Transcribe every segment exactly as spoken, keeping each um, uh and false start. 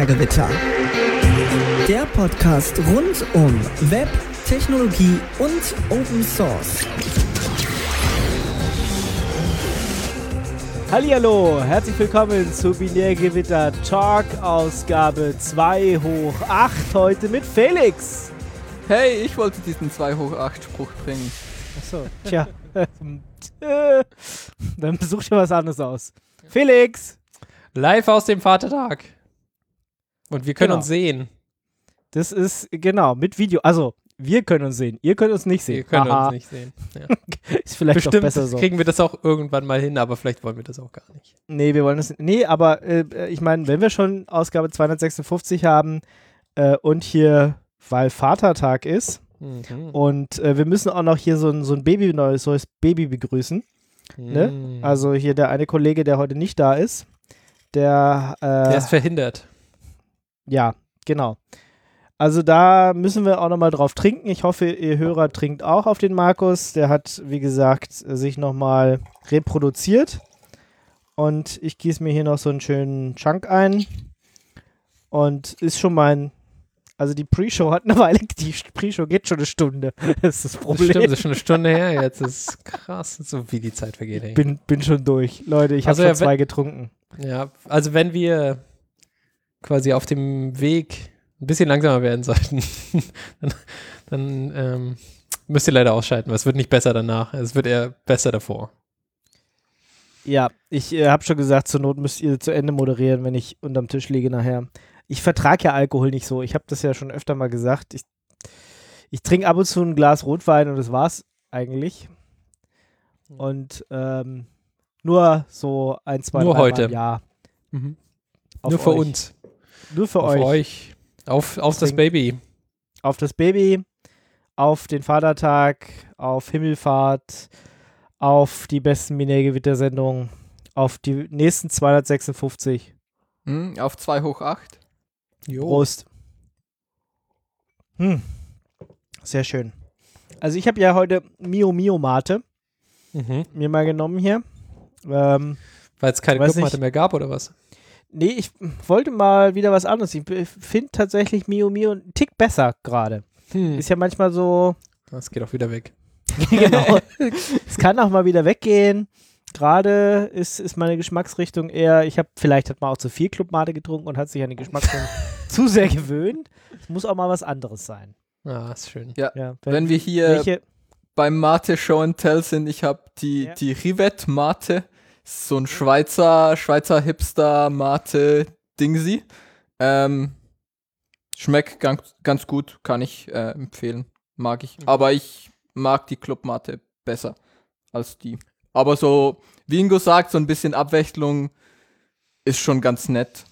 Binärgewitter. Der Podcast rund um Web, Technologie und Open Source. Hallihallo, herzlich willkommen zu Binärgewitter Talk Ausgabe zwei hoch acht, heute mit Felix. Hey, ich wollte diesen zwei hoch acht Spruch bringen. Achso, tja. Dann such dir was anderes aus. Felix! Live aus dem Vatertag. Und wir können Genau. uns sehen. Das ist, genau, mit Video. Also, wir können uns sehen. Ihr könnt uns nicht sehen. Wir können Aha. uns nicht sehen. Ja. Ist vielleicht Bestimmt doch besser so. kriegen wir das auch irgendwann mal hin, aber vielleicht wollen wir das auch gar nicht. Nee, wir wollen das. Nee, aber äh, ich meine, wenn wir schon Ausgabe zweihundertsechsundfünfzig haben äh, und hier, weil Vatertag ist, Mhm. und äh, wir müssen auch noch hier so ein, so ein Baby, neues, neues Baby begrüßen. Ne? Mhm. Also hier der eine Kollege, der heute nicht da ist, der, äh, Der ist verhindert. ja, genau. Also da müssen wir auch nochmal drauf trinken. Ich hoffe, ihr Hörer trinkt auch auf den Markus. Der hat, wie gesagt, sich nochmal reproduziert. Und ich gieße mir hier noch so einen schönen Chunk ein. Und ist schon mein, also die Pre-Show hat eine Weile, die Pre-Show geht schon eine Stunde. Das ist das Das Problem. stimmt, das ist schon eine Stunde her jetzt. Das ist krass, so wie die Zeit vergeht. Ey. bin, bin schon durch. Leute, ich habe Also schon ja, wenn- zwei getrunken. Ja, also wenn wir quasi auf dem Weg ein bisschen langsamer werden sollten, dann, dann ähm, müsst ihr leider ausschalten, weil es wird nicht besser danach. Es wird eher besser davor. Ja, ich äh, habe schon gesagt, zur Not müsst ihr zu Ende moderieren, wenn ich unterm Tisch liege nachher. Ich vertrage ja Alkohol nicht so. Ich habe das ja schon öfter mal gesagt. Ich, ich trinke ab und zu ein Glas Rotwein und das war's eigentlich. Und ähm, nur so ein, zwei, Nur drei Mal heute. im Jahr. Mhm. Auf Nur für euch. uns. Nur für Auf euch. euch. Auf, auf das Deswegen- Baby. Auf das Baby, auf den Vatertag, auf Himmelfahrt, auf die besten Binärgewitter-Sendungen, auf die nächsten zweihundertsechsundfünfzig. Hm, auf zwei hoch acht. Jo. Prost. Hm. Sehr schön. Also ich habe ja heute Mio Mio Mate Mhm. mir mal genommen hier. Ähm, Weil es keine Weiß Clubmatte nicht. mehr gab, oder was? nee, ich wollte mal wieder was anderes. Ich finde tatsächlich Mio Mio einen Tick besser gerade. Hm. Ist ja manchmal so, Das geht auch wieder weg. genau. Es kann auch mal wieder weggehen. Gerade ist, ist meine Geschmacksrichtung eher, ich habe, vielleicht hat man auch zu viel Clubmate getrunken und hat sich an die Geschmacksrichtung zu sehr gewöhnt. Es muss auch mal was anderes sein. Ah, ist schön. Ja, Ja, wenn wir hier welche, beim Mate Show and Tell sind, ich habe die, Ja. die Rivette Mate, so ein Schweizer, Schweizer Hipster Mate Dingsi. Ähm, schmeckt ganz, ganz gut, kann ich äh, empfehlen, mag ich. Mhm. Aber ich mag die Club Mate besser als die. Aber so, wie Ingo sagt, so ein bisschen Abwechslung ist schon ganz nett.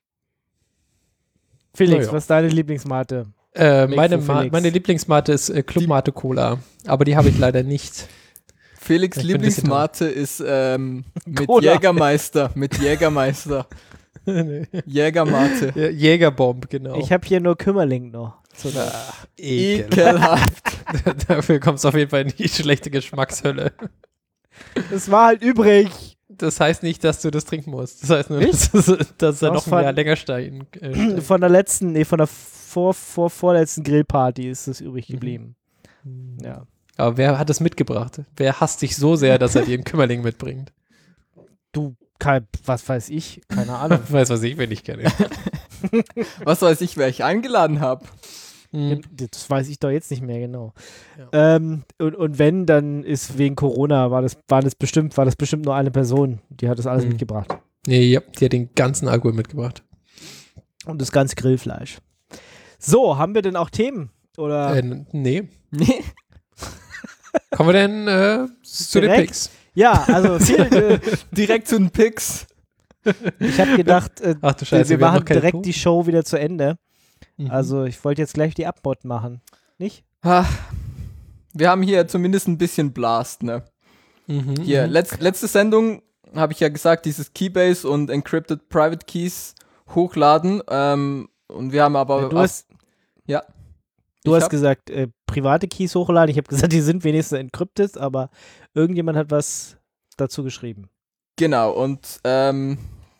Felix, Na ja. was ist deine Lieblingsmate? Äh, Make meine, for Ma Felix. meine Lieblingsmate ist äh, Clubmate Cola. Aber die habe ich leider nicht. Felix Ich bin ein bisschen Lieblingsmate ist ähm, mit Cola. Jägermeister, mit Jägermeister. Jägermate. Ja, Jägerbomb, genau. Ich habe hier nur Kümmerling noch. So eine- Ekelhaft. Dafür kommst du auf jeden Fall in die schlechte Geschmackshölle. Das war halt übrig. Das heißt nicht, dass du das trinken musst. Das heißt nur, dass, dass er Was noch ein war- Jahr länger steigen äh, Von der letzten, nee, von der vor, vor, vorletzten Grillparty ist es übrig Mhm. geblieben. Ja. Aber wer hat es mitgebracht? Wer hasst dich so sehr, dass er dir einen Kümmerling mitbringt? Du, kein, was weiß ich, keine Ahnung. Weiß was ich, wenn ich kenne. Was weiß ich, wer ich eingeladen habe. Hm. Das weiß ich doch jetzt nicht mehr genau. Ja. Ähm, und, und wenn, dann ist wegen Corona, war das, war das bestimmt, war das bestimmt nur eine Person, die hat das alles Mhm. mitgebracht. Nee, ja, die hat den ganzen Alkohol mitgebracht. Und das ganze Grillfleisch. So, haben wir denn auch Themen? Oder Äh, n- nee. Nee. Kommen wir denn äh, zu den Direkt? Picks? ja, also viel, äh, Direkt zu den Picks. ich habe gedacht, äh, Ach du wir, Scheiße, wir wir haben machen noch keine direkt Punkte. die Show wieder zu Ende. Mhm. Also ich wollte jetzt gleich die Abmod machen. Nicht? Ah, wir haben hier zumindest ein bisschen Blast, ne? Mhm, Hier, mhm. letz, letzte Sendung habe ich ja gesagt, dieses Keybase und Encrypted Private Keys hochladen. Ähm, und wir haben aber... Äh, du hast, ja. du Ich hast hab- gesagt, äh, private Keys hochladen. Ich habe gesagt, die sind wenigstens encrypted, aber irgendjemand hat was dazu geschrieben. Genau, und ähm,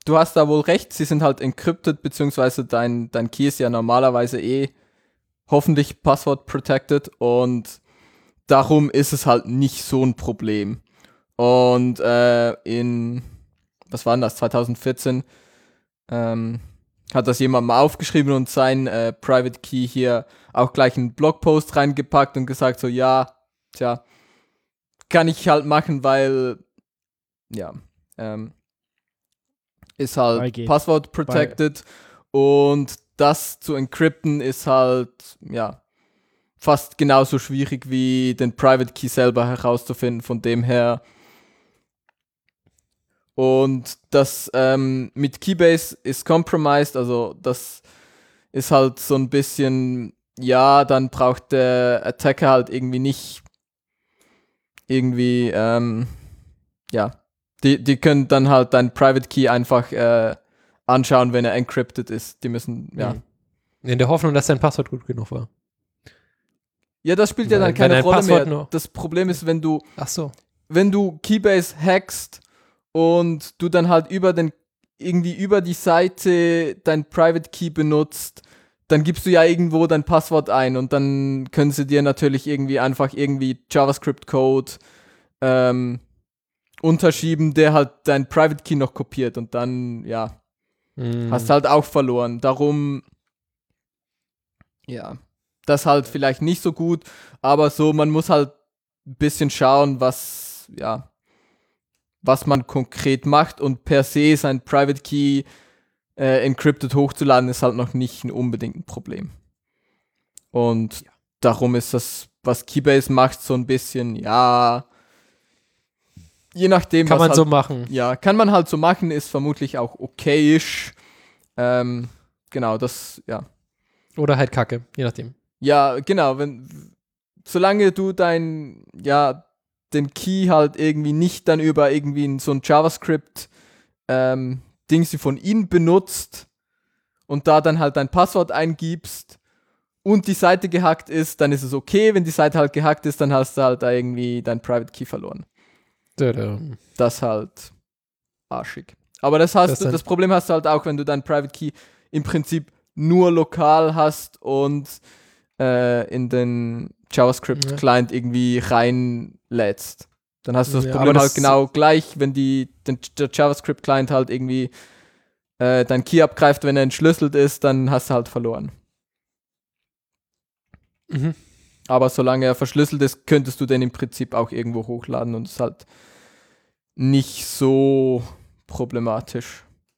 du hast da wohl recht, sie sind halt encrypted, beziehungsweise dein, dein Key ist ja normalerweise eh hoffentlich Passwort protected und darum ist es halt nicht so ein Problem. Und äh, in, was war denn das, zwanzig vierzehn, ähm, hat das jemand mal aufgeschrieben und sein äh, Private Key hier auch gleich einen Blogpost reingepackt und gesagt so, ja, tja, kann ich halt machen, weil, ja, ähm, ist halt Passwort protected und das zu encrypten ist halt, ja, fast genauso schwierig wie den Private Key selber herauszufinden, von dem her. Und das ähm, mit Keybase ist compromised, also das ist halt so ein bisschen, ja, dann braucht der Attacker halt irgendwie nicht irgendwie, ähm, ja, die, die können dann halt dein Private Key einfach äh, anschauen, wenn er encrypted ist. Die müssen, ja. In der Hoffnung, dass dein Passwort gut genug war. Ja, das spielt ja Weil- dann keine wenn dein Rolle Passwort mehr. nur- Das Problem ist, wenn du Ach so. wenn du Keybase hackst und du dann halt über den irgendwie über die Seite dein Private Key benutzt, dann gibst du ja irgendwo dein Passwort ein und dann können sie dir natürlich irgendwie einfach irgendwie JavaScript-Code ähm, unterschieben, der halt dein Private Key noch kopiert und dann, ja, Hm. hast halt auch verloren. Darum, ja, das halt vielleicht nicht so gut, aber so, man muss halt ein bisschen schauen, was, ja, was man konkret macht und per se sein Private Key äh, encrypted hochzuladen ist halt noch nicht ein unbedingt ein Problem. Und ja. darum ist das, was Keybase macht, so ein bisschen, ja, je nachdem, Kann was man halt, so machen. ja, kann man halt so machen, ist vermutlich auch okayisch. Ähm, genau, das, ja. Oder halt Kacke, je nachdem. Ja, genau, wenn, solange du dein, ja, den Key halt irgendwie nicht dann über irgendwie in so ein JavaScript ähm, Ding sie von ihnen benutzt und da dann halt dein Passwort eingibst und die Seite gehackt ist, dann ist es okay. Wenn die Seite halt gehackt ist, dann hast du halt da irgendwie dein Private Key verloren. Da-da. Das halt arschig. Aber das hast Das du, dann- das Problem hast du halt auch, wenn du dein Private Key im Prinzip nur lokal hast und äh, in den JavaScript-Client irgendwie reinlädst. Dann hast du das Ja, Problem aber halt das- genau gleich, wenn die, den, der JavaScript-Client halt irgendwie äh, dein Key abgreift, wenn er entschlüsselt ist, dann hast du halt verloren. Mhm. Aber solange er verschlüsselt ist, könntest du den im Prinzip auch irgendwo hochladen und es ist halt nicht so problematisch.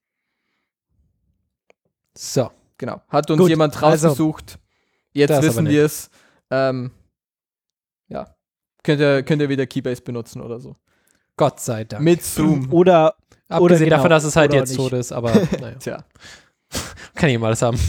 So. Genau. Hat uns Gut, jemand also- rausgesucht. Jetzt Das aber wissen nicht. wir es. Ähm, ja. Könnt ihr, könnt ihr wieder Keybase benutzen oder so. Gott sei Dank. Mit Zoom. Oder, Abgesehen oder genau, davon, dass es halt oder jetzt nicht. tot ist, aber naja. Tja. Kann ich mal alles haben.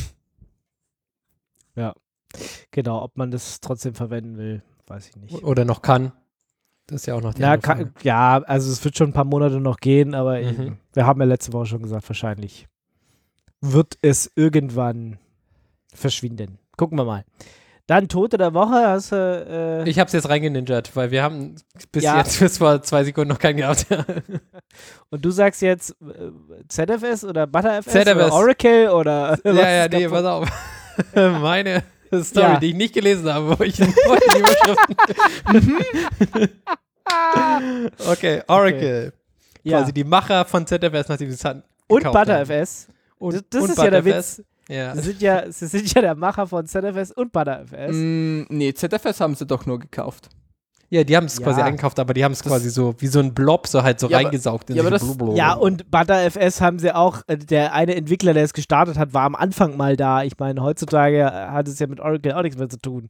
genau, ob man das trotzdem verwenden will, weiß ich nicht. Oder noch kann. Das ist ja auch noch die Ja, andere kann, Frage. ja, also es wird schon ein paar Monate noch gehen, aber Mhm. eben, wir haben ja letzte Woche schon gesagt, wahrscheinlich wird es irgendwann verschwinden. Gucken wir mal. Dann Tote der Woche, hast du, äh, Ich hab's jetzt reingeninjert, weil wir haben bis Ja. jetzt bis vor zwei Sekunden noch keinen gehabt. und du sagst jetzt äh, Z F S oder ButterFS Z F S. oder Oracle oder was ja, ja, ist nee, kaputt? pass auf. Meine Story, Ja. die ich nicht gelesen habe, wo ich wollte die Überschriften. okay, Oracle. Ja. Quasi die Macher von Z F S, nachdem sie es hatten. Und gekauft haben. ButterFS. Und, das das und ist ja der ButterFS. Witz. Ja. Sie sind ja, sie sind ja der Macher von Z F S und ButterFS. Mm, nee, Z F S haben sie doch nur gekauft. ja, die haben es Ja. quasi eingekauft, aber die haben es Das- quasi so wie so ein Blob so halt so Ja, aber- reingesaugt. in ja, aber sich. das- Blablabla. Ja, und ButterFS haben sie auch, äh, der eine Entwickler, der es gestartet hat, war am Anfang mal da. Ich meine, heutzutage äh, hat es ja mit Oracle auch nichts mehr zu tun.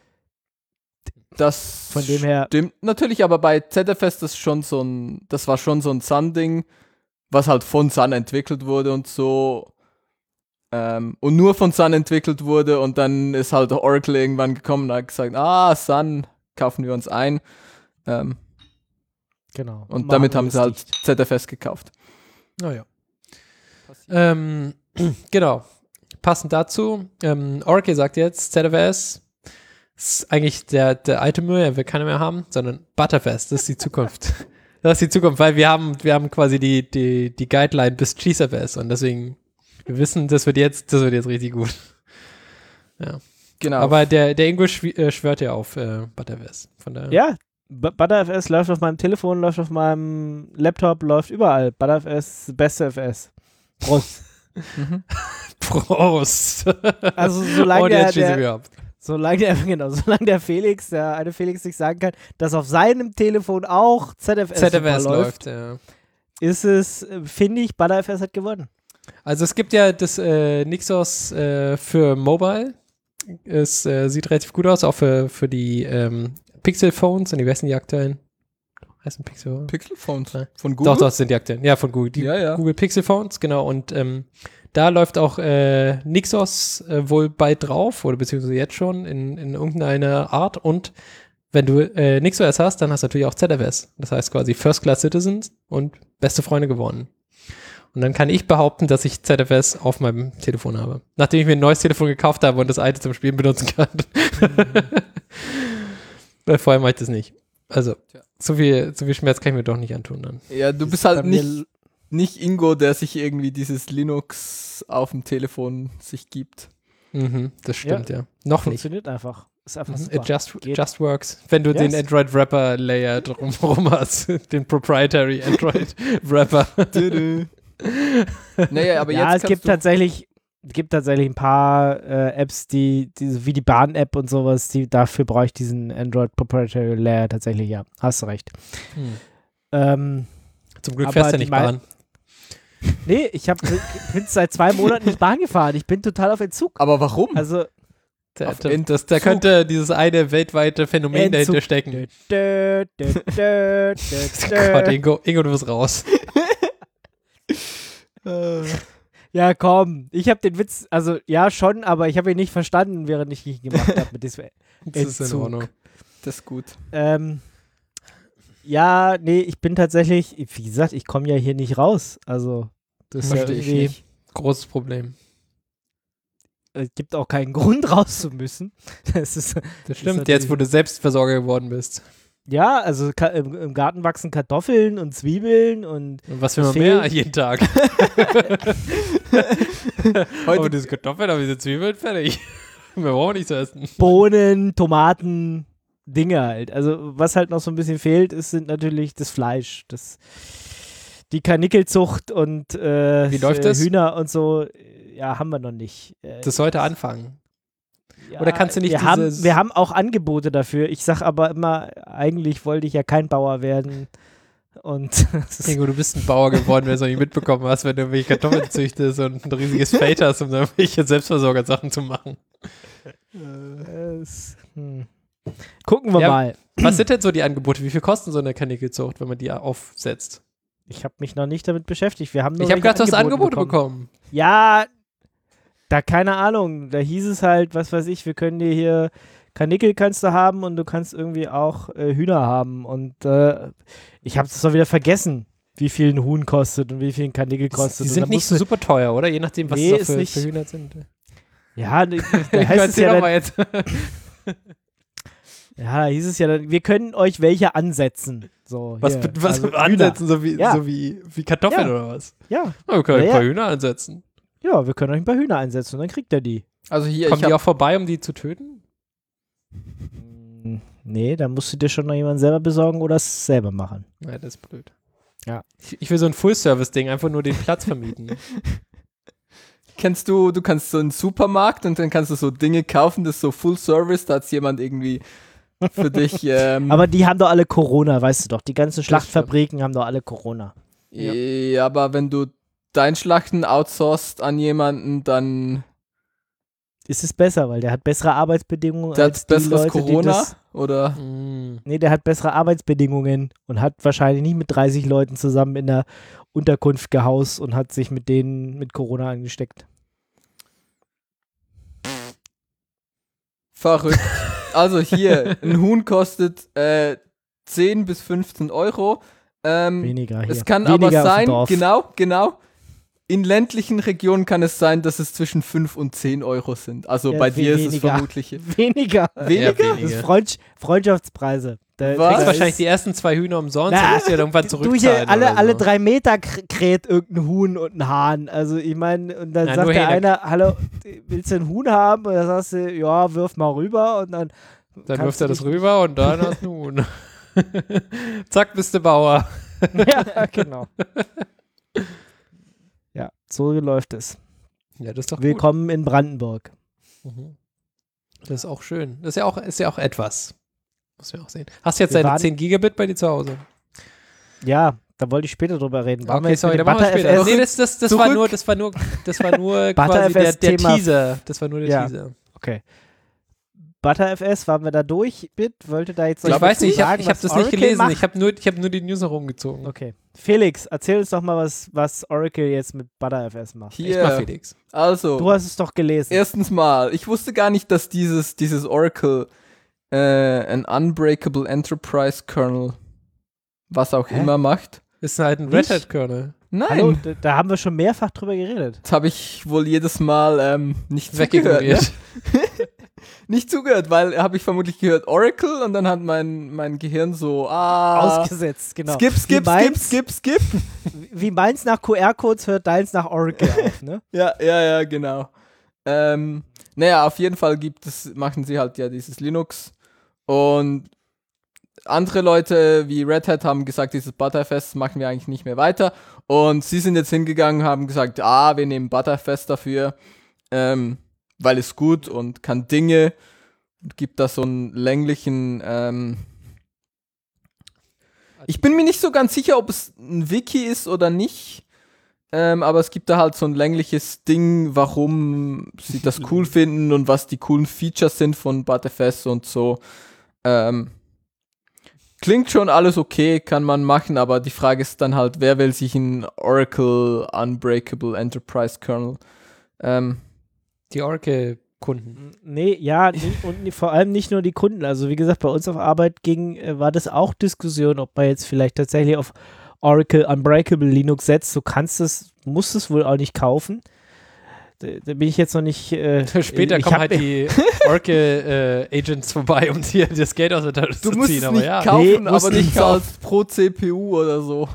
Das Von dem her- stimmt natürlich, aber bei Z F S das schon so ein, das war schon so ein Sun-Ding, was halt von Sun entwickelt wurde und so. Ähm, und nur von Sun entwickelt wurde und dann ist halt Oracle irgendwann gekommen und hat gesagt, ah, Sun, kaufen wir uns ein. Ähm, Genau. und Machen damit wir haben es sie halt dicht. Z F S gekauft. Naja. Ähm, genau. Passend dazu, ähm, Oracle sagt jetzt, Z F S ist eigentlich der, der alte Müll, er will keiner mehr haben, sondern ButterFS, das ist die Zukunft. Das ist die Zukunft, weil wir haben, wir haben quasi die, die, die Guideline bis GeeseFS und deswegen, wir wissen, das wird jetzt, das wird jetzt richtig gut. Ja. Genau. Aber der, der Ingo schw äh, schwört ja auf äh, ButterFS. Von daher. Ja, B- ButterFS läuft auf meinem Telefon, läuft auf meinem Laptop, läuft überall. ButterFS, beste F S. Prost. Mhm. Prost! Also solange und der, jetzt schießen der, wir ab. solange der, genau, solange der Felix, der eine Felix nicht sagen kann, dass auf seinem Telefon auch Z F S, Z F S super läuft, läuft, ja. ist es, äh, finde ich, ButterFS hat gewonnen. Also es gibt ja das äh, Nixos äh, für Mobile. Es äh, sieht relativ gut aus, auch für, für die ähm, Pixel-Phones und die besten die aktuellen. Heißen Pixel? Pixel-Phones Ja. von Google? Doch, doch, das sind die aktuellen. Ja, von Google. Die Ja, ja. Google Pixel-Phones, genau. Und ähm, da läuft auch äh, Nixos äh, wohl bald drauf, oder beziehungsweise jetzt schon in, in irgendeiner Art. Und wenn du äh, NixOS hast, dann hast du natürlich auch Z F S. Das heißt quasi First Class Citizens und beste Freunde gewonnen. Und dann kann ich behaupten, dass ich Z F S auf meinem Telefon habe. Nachdem ich mir ein neues Telefon gekauft habe und das alte zum Spielen benutzen kann. Weil vorher mache ich das nicht. Also, Tja. so viel, so viel Schmerz kann ich mir doch nicht antun dann. Ja, du Ist bist halt bei mir nicht, nicht Ingo, der sich irgendwie dieses Linux auf dem Telefon sich gibt. Mhm, das stimmt, ja. Noch nicht. Funktioniert einfach. Ist einfach Mhm, super. It just, Geht. just works. Wenn du Yes. den Android-Wrapper-Layer drumherum hast. Den Proprietary Android-Wrapper. Naja, aber ja, jetzt es kannst gibt du tatsächlich, es gibt tatsächlich ein paar äh, Apps, die, die, wie die Bahn-App und sowas, die, dafür brauche ich diesen Android Proprietary Layer tatsächlich, ja. Hast du recht. Hm. Ähm, Zum Glück Aber fährst du die nicht mei- Bahn. nee, ich hab, ich bin seit zwei Monaten nicht Bahn gefahren. Ich bin total auf Entzug. Aber warum? Also, Da, Auf da, Entzug. das, da könnte dieses eine weltweite Phänomen Entzug. dahinter stecken. dö, dö, dö, dö, dö, dö. Gott, Ingo, Ingo, du bist raus. Ja, komm. Ich habe den Witz, also ja schon, aber ich habe ihn nicht verstanden, während ich ihn gemacht habe mit diesem Das ist in Entzug. Ordnung. Das ist gut. Ähm, ja, nee, ich bin tatsächlich, wie gesagt, ich komme ja hier nicht raus. Also, das ist ja Verstehe ich irgendwie, nicht. Großes Problem. es gibt auch keinen Grund raus zu müssen. Das ist, Das stimmt, natürlich- jetzt wo du Selbstversorger geworden bist. ja, also ka- im, im Garten wachsen Kartoffeln und Zwiebeln und Und was will Das man mehr fehlt. jeden Tag? Heute- oh, diese Kartoffeln, aber diese Zwiebeln, fertig. Wir brauchen nichts zu essen. Bohnen, Tomaten, Dinge halt. Also, was halt noch so ein bisschen fehlt, ist, sind natürlich das Fleisch. Das, die Karnickelzucht und äh, Wie läuft äh, das? Hühner und so, äh, ja, haben wir noch nicht. Äh, Das sollte anfangen. ja, oder kannst du nicht wir haben, dieses- wir haben auch Angebote dafür. Ich sag aber immer, eigentlich wollte ich ja kein Bauer werden. Und das ist, Ingo, du bist ein Bauer geworden, wenn du es noch nicht mitbekommen hast, wenn du irgendwelche Kartoffeln züchtest und ein riesiges Feld hast, um irgendwelche Selbstversorger-Sachen zu machen. es, hm. Gucken wir Ja. mal. Was sind denn so die Angebote? Wie viel kosten so eine Kanickelzucht, wenn man die aufsetzt? Ich habe mich noch nicht damit beschäftigt. Wir haben nur Ich habe welche gerade das angeboten Angebote bekommen. Ja, da keine Ahnung. Da hieß es halt, was weiß ich, wir können dir hier Karnickel kannst du haben und du kannst irgendwie auch äh, Hühner haben. Und äh, ich habe es doch wieder vergessen, wie viel ein Huhn kostet und wie viel ein Karnickel kostet. Die Und sind dann nicht musst du- super teuer, oder? Je nachdem, was Nee, es ist auch für, nicht- für Hühner sind. Ja, da, da Ich heißt es erzähl ja doch dann, mal jetzt. ja, da hieß es ja dann, wir können euch welche ansetzen. So, Was, hier, was also ansetzen, so wie, Ja. so wie, wie Kartoffeln Ja. oder was? Hühner. Ja, wir können Ja, ein paar ja. Hühner ansetzen. Ja, ja, wir können euch ein paar Hühner einsetzen und dann kriegt er die. Also hier, Kommen ich die hab, auch vorbei, um die zu töten? Hm, Nee, da musst du dir schon noch jemanden selber besorgen oder es selber machen. Ja, das ist blöd. Ja. Ich, ich will so ein Full-Service-Ding, einfach nur den Platz vermieten. kennst du, du kannst so einen Supermarkt und dann kannst du so Dinge kaufen, das ist so Full Service, da hat jemand irgendwie für dich. Ähm, Aber die haben doch alle Corona, weißt du doch. Die ganzen Schlachtfabriken haben doch alle Corona. ja. aber wenn du dein Schlachten outsourcest an jemanden, dann Ist es besser, weil der hat bessere Arbeitsbedingungen der als hat die besseres Leute, die Corona das, oder Mm. Nee, der hat bessere Arbeitsbedingungen und hat wahrscheinlich nicht mit dreißig Leuten zusammen in der Unterkunft gehaust und hat sich mit denen mit Corona angesteckt. verrückt. Also hier, ein Huhn kostet äh, zehn bis fünfzehn Euro. Ähm, Weniger hier. es kann Weniger aber auf dem sein, Dorf. genau, genau. In ländlichen Regionen kann es sein, dass es zwischen fünf und zehn Euro sind. Also Ja, bei we- dir ist es weniger. vermutlich Weniger. weniger. Ja, Das ist Freund Freundschaftspreise. Da, Was? Du kriegst da wahrscheinlich ist- die ersten zwei Hühner umsonst Na, und musst dir irgendwann Du zurückzahlen. hier, alle, oder alle so. drei Meter kr- kräht irgendein Huhn und ein Hahn. Also ich meine, und dann Nein, sagt nur der Hähne. einer, hallo, willst du ein Huhn haben? Und dann sagst du, ja, wirf mal rüber und dann Dann kannst wirft du er das dich- rüber und dann hast du einen Huhn. Zack, bist du Bauer. Ja, genau. Ja, so läuft es. Ja, das ist doch Willkommen in Brandenburg. gut. Mhm. Das ist auch schön. Das ist ja auch, ist ja auch etwas. Muss man auch sehen. Hast du jetzt Wir deine waren- zehn Gigabit bei dir zu Hause? Ja, da wollte ich später drüber reden. Waren wir Okay, jetzt sorry, mit dann dem machen wir Butter später. F S? Nee, das, das, das war Zurück. nur, das war nur, das war nur Butter quasi der, der F S-Thema. Teaser. Das war nur der Ja. Teaser. Okay. Butter F S, waren wir da durch mit? Wollte da jetzt noch Ich weiß nicht, ich habe sagen, ich hab was das nicht Oracle gelesen. macht? Ich habe nur, ich hab nur die News herumgezogen. Okay. Felix, erzähl uns doch mal, was, was Oracle jetzt mit Butter F S macht. Ich mach Hier, Felix. also, Du hast es doch gelesen. erstens mal, ich wusste gar nicht, dass dieses, dieses Oracle äh, ein Unbreakable Enterprise Kernel, was auch Hä? immer macht. Ist halt ein Nicht? Red Hat Kernel. Nein, Hallo, da, da haben wir schon mehrfach drüber geredet. das habe ich wohl jedes Mal ähm, nicht zugehört. Ne? Wegignoriert. Nicht zugehört, weil habe ich vermutlich gehört Oracle und dann hat mein, mein Gehirn so, ah, Ausgesetzt, genau. skip, skip, wie skip, meins, skip, skip. Wie meins nach Q R-Codes hört deins nach Oracle auf, ne? Ja, ja, ja, genau. Ähm, naja, auf jeden Fall gibt es, machen sie halt ja dieses Linux und andere Leute wie Red Hat haben gesagt, dieses Butterfest machen wir eigentlich nicht mehr weiter und sie sind jetzt hingegangen, haben gesagt, ah, wir nehmen Butterfest dafür, ähm, weil es gut und kann Dinge und gibt da so einen länglichen, ähm, ich bin mir nicht so ganz sicher, ob es ein Wiki ist oder nicht. Ähm, aber es gibt da halt so ein längliches Ding, warum sie das cool finden und was die coolen Features sind von Butterfest und so. Ähm, klingt schon alles okay, kann man machen, aber die Frage ist dann halt, wer will sich ein Oracle Unbreakable Enterprise Kernel? Ähm, Die Oracle-Kunden. Nee, ja, nie- und nie- vor allem nicht nur die Kunden. Also wie gesagt, bei uns auf Arbeit ging, äh, war das auch Diskussion, ob man jetzt vielleicht tatsächlich auf Oracle Unbreakable Linux setzt. Du kannst es, musst es wohl auch nicht kaufen. Da, da bin ich jetzt noch nicht. Äh, Später ich kommen hab halt mir- die Oracle-Agents vorbei, um dir das Geld aus der Tasche du zu musst ziehen. es Aber nicht ja. kaufen, Nee, aber musst nicht nicht so als pro C P U oder so.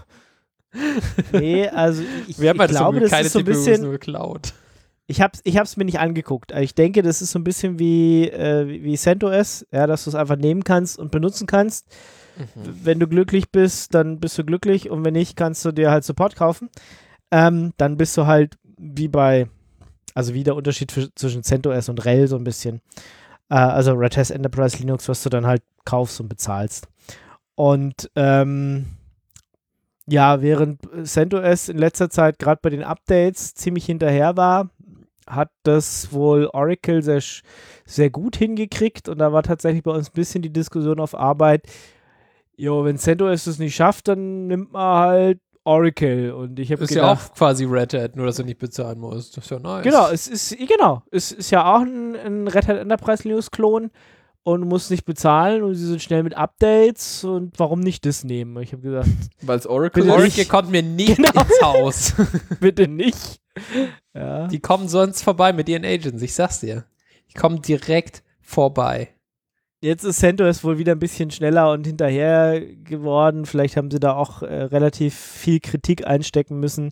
Nee, also ich, Wir haben ich halt glaube, so das keine ist so ein C P Us, bisschen. nur Cloud. Ich hab's, ich hab's mir nicht angeguckt. Ich denke, das ist so ein bisschen wie, äh, wie wie CentOS, ja, dass du es einfach nehmen kannst und benutzen kannst. Wenn du glücklich bist, dann bist du glücklich und wenn nicht, kannst du dir halt Support kaufen. Ähm, dann bist du halt wie bei, also wie der Unterschied für, zwischen CentOS und R H E L so ein bisschen. Äh, also Red Hat Enterprise Linux, was du dann halt kaufst und bezahlst. Und ähm, ja, während CentOS in letzter Zeit gerade bei den Updates ziemlich hinterher war, hat das wohl Oracle sehr, sch- sehr gut hingekriegt und da war tatsächlich bei uns ein bisschen die Diskussion auf Arbeit, jo, wenn CentOS es nicht schafft, dann nimmt man halt Oracle und ich habe Ist ja gedacht, auch quasi Red Hat, nur dass du nicht bezahlen musst. Das ist ja nice. genau, es ist, genau, es ist ja auch ein, ein Red Hat Enterprise Linux Klon und du musst nicht bezahlen und sie sind schnell mit Updates und warum nicht das nehmen? Ich habe gesagt, Weil es Oracle Bitte ist. Oracle kommt mir nicht Genau. ins Haus. bitte nicht. Ja. Die kommen sonst vorbei mit ihren Agents, ich sag's dir. Die kommen direkt vorbei. Jetzt ist CentOS wohl wieder ein bisschen schneller und hinterher geworden. Vielleicht haben sie da auch äh, relativ viel Kritik einstecken müssen.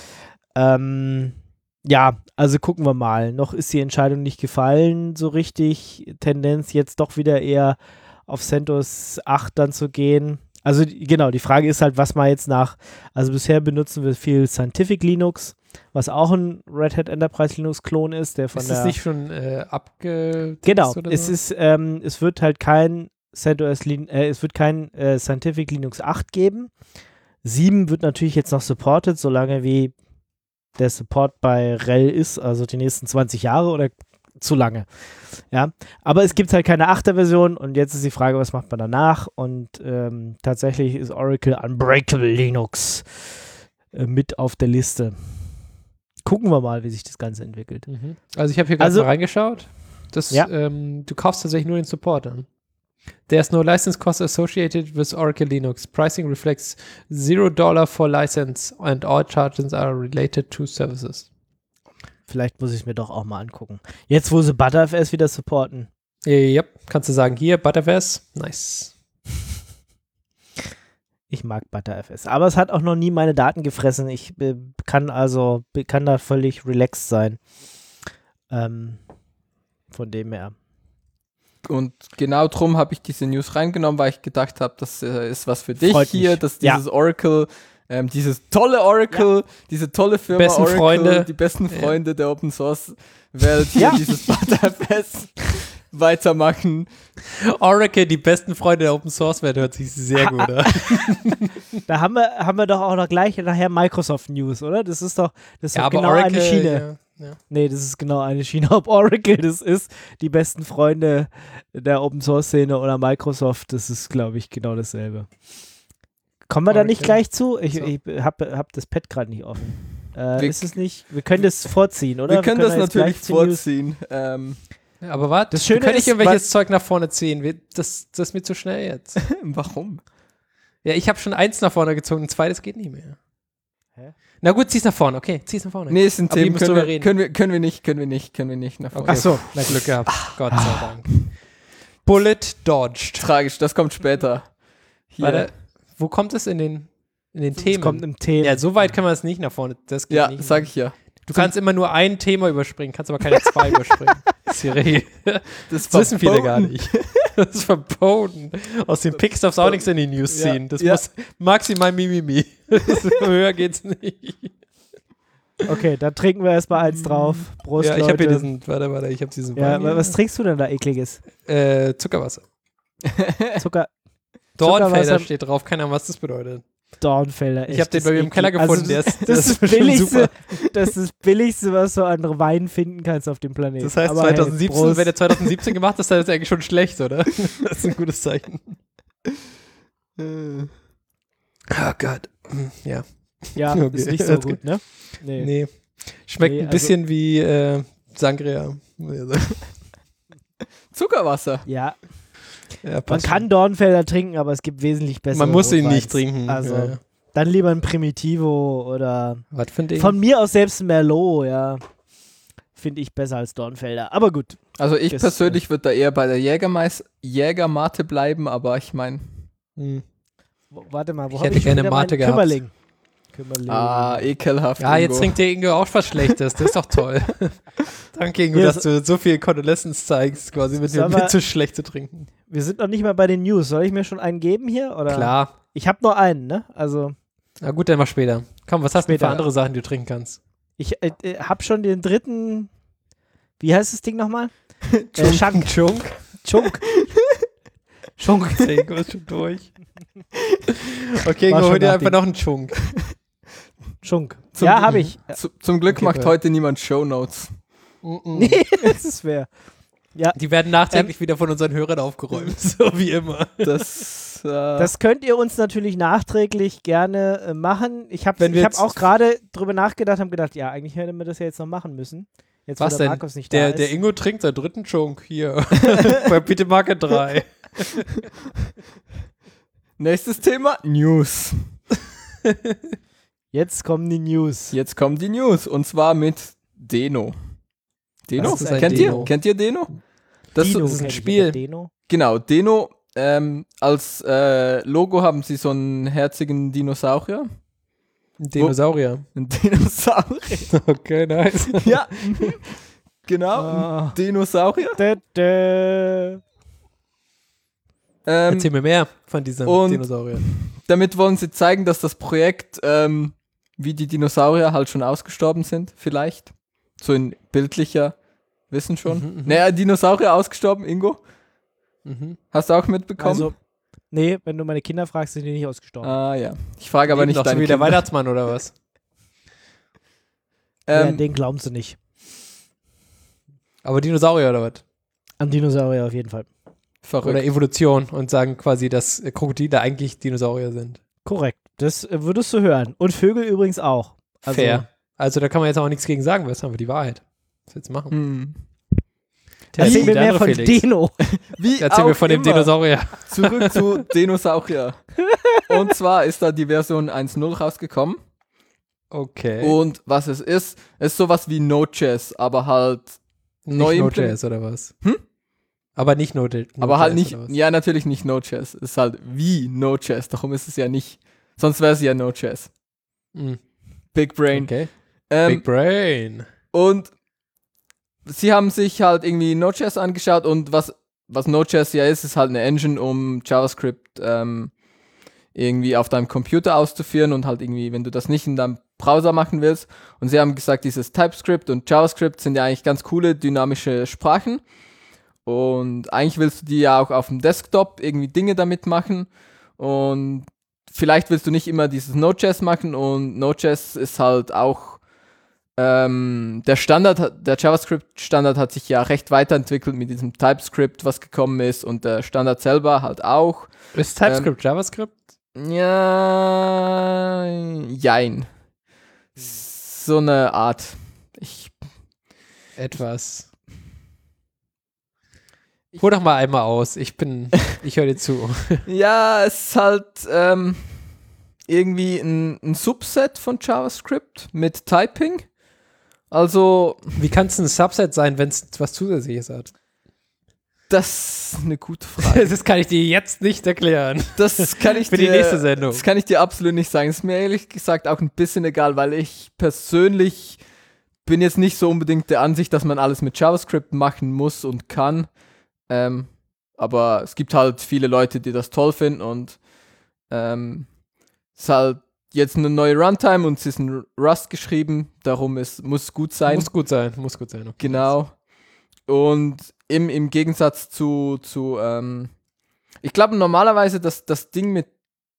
Ähm, ja, also gucken wir mal. Noch ist die Entscheidung nicht gefallen, so richtig. Tendenz jetzt doch wieder eher auf CentOS acht dann zu gehen. Also die- genau, die Frage ist halt, was man jetzt nach, also bisher benutzen wir viel Scientific Linux, was auch ein Red Hat Enterprise Linux Klon ist, der von ist der das nicht schon äh, abge... Genau, oder es so? ist, ähm, es wird halt kein CentOS, Lin äh, es wird kein äh, Scientific Linux acht geben. sieben wird natürlich jetzt noch supported, solange wie der Support bei R H E L ist, also die nächsten zwanzig Jahre oder zu lange. Ja, aber es gibt halt keine achter Version und jetzt ist die Frage, was macht man danach? Und ähm, tatsächlich ist Oracle Unbreakable Linux äh, mit auf der Liste. Gucken wir mal, wie sich das Ganze entwickelt. Mhm. Also ich habe hier gerade Also- mal reingeschaut. Das, Ja. ähm, du kaufst tatsächlich nur den Support an. There's no license cost associated with Oracle Linux. Pricing reflects zero dollar for license and all charges are related to services. Vielleicht muss ich es mir doch auch mal angucken. Jetzt, wo sie ButterFS wieder supporten. Yep, kannst du sagen, hier, Butterfest, nice. Ich mag ButterFS. Aber es hat auch noch nie meine Daten gefressen. Ich äh, kann also, kann da völlig relaxed sein. Ähm, von dem her. Und genau drum habe ich diese News reingenommen, weil ich gedacht habe, das äh, ist was für dich Freut hier, mich. dass dieses ja. Oracle, ähm, dieses tolle Oracle, ja. diese tolle Firma besten Oracle, Freunde. die besten Freunde ja. der Open Source Welt, hier ja. dieses ButterFS weitermachen. Oracle, die besten Freunde der Open Source Welt, hört sich sehr gut an. Da haben wir, haben wir doch auch noch gleich nachher Microsoft News, oder? Das ist doch, das ist ja, doch genau Oracle, eine Schiene. Ja, ja. Nee, das ist genau eine Schiene. Ob Oracle das ist, die besten Freunde der Open Source Szene oder Microsoft, das ist, glaube ich, genau dasselbe. Kommen wir Oracle. da nicht gleich zu? Ich, So. ich habe hab das Pad gerade nicht offen. Äh, Wir- ist es nicht? Wir können das vorziehen, oder? Wir können das jetzt natürlich gleich zur News- vorziehen. Ähm, Ja, aber warte, Das Schöne kann ich ist, irgendwelches was- Zeug nach vorne ziehen? Wir- Das, das ist mir zu schnell jetzt. warum? Ja, ich habe schon eins nach vorne gezogen, ein zweites geht nicht mehr. Hä? Na gut, zieh's nach vorne, okay, zieh's nach vorne. Nee, ist ein Aber ihr Thema, müsst können drüber wir, reden. können, wir, können wir nicht, können wir nicht, können wir nicht nach vorne. Okay. Ach so, Na Glück gehabt, Gott sei Dank. Bullet dodged. Tragisch, das kommt später. Hier. Warte, wo kommt es in den, in den es Themen? kommt im Thema. Ja, so weit kann man es nicht nach vorne. Das geht Ja, nicht. sag ich ja. Du kannst immer nur ein Thema überspringen, kannst aber keine zwei überspringen. Das ist die Regel. Das wissen viele gar nicht. Das ist verboten. Aus den Picks darfst du auch nichts in die News Ja, ziehen. Das ja. muss maximal Mimimi. Höher geht's nicht. Okay, dann trinken wir erstmal eins drauf. Prost, Ja, ich Leute. habe hier diesen, warte, warte, ich habe diesen Ja, Wein hier. was trinkst du denn da ekliges? Äh, Zuckerwasser. Zucker, Dornfelder Zuckerwasser- steht drauf, keine Ahnung, was das bedeutet. Dornfelder. Ich echt, habe den das bei mir im eklig. Keller gefunden, Also, der das, ist, das, das ist das schon billigste, super. das ist das billigste, was du an Wein finden kannst auf dem Planeten. Das heißt, Aber zwanzig hey, siebzehn, Prost. wenn der zwanzig siebzehn gemacht ist, dann ist er eigentlich schon schlecht, oder? Das ist ein gutes Zeichen. Oh Gott. Ja. Ja, Okay, ist nicht so that's gut, ne? Nee. Nee. Schmeckt Nee, ein also- bisschen wie äh, Sangria. Zuckerwasser. Ja, Ja, man passt kann Dornfelder trinken, aber es gibt wesentlich bessere Man muss ihn Rotweins. nicht trinken. Also, ja, ja. dann lieber ein Primitivo oder Was für ein Ding? von mir aus selbst ein Merlot, ja. Finde ich besser als Dornfelder. Aber gut. Also ich Das, persönlich würde da eher bei der Jägermeis Jägermate bleiben, aber ich meine, Hm. W- Warte mal, wo Ich hab hätte ich schon gerne wieder Mate meinen gehabt. Kümmerling. Kümmerling. ah, ekelhaft. Ja, jetzt Ingo. trinkt der Ingo auch was Schlechtes. Das ist doch toll. Danke, Ingo, Ja, dass du so viel Condolences zeigst, quasi mit mir Sollen wir- mit zu schlecht zu trinken. Wir sind noch nicht mal bei den News. Soll ich mir schon einen geben hier? Oder? Klar. Ich habe nur einen, ne? Also, Na gut, dann mal später. Komm, was hast du Später. für andere Sachen, die du trinken kannst? ich äh, äh, habe schon den dritten. Wie heißt das Ding nochmal? äh, Schank. Chunk. Chunk. Chunk. Der Ingo ist schon durch. Okay, War Ingo, schon hol dir nach einfach dem- noch einen Chunk. Chunk. Zum Ja, Glück- habe ich. Zu, zum Glück Okay, macht cool. heute niemand Shownotes. Nee, das ist schwer. Die werden nachträglich wieder von unseren Hörern aufgeräumt. So wie immer. Das, äh, Das könnt ihr uns natürlich nachträglich gerne äh, machen. Ich habe Wenn wir ich hab jetzt- auch gerade drüber nachgedacht, habe gedacht, ja, eigentlich hätte man das ja jetzt noch machen müssen. Jetzt, wo Was der denn? Markus nicht Der, da der ist. Ingo trinkt seinen dritten Chunk hier. Bei Bitte Marke drei. nächstes Thema, News. Jetzt kommen die News. Jetzt kommen die News und zwar mit Deno. Deno? Was ist ein Kennt Deno? ihr? Kennt ihr Deno? Das Dino so, ist ein kenn ich, Spiel. aber Deno? genau, Deno. Ähm, als äh, Logo haben sie so einen herzigen Dinosaurier. Ein Dinosaurier. Ein Dinosaurier. Okay, nice. ja. genau, Ah. ein Dinosaurier. Dä, dä. Ähm, Erzähl mir mehr von diesem und- Dinosaurier. damit wollen sie zeigen, dass das Projekt, ähm, wie die Dinosaurier halt schon ausgestorben sind, vielleicht. So in bildlicher Wissen schon. Mhm, mhm. Naja, Dinosaurier ausgestorben, Ingo. Mhm. Hast du auch mitbekommen? Also, nee, wenn du meine Kinder fragst, sind die nicht ausgestorben. ah ja. Ich frage aber Leben nicht noch so deine wie der Kinder. Weihnachtsmann oder was? ja, Ähm, den glauben sie nicht. Aber Dinosaurier oder was? An Dinosaurier auf jeden Fall. verrückt. Oder Evolution und sagen quasi, dass äh, Krokodile eigentlich Dinosaurier sind. Korrekt. Das äh, würdest du hören. Und Vögel übrigens auch. Also, Fair. Also da kann man jetzt auch nichts gegen sagen, weil es ist einfach die Wahrheit. Was willst du machen? Hm. Erzähl mir der mehr andere von Felix. Deno. Wie Erzähl mir auch von dem immer. Dinosaurier. Zurück zu Dinosaurier. Und zwar ist da die Version eins Punkt null rausgekommen. Okay. Und was es ist, ist sowas wie Node.js, aber halt Nicht neu Node.js oder was? Hm? Aber nicht Node. Aber halt Node.js nicht, oder was? ja, natürlich nicht Node.js. Es ist halt wie Node.js, darum ist es ja nicht, sonst wäre es ja Node.js. Mhm. Big Brain. Okay. Ähm, Big Brain. Und sie haben sich halt irgendwie Node.js angeschaut und was, was Node.js ja ist, ist halt eine Engine, um JavaScript ähm, irgendwie auf deinem Computer auszuführen und halt irgendwie, wenn du das nicht in deinem Browser machen willst. Und sie haben gesagt, dieses TypeScript und JavaScript sind ja eigentlich ganz coole, dynamische Sprachen. Und eigentlich willst du die ja auch auf dem Desktop irgendwie Dinge damit machen. Und vielleicht willst du nicht immer dieses Node.js machen und Node.js ist halt auch ähm, der Standard, der JavaScript-Standard hat sich ja recht weiterentwickelt mit diesem TypeScript, was gekommen ist und der Standard selber halt auch. Ist TypeScript JavaScript? Ja, jein. So eine Art. Ich, Etwas. Hol doch mal einmal aus. Ich bin, ich höre dir zu. ja, es ist halt ähm, irgendwie ein, ein Subset von JavaScript mit Typing. Also, Wie kann es ein Subset sein, wenn es was Zusätzliches hat? das ist eine gute Frage. Das kann ich dir jetzt nicht erklären. Das kann ich Für dir, die nächste Sendung. Das kann ich dir absolut nicht sagen. Ist mir ehrlich gesagt auch ein bisschen egal, weil ich persönlich bin jetzt nicht so unbedingt der Ansicht, dass man alles mit JavaScript machen muss und kann. Ähm, aber es gibt halt viele Leute, die das toll finden und ähm, es ist halt jetzt eine neue Runtime und es ist in Rust geschrieben, darum ist, muss es gut sein. Muss gut sein, muss gut sein. Okay. Genau. Und im, im Gegensatz zu, zu ähm, ich glaube normalerweise, dass das Ding mit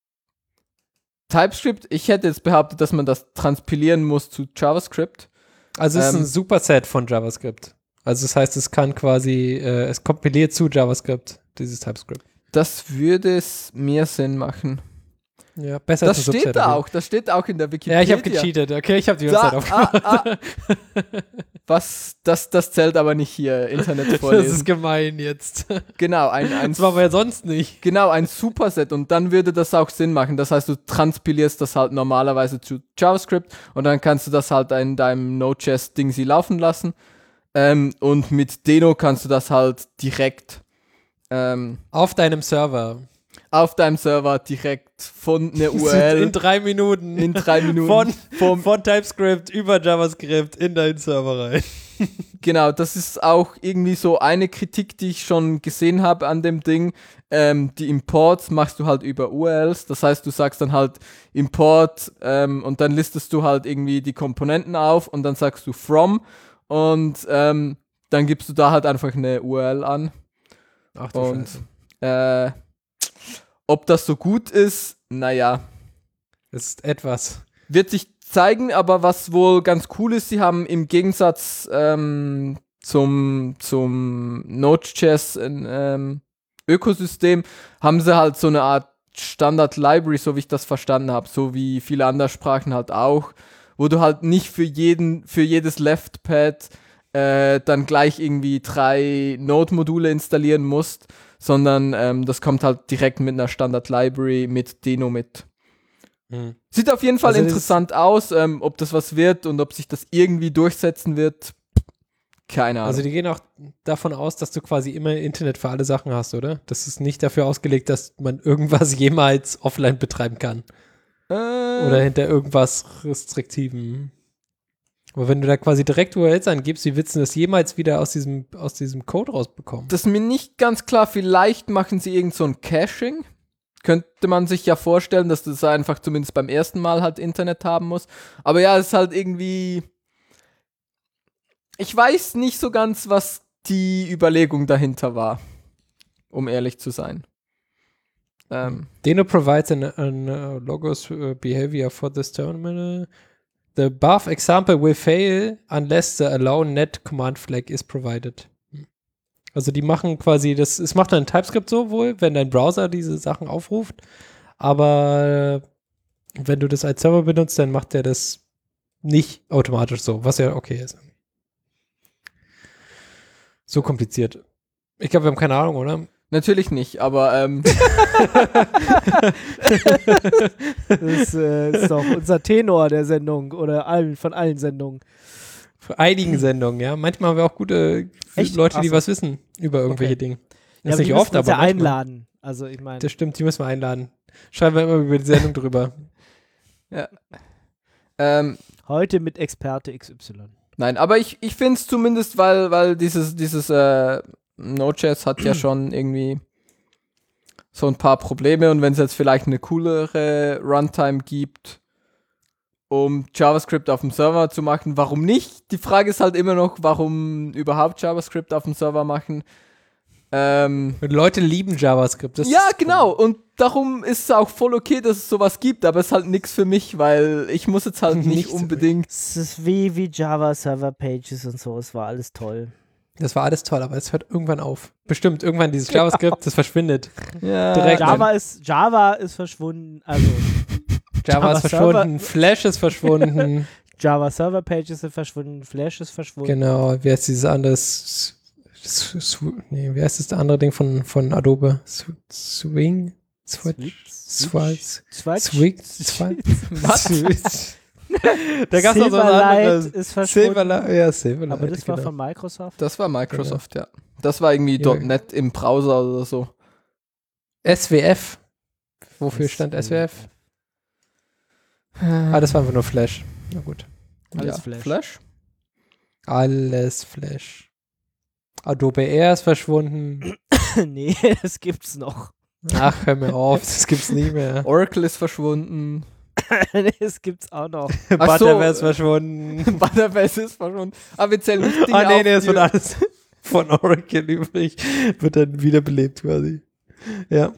TypeScript, ich hätte jetzt behauptet, dass man das transpilieren muss zu JavaScript. Also es ist Ähm, ein Superset von JavaScript. Also das heißt, es kann quasi, äh, es kompiliert zu JavaScript, dieses TypeScript. Das würde es mehr Sinn machen. Ja, besser Das als ein steht Subset. da okay. auch, das steht auch in der Wikipedia. Ja, ich habe gecheatet, okay, ich habe die ganze Da, Zeit aufgemacht. ah, ah. Was, das, das zählt aber nicht hier, Internet Das vorlesen. ist gemein jetzt. Genau, ein, ein, Das machen wir ja sonst nicht. genau, ein Superset und dann würde das auch Sinn machen. Das heißt, du transpilierst das halt normalerweise zu JavaScript und dann kannst du das halt in deinem Node.js-Ding sie laufen lassen. Ähm, und mit Deno kannst du das halt direkt ähm, Auf deinem Server. auf deinem Server direkt von einer U R L In drei Minuten. in drei Minuten Von, vom, von TypeScript über JavaScript in deinen Server rein. Genau, das ist auch irgendwie so eine Kritik, die ich schon gesehen habe an dem Ding. Ähm, die Imports machst du halt über U R Ls. Das heißt, du sagst dann halt Import ähm, und dann listest du halt irgendwie die Komponenten auf und dann sagst du from und ähm, dann gibst du da halt einfach eine U R L an. Ach du Und Scheiße. äh, ob das so gut ist, naja, Das ist etwas. wird sich zeigen, aber was wohl ganz cool ist, sie haben im Gegensatz ähm, zum, zum Node.js ähm, Ökosystem, haben sie halt so eine Art Standard-Library, so wie ich das verstanden habe, so wie viele andere Sprachen halt auch, wo du halt nicht für jeden, für jedes Left-Pad äh, dann gleich irgendwie drei Node-Module installieren musst, sondern ähm, das kommt halt direkt mit einer Standard-Library mit Deno mit. Hm. Sieht auf jeden Fall Also das interessant aus, ähm, ob das was wird und ob sich das irgendwie durchsetzen wird, keine Ahnung. Also die gehen auch davon aus, dass du quasi immer Internet für alle Sachen hast, oder? Das ist nicht dafür ausgelegt, dass man irgendwas jemals offline betreiben kann. äh, Oder hinter irgendwas Restriktivem. Aber wenn du da quasi direkt U R Ls angibst, wie willst du das jemals wieder aus diesem, aus diesem Code rausbekommen? das ist mir nicht ganz klar, vielleicht machen sie irgend so ein Caching. Könnte man sich ja vorstellen, dass das einfach zumindest beim ersten Mal halt Internet haben muss. Aber ja, es ist halt irgendwie... Ich weiß nicht so ganz, was die Überlegung dahinter war, um ehrlich zu sein. Ähm, Deno provides an, an uh, logos uh, behavior for this terminal. The above example will fail unless the allow net command flag is provided. Also die machen quasi, das, es macht dann TypeScript so wohl, wenn dein Browser diese Sachen aufruft, aber wenn du das als Server benutzt, dann macht der das nicht automatisch so, was ja okay ist. So kompliziert. Ich glaube, wir haben keine Ahnung, oder? natürlich nicht, aber ähm, Das äh, ist doch unser Tenor der Sendung oder allen, von allen Sendungen. Für einigen Sendungen, ja. Manchmal haben wir auch gute Echt? Leute, die Ach so. was wissen über irgendwelche Okay. Dinge. Ja, Das aber ist die nicht oft, müssen uns aber ja manchmal. einladen. Also ich meine, Das stimmt, die müssen wir einladen. Schreiben wir immer über die Sendung drüber. Ähm, heute mit Experte X Y. nein, aber ich, ich finde es zumindest, weil, weil dieses, dieses äh, Node.js hat ja schon irgendwie so ein paar Probleme und wenn es jetzt vielleicht eine coolere Runtime gibt, um JavaScript auf dem Server zu machen, warum nicht? Die Frage ist halt immer noch, warum überhaupt JavaScript auf dem Server machen. Ähm, Und Leute lieben JavaScript. Das ja, ist genau. Und darum ist es auch voll okay, dass es sowas gibt, aber es ist halt nichts für mich, weil ich muss jetzt halt nicht Nichts für unbedingt. Es ist wie, wie Java Server Pages und so. Es war alles toll. Das war alles toll, aber es hört irgendwann auf. Bestimmt, irgendwann dieses JavaScript, das verschwindet. Ja, Direkt. Java ist, Java ist verschwunden. Also Java Java ist verschwunden, Flash ist verschwunden. Java Server Pages sind verschwunden. Flash ist verschwunden. Genau, wie heißt dieses andere? S- S- S- Nee, wie heißt das andere Ding von, von Adobe? S- Swing? Switch? Switch? Switch. Switch? Switch? Was? Switch? Da gab es noch so was Silverlight anderes. ist verschwunden. Silverlight, ja, Silverlight. Aber das war genau. von Microsoft. Das war Microsoft, ja. Das war irgendwie Ja. .NET im Browser oder so. S W F. Wofür stand S W F? Ah, das war einfach nur Flash. Na gut. Alles ja. Flash. Flash? Alles Flash. Adobe Air ist verschwunden. Nee, das gibt's noch. Ach, hör mir auf, das gibt's nie mehr. Oracle ist verschwunden. Nee, das gibt's auch noch. Ach so. Butterware ist verschwunden. Butterbase ist verschwunden. Aber wir zählen nicht Dinge Ah, nee, auf, nee, es die- wird alles von Oracle übrig. Wird dann wiederbelebt quasi. Ja.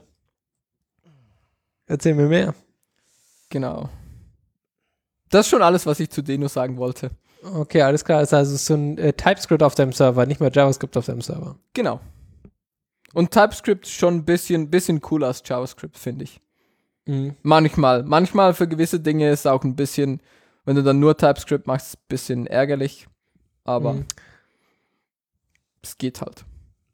Erzähl mir mehr. Genau. Das ist schon alles, was ich zu Deno sagen wollte. Okay, alles klar. Ist also so ein äh, TypeScript auf deinem Server, nicht mehr JavaScript auf deinem Server. Genau. Und TypeScript ist schon ein bisschen, bisschen cooler als JavaScript, finde ich. Mhm. Manchmal. Manchmal für gewisse Dinge ist es auch ein bisschen, wenn du dann nur TypeScript machst, ein bisschen ärgerlich. Aber Mhm. es geht halt.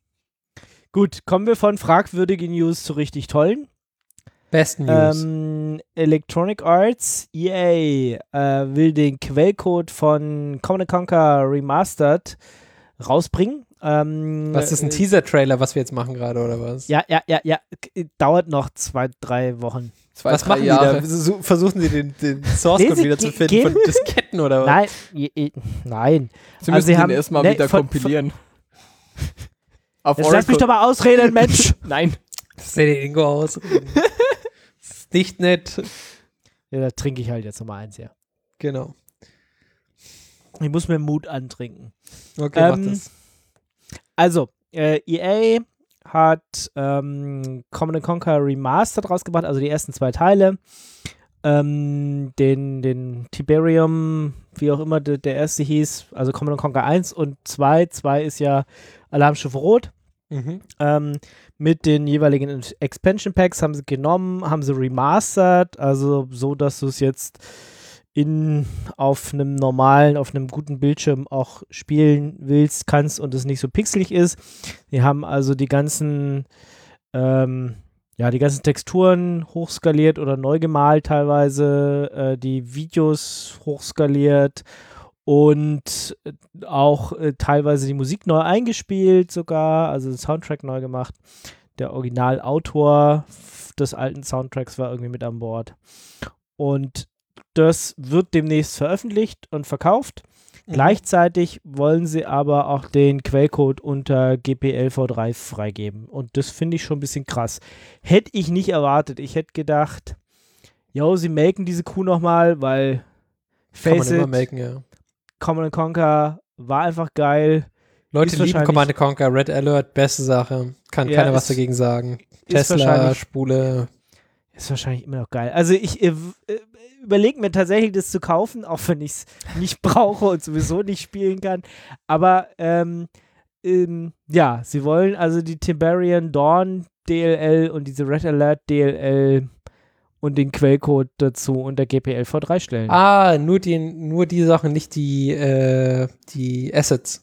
Gut, kommen wir von fragwürdigen News zu richtig tollen. Besten News. Ähm, Electronic Arts, E A, äh, will den Quellcode von Command and Conquer Remastered rausbringen. Ähm, was ist ein äh, Teaser-Trailer, was wir jetzt machen gerade, oder was? Ja, ja, ja, ja. K- Dauert noch zwei, drei Wochen. Zwei, Was drei machen Jahre. die da? So, versuchen sie den, den Source Nee, Code sie wieder ge- zu finden geben- von Disketten oder was? Nein, je- je- nein. Sie Also müssen sie den haben- erstmal ne, wieder von- kompilieren. Auf Jetzt lass mich doch mal ausreden, Mensch. Nein. Seh den Ingo aus. Das ist nicht nett. Ja, da trinke ich halt jetzt nochmal eins, ja. Genau. Ich muss mir Mut antrinken. Okay, Ähm, mach das. Also, äh, E A hat ähm, Command and Conquer Remastered rausgebracht, also die ersten zwei Teile. Ähm, den, den Tiberium, wie auch immer de, der erste hieß, also Command and Conquer eins und zwei. zwei ist ja Alarmstufe Rot. Mhm. Ähm, mit den jeweiligen Expansion Packs haben sie genommen, haben sie remastered, also so, dass du es jetzt in, auf einem normalen, auf einem guten Bildschirm auch spielen willst, kannst und es nicht so pixelig ist. Die haben also die ganzen, ähm, ja, die ganzen Texturen hochskaliert oder neu gemalt teilweise, äh, die Videos hochskaliert und äh, auch äh, teilweise die Musik neu eingespielt sogar, also den Soundtrack neu gemacht. Der Originalautor f- des alten Soundtracks war irgendwie mit an Bord. Und das wird demnächst veröffentlicht und verkauft. Mhm. Gleichzeitig wollen sie aber auch den Quellcode unter G P L v drei freigeben. Und das finde ich schon ein bisschen krass. Hätte ich nicht erwartet. Ich hätte gedacht, yo, sie melken diese Kuh nochmal, weil Kann man Face immer it, melken, ja. Command and Conquer war einfach geil. Leute Ist lieben wahrscheinlich- Command and Conquer, Red Alert, beste Sache. Kann Ja, keiner was ist- dagegen sagen. ist Tesla, wahrscheinlich- Spule. Ist wahrscheinlich immer noch geil. Also ich äh, äh, überlege mir tatsächlich, das zu kaufen, auch wenn ich es nicht brauche und sowieso nicht spielen kann. Aber ähm, ähm, ja, sie wollen also die Tiberian Dawn D L L und diese Red Alert D L L und den Quellcode dazu unter G P L v drei stellen. Ah, nur die, nur die Sachen, nicht die, äh, die Assets.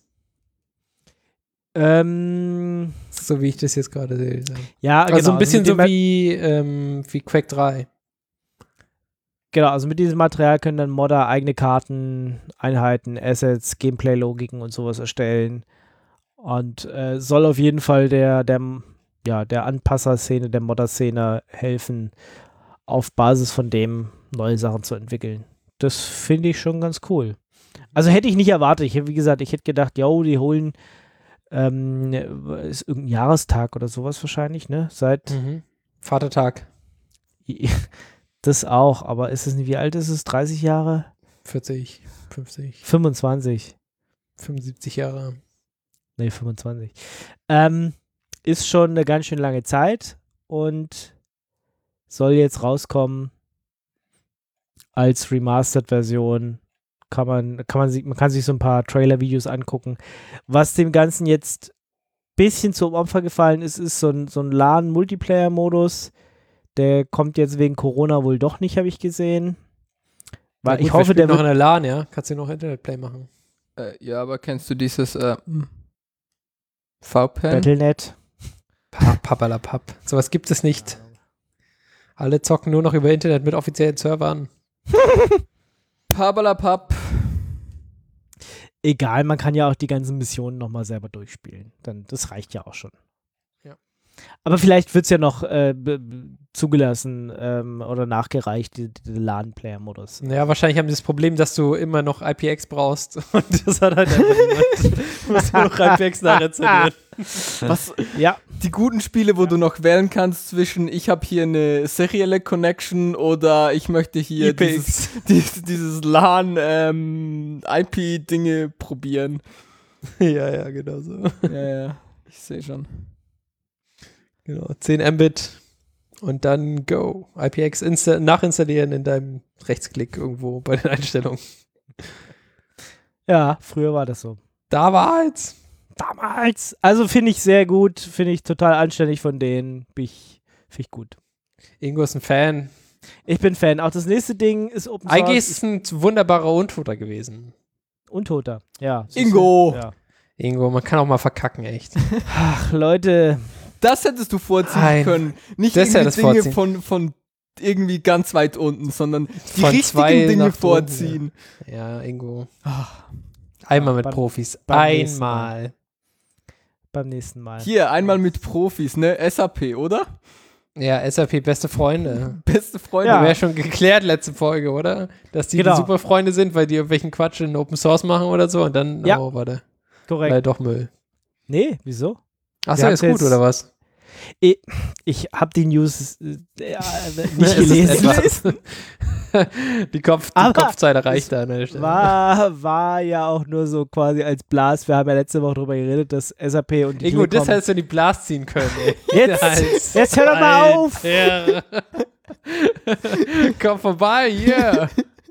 Ähm, So wie ich das jetzt gerade sehe. ja, Also genau. ein bisschen mit so dem- wie, ähm, wie Quake drei. genau, also mit diesem Material können dann Modder eigene Karten, Einheiten, Assets, Gameplay-Logiken und sowas erstellen. Und äh, soll auf jeden Fall der, der, ja, der Anpasser-Szene, der Modder-Szene helfen, auf Basis von dem neue Sachen zu entwickeln. Das finde ich schon ganz cool. Also hätte ich nicht erwartet. Ich, wie gesagt, ich hätte gedacht, yo, die holen ähm, ist irgendein Jahrestag oder sowas wahrscheinlich, ne? Seit Mhm. Vatertag. Das auch, aber ist es nicht, wie alt ist es? dreißig Jahre? vierzig, fünfzig, fünfundzwanzig. fünfundsiebzig Jahre. Nee, fünfundzwanzig. Ähm, ist schon eine ganz schön lange Zeit und soll jetzt rauskommen als Remastered-Version. Kann man, kann man, sich, man kann sich so ein paar Trailer-Videos angucken. Was dem Ganzen jetzt ein bisschen zum Opfer gefallen ist, ist so ein, so ein LAN-Multiplayer-Modus. Der kommt jetzt wegen Corona wohl doch nicht, habe ich gesehen. Weil Na gut, ich hoffe, wir der spielen noch wird in der LAN, ja? Kannst du noch Internetplay machen? Äh, ja, aber kennst du dieses äh, V P N? Battle Punkt net. Pa Pappalapapp. Sowas gibt es nicht. Alle zocken nur noch über Internet mit offiziellen Servern. Pabalapap. Egal, man kann ja auch die ganzen Missionen nochmal selber durchspielen. Dann, das reicht ja auch schon. Ja. Aber vielleicht wird es ja noch äh, b- b- zugelassen ähm, oder nachgereicht, die, die LAN-Player-Modus. Ja, wahrscheinlich haben sie das Problem, dass du immer noch I P X brauchst. Und das hat halt einfach niemand. Du musst nur noch I P X nachinstallieren. Was? Ja, Die guten Spiele, wo du noch wählen kannst zwischen ich habe hier eine serielle Connection oder ich möchte hier I P X. dieses, dieses, dieses LAN ähm, I P-Dinge probieren. Ja, ja, genau so. Ja, ja, ich sehe schon. Genau, zehn Mbit und dann go. I P X insta- nachinstallieren in deinem Rechtsklick irgendwo bei den Einstellungen. ja, früher war das so. Da war jetzt. Damals. Also finde ich sehr gut, finde ich total anständig von denen. Bin ich, finde ich gut. Ingo ist ein Fan. Ich bin Fan. Auch das nächste Ding ist Open Source. Eigentlich ist es ein wunderbarer Untoter gewesen. Untoter. Ja. Ingo. Ja. Ingo, man kann auch mal verkacken, echt. Ach, Leute. Das hättest du vorziehen Nein, können. Nicht das irgendwie hättest Dinge vorziehen. von, von irgendwie ganz weit unten, sondern die Von richtigen zwei Dinge nach vorziehen. Ja, Ingo. Ach. Einmal mit beim- Profis. beim nächsten Einmal. Beim nächsten Mal. Hier, einmal mit Profis, ne? S A P, oder? Ja, S A P beste Freunde. Beste Freunde. Ja. Wäre schon geklärt letzte Folge, oder? Dass die, Genau. die super Freunde sind, weil die irgendwelchen Quatsch in Open Source machen oder so und dann, Ja. oh, warte, Korrekt. weil doch Müll. Nee, wieso? Achso, Wir ist haben's gut, jetzt- oder was? Ich habe die News äh, ja, Es nicht ist gelesen. etwas. die Kopf, die Aber Kopfzeile reicht da an der Stelle. War, war ja auch nur so quasi als Blast. Wir haben ja letzte Woche darüber geredet, dass S A P und die Ingo, das Telekom- hättest du in die Blast ziehen können, ey. Jetzt, Als- jetzt hör doch mal auf! Alter. Komm vorbei, hier.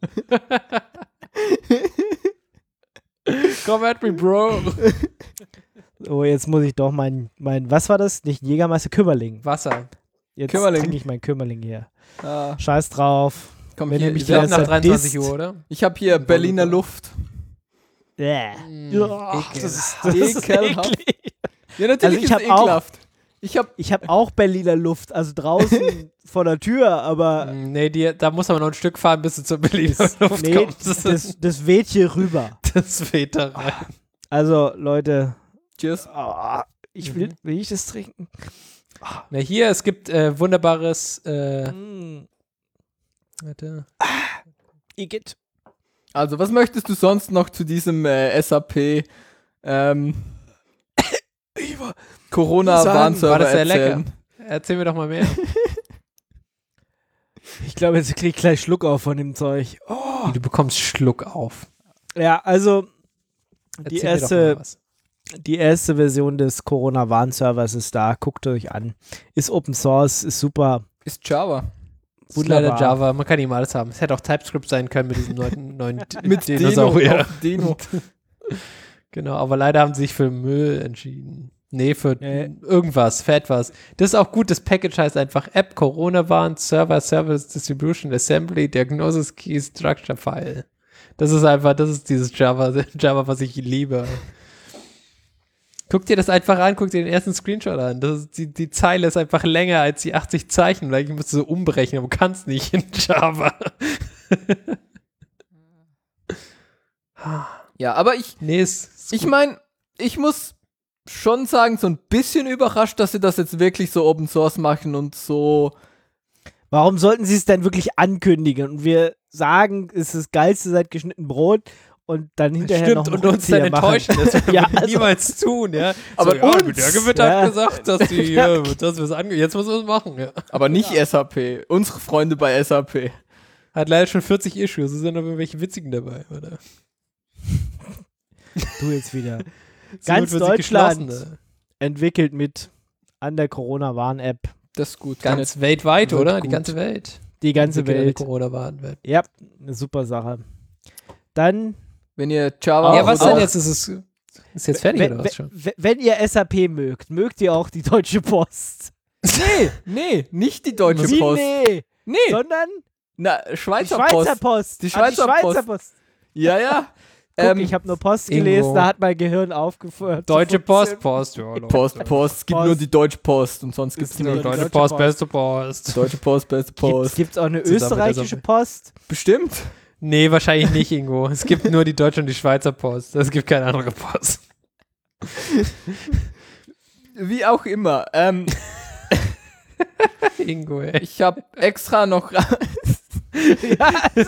Komm at me, Bro. Oh, jetzt muss ich doch mein, mein, was war das? Nicht Jägermeister, Kümmerling. Wasser. Jetzt Kümmerling. trinke ich mein Kümmerling hier. Ah, Scheiß drauf. komm, Wenn hier, du mich ich Wir Ja, haben ist nach ja dreiundzwanzig Dist. Uhr, oder? ich habe hier Berliner Luft. Äh. Mm, Ja, ekel. das ist, das ist Ekelhaft. eklig. Ja, natürlich Also ich ist hab es auch- ekelhaft. Ich habe Ich habe auch Berliner Luft, also draußen vor der Tür, aber Mm, Nee, die, da muss aber noch ein Stück fahren, bis du zur Berliner das, Luft nee, kommst. das, Das, das, das weht hier rüber. das weht da rein. Also, Leute, Cheers. oh, ich will, Mhm. will ich das trinken? Na, hier, es gibt äh, wunderbares, äh, Mm, warte. Igitt. Also, was möchtest du sonst noch zu diesem äh, S A P ähm, Corona-Warnserver War das sehr erzählen? lecker? Erzähl mir doch mal mehr. Ich glaube, jetzt krieg ich gleich Schluck auf von dem Zeug. Oh. Du bekommst Schluck auf. Ja, also die Erzähl mir doch erste, mal was. die erste Version des Corona-Warn-Servers ist da. Guckt euch an. Ist Open Source, ist super. Ist Java. Das ist leider wunderbar. Java, man kann ihm alles haben. Es hätte auch TypeScript sein können mit diesem neuen, neuen Mit Deno. Dinosaurier. Auf Deno. Genau, aber leider haben sie sich für Müll entschieden. Nee, für Ja. irgendwas, für etwas. Das ist auch gut, das Package heißt einfach App, Corona Warn, Server, Service, Distribution, Assembly, Diagnosis Key, Structure File. Das ist einfach, das ist dieses Java, Java, was ich liebe. Guck dir das einfach an, guck dir den ersten Screenshot an. Das ist, die, die Zeile ist einfach länger als die achtzig Zeichen. Vielleicht musst du so umbrechen, aber du kannst nicht in Java. Ja, aber ich, Nee, ist, ist ich gut. meine, ich muss schon sagen, so ein bisschen überrascht, dass sie das jetzt wirklich so Open Source machen und so. Warum sollten sie es denn wirklich ankündigen? Und wir sagen, es ist das Geilste seit geschnitten Brot und dann hinterher Stimmt, noch und uns dann enttäuschen. Das werden Ja, wir also- niemals tun, ja. Aber so, ja, uns- der Gewitter Ja. hat gesagt, dass die, ja, dass wir es ange... Jetzt müssen wir es machen, ja. Aber nicht S A P. Unsere Freunde bei S A P. Hat leider schon vierzig Issues. Es sind noch irgendwelche witzigen dabei, oder? Du jetzt wieder. Somit Ganz wird sie Deutschland geschlossen, entwickelt mit an der Corona-Warn-App. Das ist gut. Ganz weltweit, Wird oder? Die gut. ganze Welt. Die ganze Entwickelt eine Welt. Corona-Warn-Welt. Ja, eine super Sache. Dann, Wenn ihr Java Ja, was oder denn auch- jetzt? Ist es ist jetzt fertig, wenn, oder was schon? wenn, wenn ihr S A P mögt, mögt ihr auch die Deutsche Post. Nee, nee, nicht die Deutsche Wie, Post. nee, Nee, sondern na, die Schweizer, Schweizer Post. Post. Die Ah, Schweizer Post. Post. Ja, ja. Guck, Ähm, ich habe nur Post Ingo. gelesen, da hat mein Gehirn aufgeführt. Deutsche Post, Post, ja. Leute. Post, Post. Es gibt Post. nur die Deutsche Post und sonst gibt es Ist nur nur die Deutsche Deutsche Post, Post. beste Post. Deutsche Post, beste Gibt's, Post. gibt's auch eine Zusammen mit der österreichische Sonne. Post? Bestimmt. Nee, wahrscheinlich nicht, Ingo. Es gibt nur die Deutsche und die Schweizer Post. Es gibt keine andere Post. Wie auch immer. Ähm, Ingo, ey. ich habe extra noch. ja, also,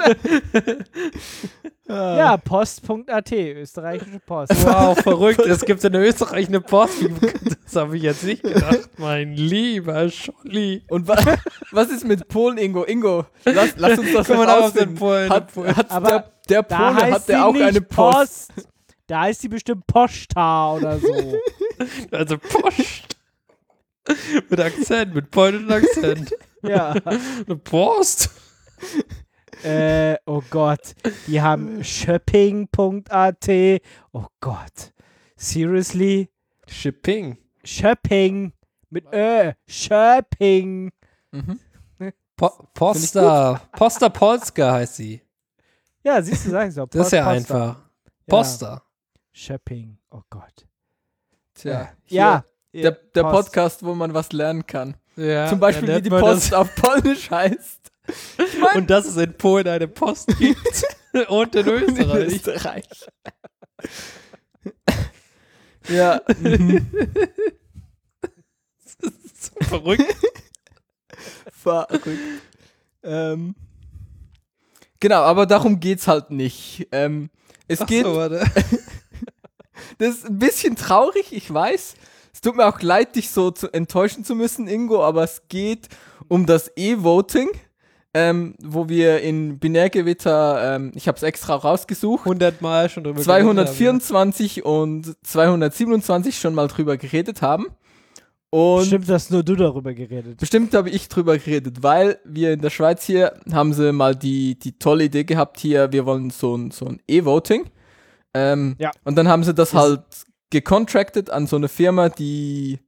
ja, post punkt a t, österreichische Post. Wow, verrückt. Es gibt in Österreich eine Post. Das habe ich jetzt nicht gedacht. Mein lieber Scholli. Und wa was ist mit Polen, Ingo? Ingo, lass, lass uns das Guck mal noch auf den ausfinden. Polen. Hat, hat Aber der, der Da Pole, heißt hat der sie auch nicht eine Post? Post. Da heißt sie bestimmt Posta oder so. Also Post. Mit Akzent, mit polnischem Akzent. Ja. Eine Post? Äh, oh Gott. Die haben shopping punkt a t. Oh Gott. Seriously? Shipping. Shopping. Mit Ö. Shopping. Mhm. Po Posta. Posta Polska heißt sie. Ja, siehst du, sag ich so. Das ist ja Post- einfach. Ja. Posta. Shopping. Oh Gott. Tja, hier, Ja. Der, der Post. Podcast, wo man was lernen kann. Ja, Zum Beispiel, dann wie die nennt man Post auf Polnisch heißt. Das, und dass es in Polen eine Post gibt. Und in In Österreich. Österreich. Ja. Mhm. Verrückt. Verrückt. Ähm. Genau, aber darum geht's halt nicht. Ähm, es Ach geht. so, warte. Das ist ein bisschen traurig, ich weiß. Es tut mir auch leid, dich so zu enttäuschen zu müssen, Ingo, aber es geht um das E-Voting, ähm, wo wir in Binärgewitter, ähm, ich habe es extra rausgesucht, hundertmal schon drüber zweihundertvierundzwanzig und zweihundertsiebenundzwanzig schon mal drüber geredet haben. Und Stimmt, dass nur du darüber geredet. bestimmt habe ich drüber geredet, weil wir in der Schweiz hier haben sie mal die, die tolle Idee gehabt hier, wir wollen so ein, so ein E-Voting. Ähm, Ja. Und dann haben sie das Ist- halt gecontracted an so eine Firma, die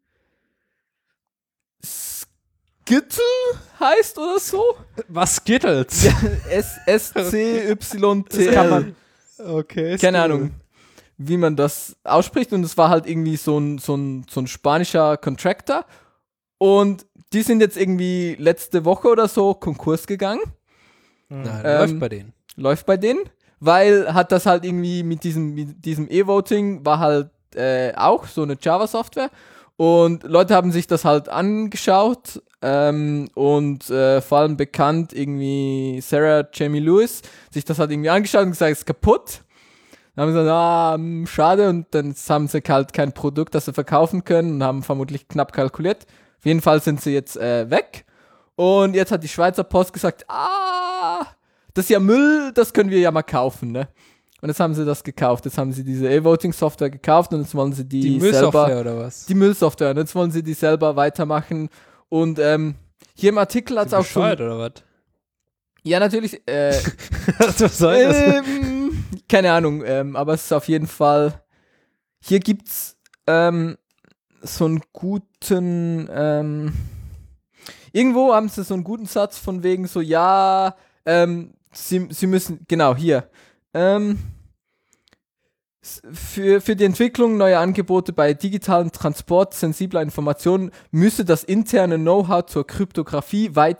Skittle heißt oder so. Was Skittles? Ja, S C Y T Das kann L. man- Okay. Keine Ahnung, wie man das ausspricht. Und es war halt irgendwie so ein, so ein, so ein spanischer Contractor. Und die sind jetzt irgendwie letzte Woche oder so Konkurs gegangen. Nein, Ähm, läuft bei denen. Läuft bei denen. Weil hat das halt irgendwie mit diesem, mit diesem E-Voting war halt äh, auch so eine Java-Software. Und Leute haben sich das halt angeschaut. Ähm, und äh, vor allem bekannt irgendwie Sarah Jamie Lewis sich das halt irgendwie angeschaut und gesagt, es ist kaputt. Dann haben sie gesagt, ah, mh, schade. Und dann haben sie halt kein Produkt, das sie verkaufen können und haben vermutlich knapp kalkuliert. Auf jeden Fall sind sie jetzt äh, weg. Und jetzt hat die Schweizer Post gesagt, ah, das ist ja Müll, das können wir ja mal kaufen, ne? Und jetzt haben sie das gekauft. Jetzt haben sie diese E-Voting-Software gekauft und jetzt wollen sie die, Die selber... Müllsoftware oder was? Die Müllsoftware. Und jetzt wollen sie die selber weitermachen. Und ähm, hier im Artikel hat es auch schon... Bescheuert oder was? Ja, natürlich. Äh, Was soll das? ähm, keine Ahnung, ähm, aber es ist auf jeden Fall. Hier gibt's ähm, so einen guten. Ähm, irgendwo haben sie so einen guten Satz von wegen so, ja, ähm, sie, sie müssen, genau, hier. Ähm, s- für, für die Entwicklung neuer Angebote bei digitalen Transport sensibler Informationen müsse das interne Know-how zur Kryptographie weiter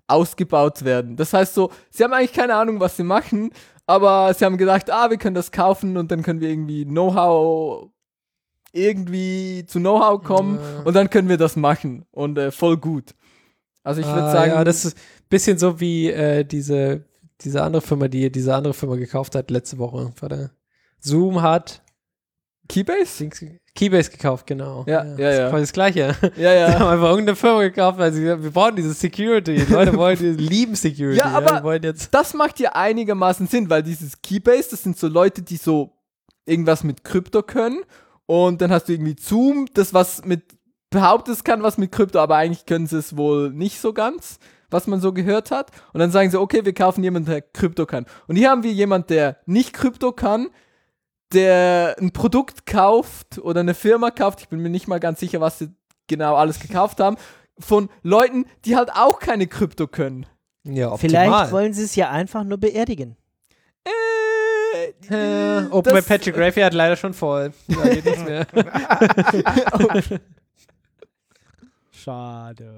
ausgebaut werden. Das heißt so, sie haben eigentlich keine Ahnung, was sie machen, aber sie haben gedacht, ah, wir können das kaufen und dann können wir irgendwie Know-how, irgendwie zu Know-how kommen Ja. und dann können wir das machen und äh, voll gut. Also ich würde Ah, sagen, ja, das ist ein bisschen so wie äh, diese, diese andere Firma, die diese andere Firma gekauft hat letzte Woche. Warte. Zoom hat Keybase? Dings, Keybase gekauft, genau. Ja, ja, das ja. ist quasi das Gleiche. Ja, Sie ja. haben einfach irgendeine Firma gekauft, weil sie gesagt, wir brauchen diese Security. Die Leute wollen, die lieben Security. Ja, aber- die wollen jetzt. Das macht ja einigermaßen Sinn, weil dieses Keybase, das sind so Leute, die so irgendwas mit Krypto können und dann hast du irgendwie Zoom, das was mit behauptet, es kann was mit Krypto, aber eigentlich können sie es wohl nicht so ganz, was man so gehört hat. Und dann sagen sie, okay, wir kaufen jemanden, der Krypto kann. Und hier haben wir jemanden, der nicht Krypto kann, der ein Produkt kauft oder eine Firma kauft, ich bin mir nicht mal ganz sicher, was sie genau alles gekauft haben, von Leuten, die halt auch keine Krypto können. Ja, Vielleicht optimal. wollen sie es ja einfach nur beerdigen. Äh, Äh, das- Open Patrick Graveyard hat leider schon voll. Da geht nichts mehr. Schade.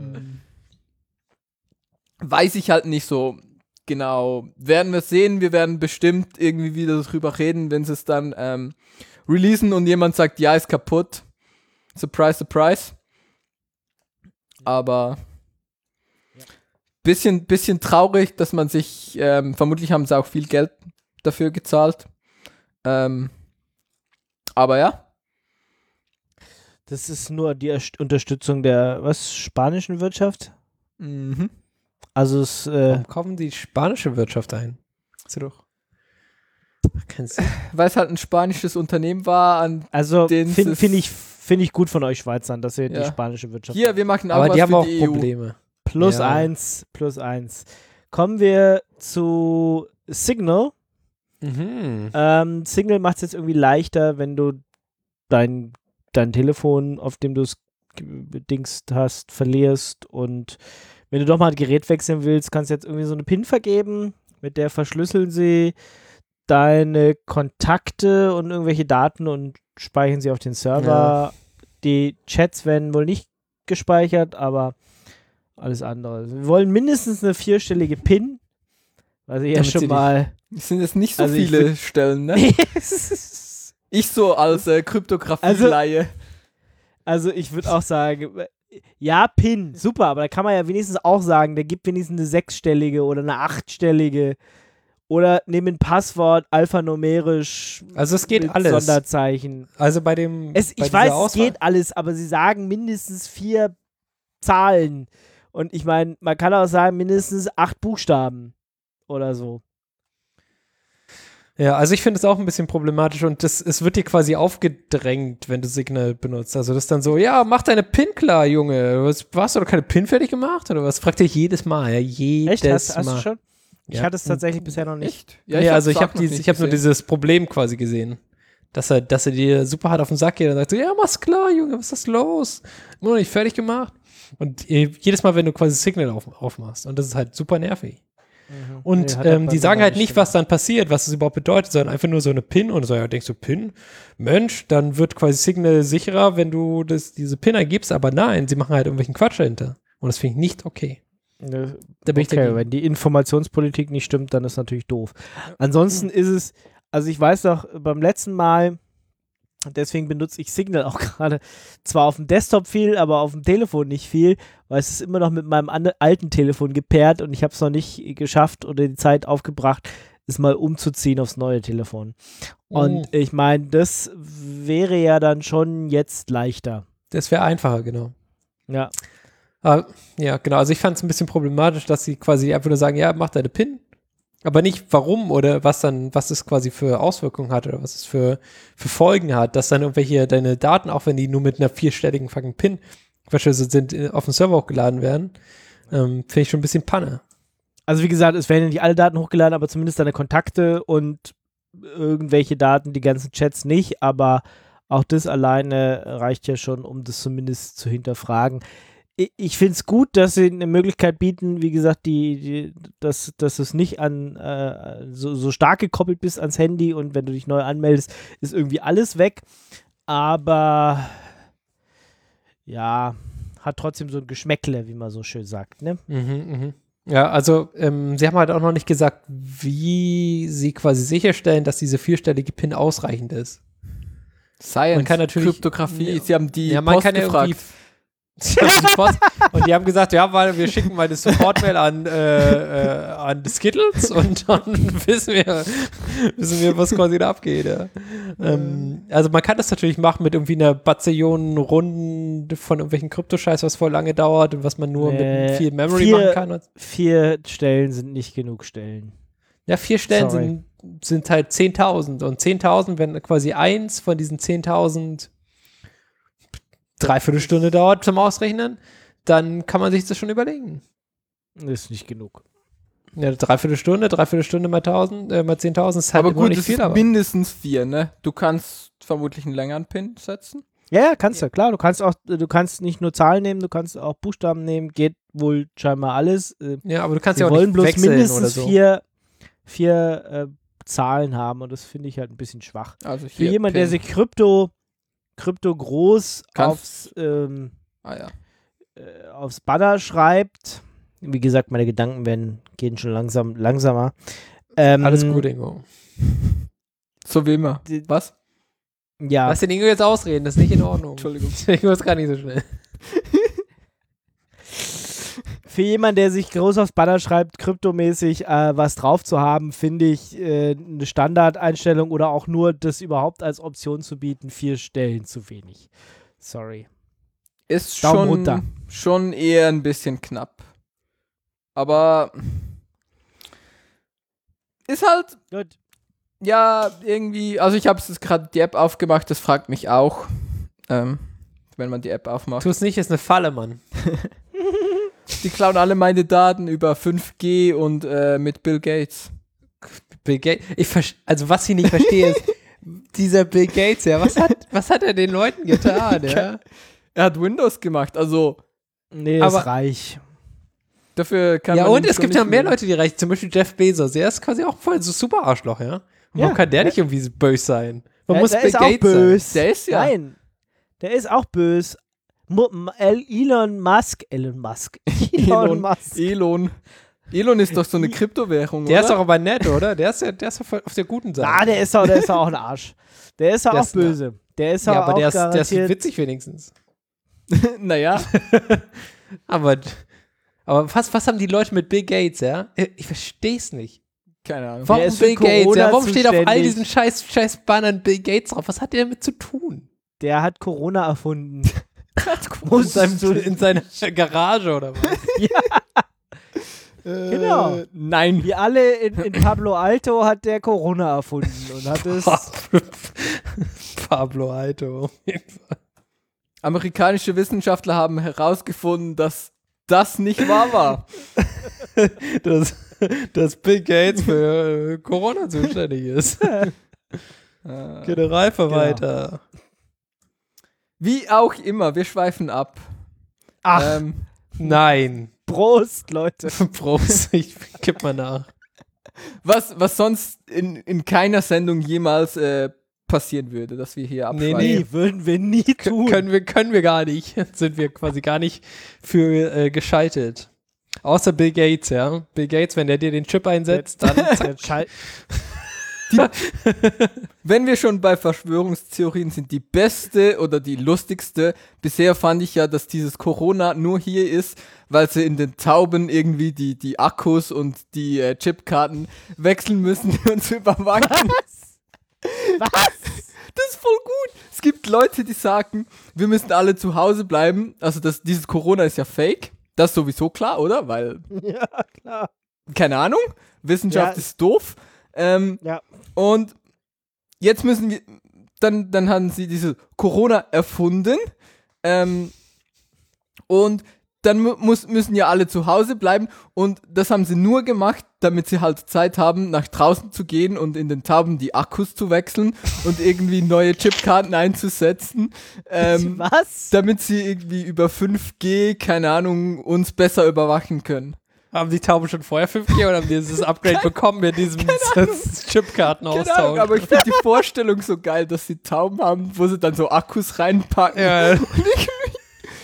Weiß ich halt nicht so genau. Werden wir sehen, wir werden bestimmt irgendwie wieder darüber reden, wenn sie es dann ähm, releasen und jemand sagt, ja, ist kaputt. Surprise, surprise. Aber bisschen, bisschen traurig, dass man sich, ähm, vermutlich haben sie auch viel Geld dafür gezahlt. Ähm, aber ja. Das ist nur die Erst- Unterstützung der, was, spanischen Wirtschaft? Mhm. Also es, äh, Warum kaufen die spanische Wirtschaft ein? Ist ja doch. Kein Sinn. Weil es halt ein spanisches Unternehmen war, an also den finde es- find ich, find ich gut von euch Schweizern, dass ihr die Ja. spanische Wirtschaft hier, wir machen auch Aber was die haben für auch die E U. Probleme. Plus Ja. eins, plus eins. Kommen wir zu Signal. Mhm. Ähm, Signal macht es jetzt irgendwie leichter, wenn du dein, dein Telefon, auf dem du es bedingst hast, verlierst und wenn du doch mal ein Gerät wechseln willst, kannst du jetzt irgendwie so eine PIN vergeben, mit der verschlüsseln sie deine Kontakte und irgendwelche Daten und speichern sie auf den Server. Die Chats werden wohl nicht gespeichert, aber alles andere. Wir wollen mindestens eine vierstellige PIN, was ich ja Damit sie schon die- mal Es sind jetzt nicht so Also ich viele Stellen, ne? Ich so als äh, Kryptographie-Laie. Also ich würde auch sagen, ja, PIN, super, aber da kann man ja wenigstens auch sagen, der gibt wenigstens eine sechsstellige oder eine achtstellige oder nimm ein Passwort alphanumerisch Also es geht mit alles. Sonderzeichen. Also bei dem. Es, bei ich weiß, dieser es Auswahl- geht alles, aber sie sagen mindestens vier Zahlen. Und ich meine, man kann auch sagen, mindestens acht Buchstaben oder so. Ja, also ich finde es auch ein bisschen problematisch und das, es wird dir quasi aufgedrängt, wenn du Signal benutzt. Also das ist dann so, ja, mach deine PIN klar, Junge. Was, hast du doch keine PIN fertig gemacht oder was? Fragt dich jedes Mal, ja, jedes Echt? Hast, hast Mal. du schon? Ich Ja. hatte es tatsächlich bisher noch nicht. Echt? Ja, hab's also ich auch habe noch dies, nicht ich habe nur gesehen. dieses Problem quasi gesehen, dass er, dass er dir super hart auf den Sack geht und sagt so, ja, mach's klar, Junge, was ist los? Immer noch nicht fertig gemacht. Und äh, jedes Mal, wenn du quasi Signal auf, aufmachst und das ist halt super nervig. Und Nee, hat er ähm, bei die mir sagen noch halt nicht nicht, was dann passiert, was es überhaupt bedeutet, sondern einfach nur so eine PIN und so, ja, denkst du, PIN? Mensch, dann wird quasi Signal sicherer, wenn du das, diese PIN eingibst, aber nein, sie machen halt irgendwelchen Quatsch dahinter. Und das finde ich nicht okay. Ne, Da bin ich okay, dagegen. wenn die Informationspolitik nicht stimmt, dann ist natürlich doof. Ansonsten ist es, also ich weiß noch, beim letzten Mal, deswegen benutze ich Signal auch gerade, zwar auf dem Desktop viel, aber auf dem Telefon nicht viel, weil es ist immer noch mit meinem ande- alten Telefon gepaart und ich habe es noch nicht geschafft oder die Zeit aufgebracht, es mal umzuziehen aufs neue Telefon. Und ich meine, das wäre ja dann schon jetzt leichter. Das wäre einfacher, genau. Ja. Ah, ja, genau. Also ich fand es ein bisschen problematisch, dass sie quasi einfach nur sagen, ja, mach deine PIN. Aber nicht warum oder was dann, was es quasi für Auswirkungen hat oder was es für, für Folgen hat, dass dann irgendwelche deine Daten, auch wenn die nur mit einer vierstelligen fucking PIN verschlüsselt sind, äh, auf den Server hochgeladen werden, ähm, finde ich schon ein bisschen Panne. Also wie gesagt, es werden ja nicht alle Daten hochgeladen, aber zumindest deine Kontakte und irgendwelche Daten, die ganzen Chats nicht, aber auch das alleine reicht ja schon, um das zumindest zu hinterfragen. Ich, ich finde es gut, dass sie eine Möglichkeit bieten, wie gesagt, die, die, dass, dass du es nicht an äh, so, so stark gekoppelt bist ans Handy und wenn du dich neu anmeldest, ist irgendwie alles weg. Aber ja, hat trotzdem so ein Geschmäckle, wie man so schön sagt, ne? Mhm, mhm. Ja, also ähm, sie haben halt auch noch nicht gesagt, wie sie quasi sicherstellen, dass diese vierstellige PIN ausreichend ist. Science, Man kann natürlich- Kryptographie, Ja. sie haben die Ja, man Post kann ja gefragt. irgendwie Sie haben die Post, und die haben gesagt, ja, weil wir schicken mal das Support-Mail an, äh, äh, an Skittles und dann wissen wir, wissen wir, was quasi da abgeht. Ja. Ähm, also man kann das natürlich machen mit irgendwie einer Bazillionen Runden von irgendwelchen Kryptoscheiß, was voll lange dauert und was man nur Nee, mit viel Memory vier- machen kann. Und, Vier Stellen sind nicht genug Stellen. ja, vier Stellen Sorry. sind, sind halt zehntausend und zehntausend, wenn quasi eins von diesen zehntausend dreiviertel Stunde dauert zum Ausrechnen, dann kann man sich das schon überlegen. Ist nicht genug. Ja, dreiviertel Stunde, dreiviertel Stunde mal tausend, äh, mal zehntausend ist halt Aber immer gut, nicht es viel, ist aber mindestens vier, ne? Du kannst vermutlich einen längeren Pin setzen. Ja, ja, kannst du, klar. Du kannst auch, du kannst nicht nur Zahlen nehmen, du kannst auch Buchstaben nehmen, geht wohl scheinbar alles. Äh, ja, aber du kannst Sie ja auch wollen nicht bloß wechseln mindestens oder so. vier, vier äh, Zahlen haben und das finde ich halt ein bisschen schwach. Also Für hier jemand, Pin. der sich Krypto, Krypto groß Kannst- aufs, ähm, Ah ja. äh, aufs Banner schreibt, wie gesagt, meine Gedanken werden, gehen schon langsam, langsamer. Ähm, Alles gut, Ingo. So wie immer. Die- Was? Ja, Lass den Ingo jetzt ausreden, das ist nicht in Ordnung. Entschuldigung. Ingo ist gar nicht so schnell. für jemanden, der sich groß aufs Banner schreibt, kryptomäßig äh, was drauf zu haben, finde ich äh, eine Standardeinstellung oder auch nur das überhaupt als Option zu bieten, vier Stellen zu wenig. Sorry. Ist Daumen schon, runter. schon eher ein bisschen knapp. Aber ist halt, Gut. ja, irgendwie, also ich habe jetzt gerade die App aufgemacht, das fragt mich auch, ähm, wenn man die App aufmacht. Tu es nicht, ist eine Falle, Mann. Die klauen alle meine Daten über fünf G und äh, mit Bill Gates. Bill Gates, ich verste- also was ich nicht verstehe ist, dieser Bill Gates, ja, was hat, was hat er den Leuten getan, ja? Er hat Windows gemacht, also Nee, Aber- ist reich. dafür kann Ja, man und ihm es schon gibt ja nicht mehr nehmen. Leute, die reich, zum Beispiel Jeff Bezos, der ist quasi auch voll so super Arschloch, ja? Und Ja, warum kann der ja. nicht irgendwie so böse sein? Man Der- muss der Bill ist auch Gates böse. Der ist ja. Nein, der ist auch böse. Mu- M- El- Elon Musk, Elon Musk, Elon, Elon. Musk. Elon. Elon ist doch so eine Kryptowährung, sein. Der oder? ist doch aber nett, oder? Der ist ja, der ist doch voll auf der guten Seite. Ah, der ist auch, der ist auch ein Arsch. Der ist ja Der auch ist- böse. Der ist ja, ja aber auch der ist, der ist garantiert. witzig wenigstens. naja, Aber, aber was, was haben die Leute mit Bill Gates, ja? Ich verstehe es nicht. keine Ahnung. Warum ist für Bill Gates, Corona ja? Warum steht auf all zuständig. diesen scheiß, scheiß Bannern Bill Gates drauf? Was hat der damit zu tun? Der hat Corona erfunden. In, Musst seinem, du- in seiner Garage oder was? Genau. Äh, nein. Wie alle in, in Pablo Alto hat der Corona erfunden und hat es. Pablo Alto. Amerikanische Wissenschaftler haben herausgefunden, dass das nicht wahr war. dass, dass Bill Gates für äh, Corona zuständig ist. Äh, Generalverwalter. wie auch immer, wir schweifen ab. Ach, Ähm, Nein. Prost, Leute. Prost, ich gib mal nach. was, was sonst in, in keiner Sendung jemals äh, passieren würde, dass wir hier Nee, abschweifen. nee. Nee, würden wir nie tun. Können wir, können wir gar nicht. Sind wir quasi gar nicht für äh, geschaltet. Außer Bill Gates, ja. Bill Gates, wenn der dir den Chip einsetzt, dann zack. Der Schei- Wenn wir schon bei Verschwörungstheorien sind, die beste oder die lustigste, bisher fand ich ja, dass dieses Corona nur hier ist, weil sie in den Tauben irgendwie die, die Akkus und die äh, Chipkarten wechseln müssen und zu überwachen. Was? Das ist voll gut. Es gibt Leute, die sagen, wir müssen alle zu Hause bleiben. Also das, dieses Corona ist ja fake. Das ist sowieso klar, oder? Weil, Ja, klar. keine Ahnung, Wissenschaft Ja. ist doof. Ähm, Ja. Und jetzt müssen wir, dann, dann haben sie diese Corona erfunden. Ähm, und dann mu muss, müssen ja alle zu Hause bleiben. Und das haben sie nur gemacht, damit sie halt Zeit haben, nach draußen zu gehen und in den Tauben die Akkus zu wechseln und irgendwie neue Chipkarten einzusetzen. Ähm, Was? damit sie irgendwie über fünf G, keine Ahnung, uns besser überwachen können. Haben die Tauben schon vorher fünf G oder haben die dieses Upgrade bekommen mit diesem Chipkarten Keine Ahnung, austauschen? aber ich finde die Vorstellung so geil, dass sie Tauben haben, wo sie dann so Akkus reinpacken. Ja. Und irgendwie,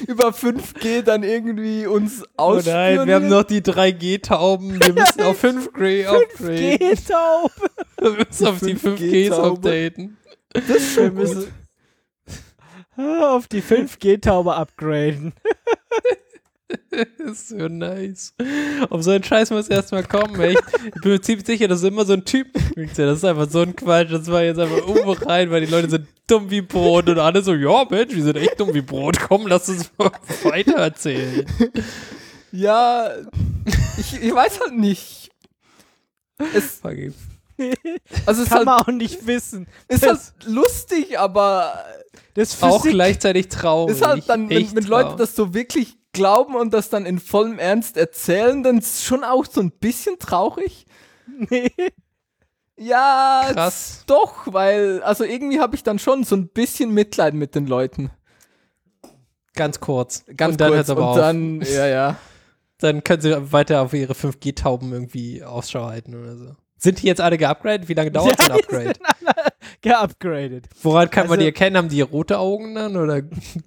über fünf G dann irgendwie uns Oh ausspionieren. nein, wir haben noch die drei G-Tauben. Wir müssen auf fünf G upgraden. G-Taube. Wir müssen auf die fünf Gs updaten. Das ist schon Wir müssen auf die fünf G-Taube upgraden. Das ist so nice. Auf so einen Scheiß muss erstmal kommen, echt. Ich bin mir ziemlich sicher, dass immer so ein Typ. Das ist einfach so ein Quatsch. Das war jetzt einfach irgendwo rein, weil die Leute sind dumm wie Brot und alle so, ja Mensch, wir sind echt dumm wie Brot. Komm, lass uns mal weiter erzählen. Ja, ich, ich weiß halt nicht. Es, Vergib. also es ist Kann halt, man auch nicht wissen. ist halt lustig, aber Das Auch Physik, gleichzeitig traurig. ist halt dann, wenn, Echt wenn Leute traurig. das so wirklich glauben und das dann in vollem Ernst erzählen, dann ist es schon auch so ein bisschen traurig. nee. Ja, Krass. doch, weil, also irgendwie habe ich dann schon so ein bisschen Mitleid mit den Leuten. Ganz kurz. Ganz und dann kurz. hört's aber und auf. dann, ja, ja. Dann können sie weiter auf ihre fünf G-Tauben irgendwie Ausschau halten oder so. Sind die jetzt alle geupgradet? Wie lange dauert Ja, so ein Upgrade? Geupgradet. Woran kann man Also- die erkennen? Haben die rote Augen dann? Oder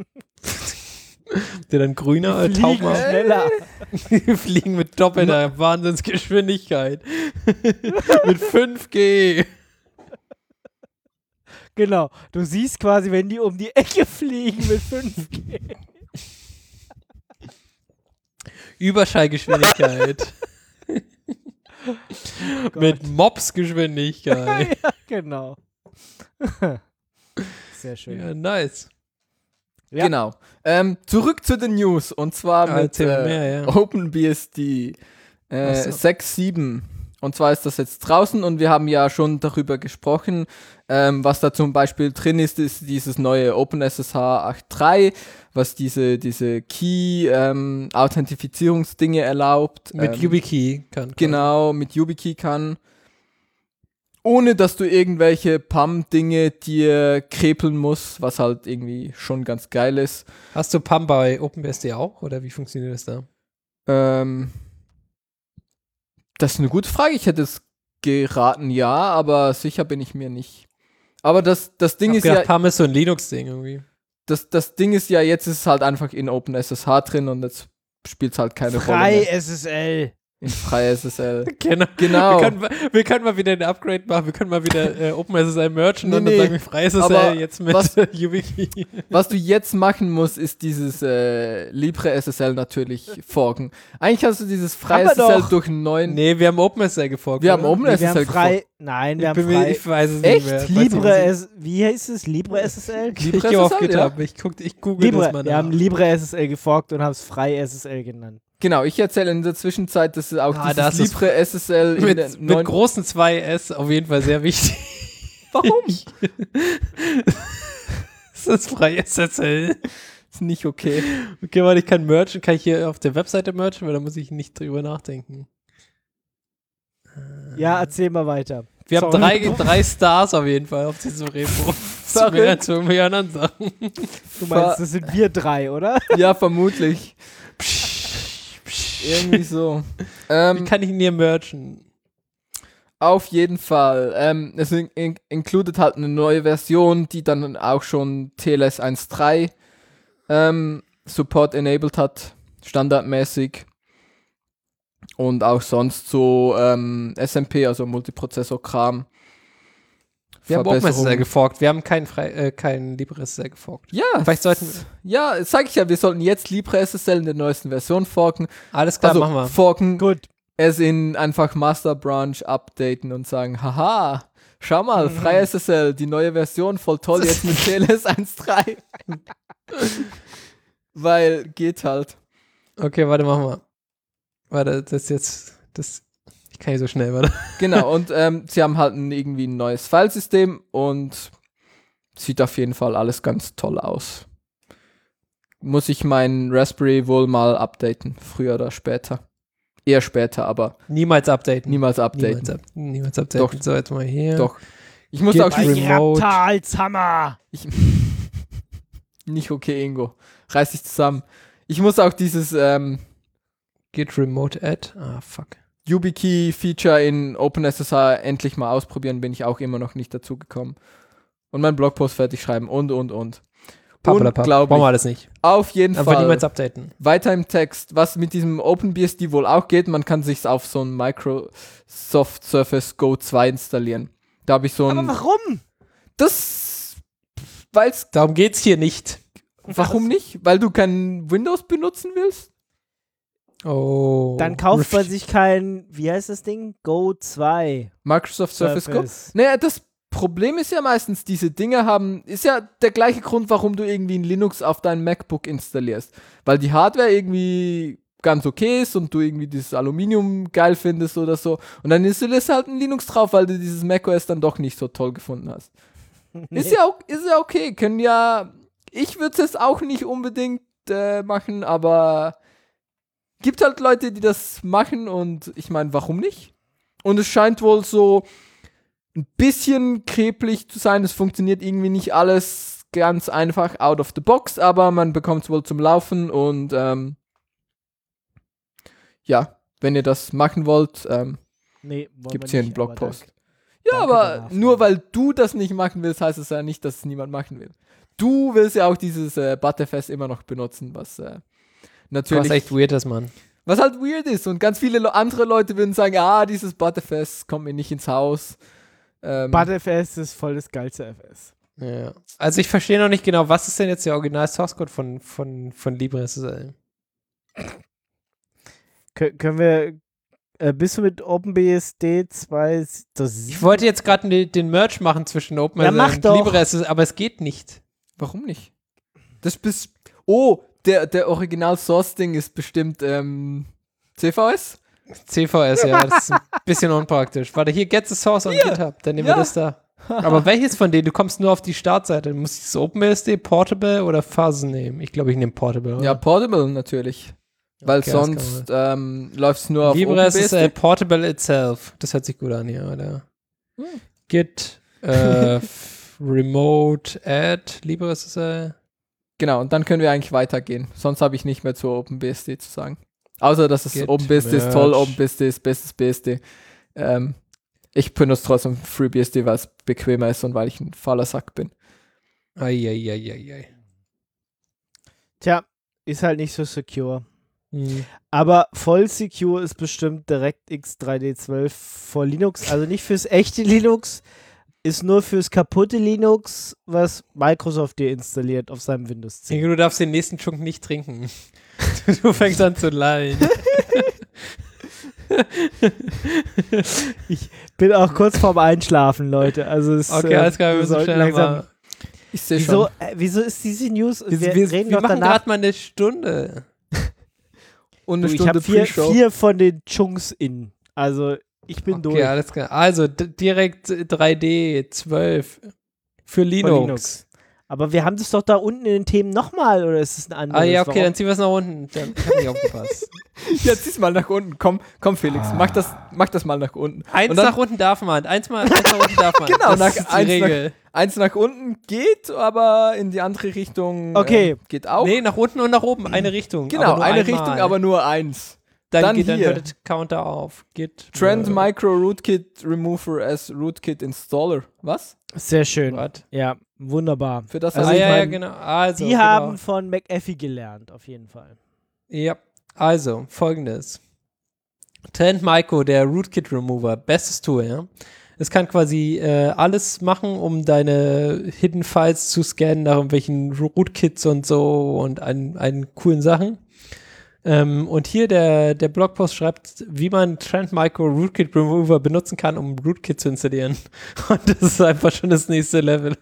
die dann grüner äh, Fliegen Tauben haben? schneller. Die fliegen mit doppelter Wahnsinnsgeschwindigkeit. Mit fünf G. Genau. Du siehst quasi, wenn die um die Ecke fliegen mit fünf G. Überschallgeschwindigkeit. Oh Mit Mopsgeschwindigkeit. Ja, genau. Sehr schön. Ja, nice. Ja. Genau. Ähm, zurück zu den News und zwar Ah, mit erzähl äh, mehr, ja. OpenBSD äh, Ach so. sechs Punkt sieben. Und zwar ist das jetzt draußen und wir haben ja schon darüber gesprochen. Ähm, was da zum Beispiel drin ist, ist dieses neue OpenSSH acht Punkt drei, was diese, diese Key-Authentifizierungsdinge erlaubt. Mit ähm, YubiKey kann. Genau, mit YubiKey kann. Ohne dass du irgendwelche P A M-Dinge dir krepeln musst, was halt irgendwie schon ganz geil ist. Hast du P A M bei OpenBSD auch? Oder wie funktioniert das da? Ähm, das ist eine gute Frage. Ich hätte es geraten, ja, aber sicher bin ich mir nicht. Aber das, das Ding Ich ist hab gedacht, ja, P A M ist so ein Linux-Ding irgendwie. das, das Ding ist ja, jetzt ist es halt einfach in OpenSSH drin und jetzt spielt es halt keine Frei Rolle mehr. S S L. In FreiSSL. Genau. Genau. Wir können, mal- wir können mal wieder ein Upgrade machen. Wir können mal wieder äh, OpenSSL merchen Nee, und dann nee. sagen wir FreiSSL Aber jetzt mit was- YubiKey. Was du jetzt machen musst, ist dieses äh, LibreSSL natürlich forken. Eigentlich hast du dieses Haben wir FreiSSL doch. durch einen neuen. Nee, wir haben OpenSSL geforkt. Wir haben oder? Open- Nee, wir haben OpenSSL frei. Nein, wir Ich, haben bin mir, frei. ich weiß es Echt? nicht mehr. Weiß Libre nicht, S. Wie heißt es? Libre S S L? ich ich gehe auf LibreSSL, GitHub. ja. Ich, guck, ich google das Libre. mal Wir nach. haben Libre S S L geforkt und haben es frei S S L genannt. Genau, ich erzähle in der Zwischenzeit, dass auch Ah, da dieses ist es- LibreSSL in der mit, neuen. mit großen zwei S auf jeden Fall sehr wichtig. Warum? Das ist frei S S L. Ist nicht okay. Okay, warte, ich kann merchen. Kann ich hier auf der Webseite merchen, weil da muss ich nicht drüber nachdenken. Ja, erzähl mal weiter. Wir haben Sorry. drei, drei Stars auf jeden Fall auf diesem Repo. Das ist mehr Verrückt. als irgendwie anderen Sachen. Du meinst, das sind wir drei, oder? Ja, vermutlich. Irgendwie so. Wie Ähm, kann ich ihn hier merchen? auf jeden Fall. Ähm, es in in included halt eine neue Version, die dann auch schon T L S eins Punkt drei ähm, Support enabled hat, standardmäßig. Und auch sonst so ähm, S M P, also Multiprozessor-Kram. Wir haben Verbesserungen. OpenSSL geforkt. Wir haben kein, frei, äh, kein LibreSSL geforkt. Ja, Vielleicht sollten s- ja, sag ich ja, wir sollten jetzt LibreSSL in der neuesten Version forken. Alles klar, Also machen wir. forken, Gut. es in einfach Master Branch updaten und sagen, haha, schau mal, Mhm. FreiSSL, die neue Version, voll toll, jetzt mit T L S eins Punkt drei. Weil geht halt. Okay, warte, machen wir. Warte, das ist jetzt. Das, ich kann nicht so schnell, warte. Genau, und ähm, sie haben halt ein, irgendwie ein neues Filesystem und sieht auf jeden Fall alles ganz toll aus. Muss ich meinen Raspberry wohl mal updaten, früher oder später. Eher später, aber Niemals updaten. niemals updaten. Niemals, up, niemals updaten. Doch. So, jetzt mal hier. Doch. Ich muss Git auch Bei diesen, Remote. Raptalshammer. ich, nicht okay, Ingo. Reiß dich zusammen. Ich muss auch dieses ähm, Git Remote Add. Ah, fuck. YubiKey-Feature in OpenSSH endlich mal ausprobieren, bin ich auch immer noch nicht dazu gekommen. Und meinen Blogpost fertig schreiben und, und, und. Pappelapapp. Unglaublich. Brauchen wir alles nicht. Auf jeden Aber Fall. niemals updaten. Weiter im Text, was mit diesem OpenBSD wohl auch geht, man kann sich auf so ein Microsoft Surface Go zwei installieren. Da habe ich so ein... Aber warum? Das... Weil's... Darum geht's hier nicht. Warum nicht? Weil du kein Windows benutzen willst? Oh. Dann kauft man sich kein, wie heißt das Ding? Go zwei. Microsoft Surface, Surface. Go? Naja, das Problem ist ja meistens, diese Dinge haben, ist ja der gleiche Grund, warum du irgendwie ein Linux auf dein MacBook installierst. Weil die Hardware irgendwie ganz okay ist und du irgendwie dieses Aluminium geil findest oder so. Und dann installierst du halt ein Linux drauf, weil du dieses macOS dann doch nicht so toll gefunden hast. Nee. Ist ja, ist ja okay, können ja, ich würde es jetzt auch nicht unbedingt äh, machen, aber gibt halt Leute, die das machen und ich meine, warum nicht? Und es scheint wohl so ein bisschen kreblich zu sein, es funktioniert irgendwie nicht alles ganz einfach out of the box, aber man bekommt es wohl zum Laufen und ähm, ja, wenn ihr das machen wollt, ähm, Nee, wollen gibt es wir hier einen nicht, aber Blogpost. danke. Ja, Danke aber der Nachfrage. nur weil du das nicht machen willst, heißt es ja nicht, dass es niemand machen will. Du willst ja auch dieses äh, Butterfest immer noch benutzen, was äh, natürlich... Was echt weird ist, Mann. Was halt weird ist. Und ganz viele Le- andere Leute würden sagen, ah, dieses Butterfest kommt mir nicht ins Haus. Ähm, ButterFS ist voll das geilste F S. Ja. Also ich verstehe noch nicht genau, was ist denn jetzt der Original Source Code von, von, von LibreSSL? Kö- können wir, äh, bist du mit OpenBSD zwei, das Ich wollte jetzt gerade den, den Merge machen zwischen OpenSSL Ja, mach und doch. LibreSSL, aber es geht nicht. warum nicht? Das bist... Oh, der, der Original-Source-Ding ist bestimmt ähm, C V S? C V S, ja, das ist ein bisschen unpraktisch. Warte, hier, get the source on GitHub, dann nehmen Ja. wir das da. Aber welches von denen? Du kommst nur auf die Startseite. Muss ich das OpenBSD, Portable oder Fuzz nehmen? Ich glaube, ich nehme Portable. Oder? Ja, Portable natürlich. Weil Okay, das sonst ähm, läuft es nur auf LibreSSL OpenBSD. Portable itself. Das hört sich gut an hier, oder? Hm. Git äh, f- Remote Add LibreSSL. Genau, und dann können wir eigentlich weitergehen. Sonst habe ich nicht mehr zu OpenBSD zu sagen. Außer, dass es Git OpenBSD ist toll, merge. OpenBSD ist bestes B S D. Ähm, ich benutze trotzdem FreeBSD, weil es bequemer ist und weil ich ein fauler Sack bin. Eieieiei. Tja, ist halt nicht so secure. Hm. Aber voll secure ist bestimmt DirectX drei D zwölf vor Linux. Also nicht fürs echte Linux, ist nur fürs kaputte Linux, was Microsoft dir installiert auf seinem Windows zehn. Ingo, du darfst den nächsten Chunk nicht trinken. Du fängst an zu lallen. Ich bin auch kurz vorm Einschlafen, Leute. Also es, Okay, äh, alles klar, wir müssen sollten schnell langsam. mal. Ich sehe Wieso, schon. äh, wieso ist diese News? Wir, Wir, wir, reden wir doch machen danach. gerade mal eine Stunde. Und Du, eine ich Stunde habe vier, Pre-Show. vier von den Chunks in. Also ich bin Okay, durch. alles klar. Also d- direkt drei D zwölf für Von Linux. Linux. Aber wir haben das doch da unten in den Themen nochmal, oder ist es ein anderes? Ah ja, okay, Warum? dann ziehen wir es nach unten. Dann- Ich hab nicht aufgepasst. Ja, zieh's mal nach unten. Komm, komm Felix, Ah. mach, das, mach das mal nach unten. Eins Und dann- nach unten darf man. Eins, mal, eins nach unten darf man. Genau, das nach ist die eins nach- Regel. Eins nach unten geht, aber in die andere Richtung Okay. ähm, geht auch. Nee, nach unten und nach oben. Eine Richtung. genau, aber nur eine einmal. Richtung, aber nur eins. Dann, dann geht, dann hier. hört der Counter auf. Git. Trend äh, Micro Rootkit Remover as Rootkit Installer. Was? Sehr schön. what? Ja, wunderbar. Für das Also ah, ich ja, ja, mein, genau. Also, Die genau. haben von McAfee gelernt, auf jeden Fall. Ja, also folgendes. Trend Micro, der Rootkit Remover, bestes Tool, ja. Es kann quasi äh, alles machen, um deine Hidden Files zu scannen nach irgendwelchen Rootkits und so und einen, einen coolen Sachen. Ähm, und hier der, der Blogpost schreibt, wie man Trend Micro Rootkit Remover benutzen kann, um Rootkit zu installieren. Und das ist einfach schon das nächste Level.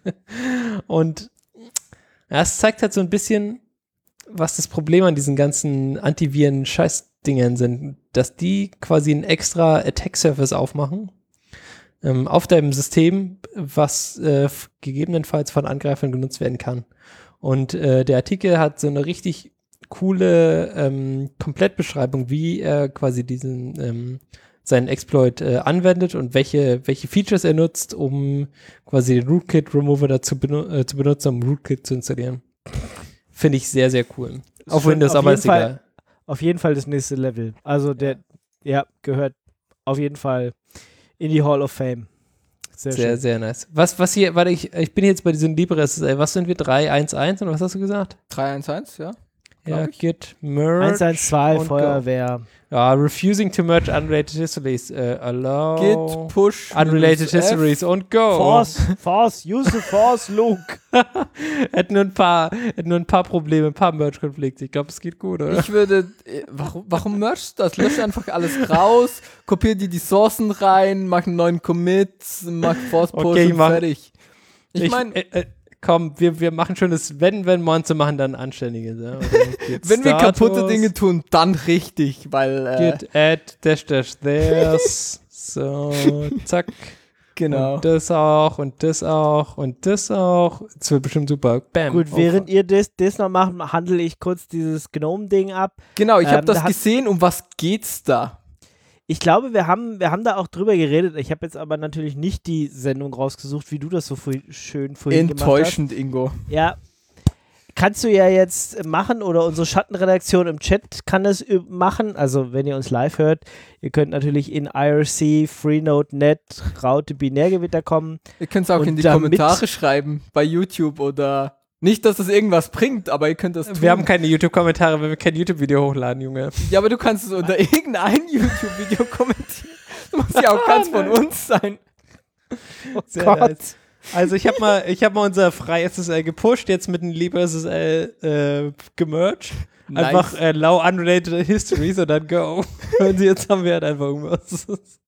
Und ja, es zeigt halt so ein bisschen, was das Problem an diesen ganzen Antiviren-Scheißdingern sind, dass die quasi einen extra Attack-Surface aufmachen ähm, auf deinem System, was äh, f- gegebenenfalls von Angreifern genutzt werden kann. Und äh, der Artikel hat so eine richtig coole ähm, Komplettbeschreibung, wie er quasi diesen ähm, seinen Exploit äh, anwendet und welche, welche Features er nutzt, um quasi den Rootkit-Remover dazu benu äh, zu benutzen, um Rootkit zu installieren. Finde ich sehr, sehr cool. Auf schon Windows, auf aber jeden ist Fall- egal. Auf jeden Fall das nächste Level. Also der, ja, gehört auf jeden Fall in die Hall of Fame. Sehr, Sehr, schön. sehr nice. Was, was hier, warte, ich, ich bin jetzt bei diesen LibreSSL. Was sind wir? drei eins eins oder was hast du gesagt? drei eins eins, ja. Glaub Ja, ich. Git merge. eins eins zwei, und Feuerwehr. Go. Ja, refusing to merge unrelated histories. Uh, allow. Git push Unrelated F. histories und go. Force, Force, use the Force, Luke. hätten nur ein paar, hätten nur ein paar Probleme, ein paar Merge-Konflikte. Ich glaube, es geht gut, oder? Ich würde, äh, warum, warum merchst du das? Lösch einfach alles raus, kopier dir die Sourcen rein, mach einen neuen Commit, mach Force Push Okay, ich und mach- fertig. Ich, Ich meine, äh, äh, komm, wir, wir machen schon das, wenn, wenn Monster machen, dann anständiges. Ja? wenn wir kaputte Dinge tun, dann richtig, weil, äh, Git add, dash, dash, there's. So, zack. genau. Und das auch und das auch und das auch. Es wird bestimmt super. Bam. Gut, während ihr das, das noch macht, handle ich kurz dieses Gnome-Ding ab. Genau, ich Ähm, habe das da hat- gesehen, um was geht's da? Ich glaube, wir haben, wir haben da auch drüber geredet. Ich habe jetzt aber natürlich nicht die Sendung rausgesucht, wie du das so fu- schön vorhin gemacht hast. Enttäuschend, Ingo. Ja. Kannst du ja jetzt machen oder unsere Schattenredaktion im Chat kann das ü- machen. Also, wenn ihr uns live hört, ihr könnt natürlich in I R C, Freenode Punkt net, Raute Binärgewitter kommen. Ihr könnt es auch Und in die damit- Kommentare schreiben, bei YouTube oder, nicht, dass das irgendwas bringt, aber ihr könnt das tun. Wir haben keine YouTube-Kommentare, wenn wir kein YouTube-Video hochladen, Junge. Ja, aber du kannst es unter irgendein YouTube-Video kommentieren. Das muss ja auch ganz von uns sein. Sehr Gott. nice. Also ich habe mal, ich habe mal unser FreiSSL gepusht, jetzt mit einem LibreSSL äh, gemerged. Nice. Einfach äh, low unrelated histories und dann go. Und jetzt haben wir halt einfach irgendwas.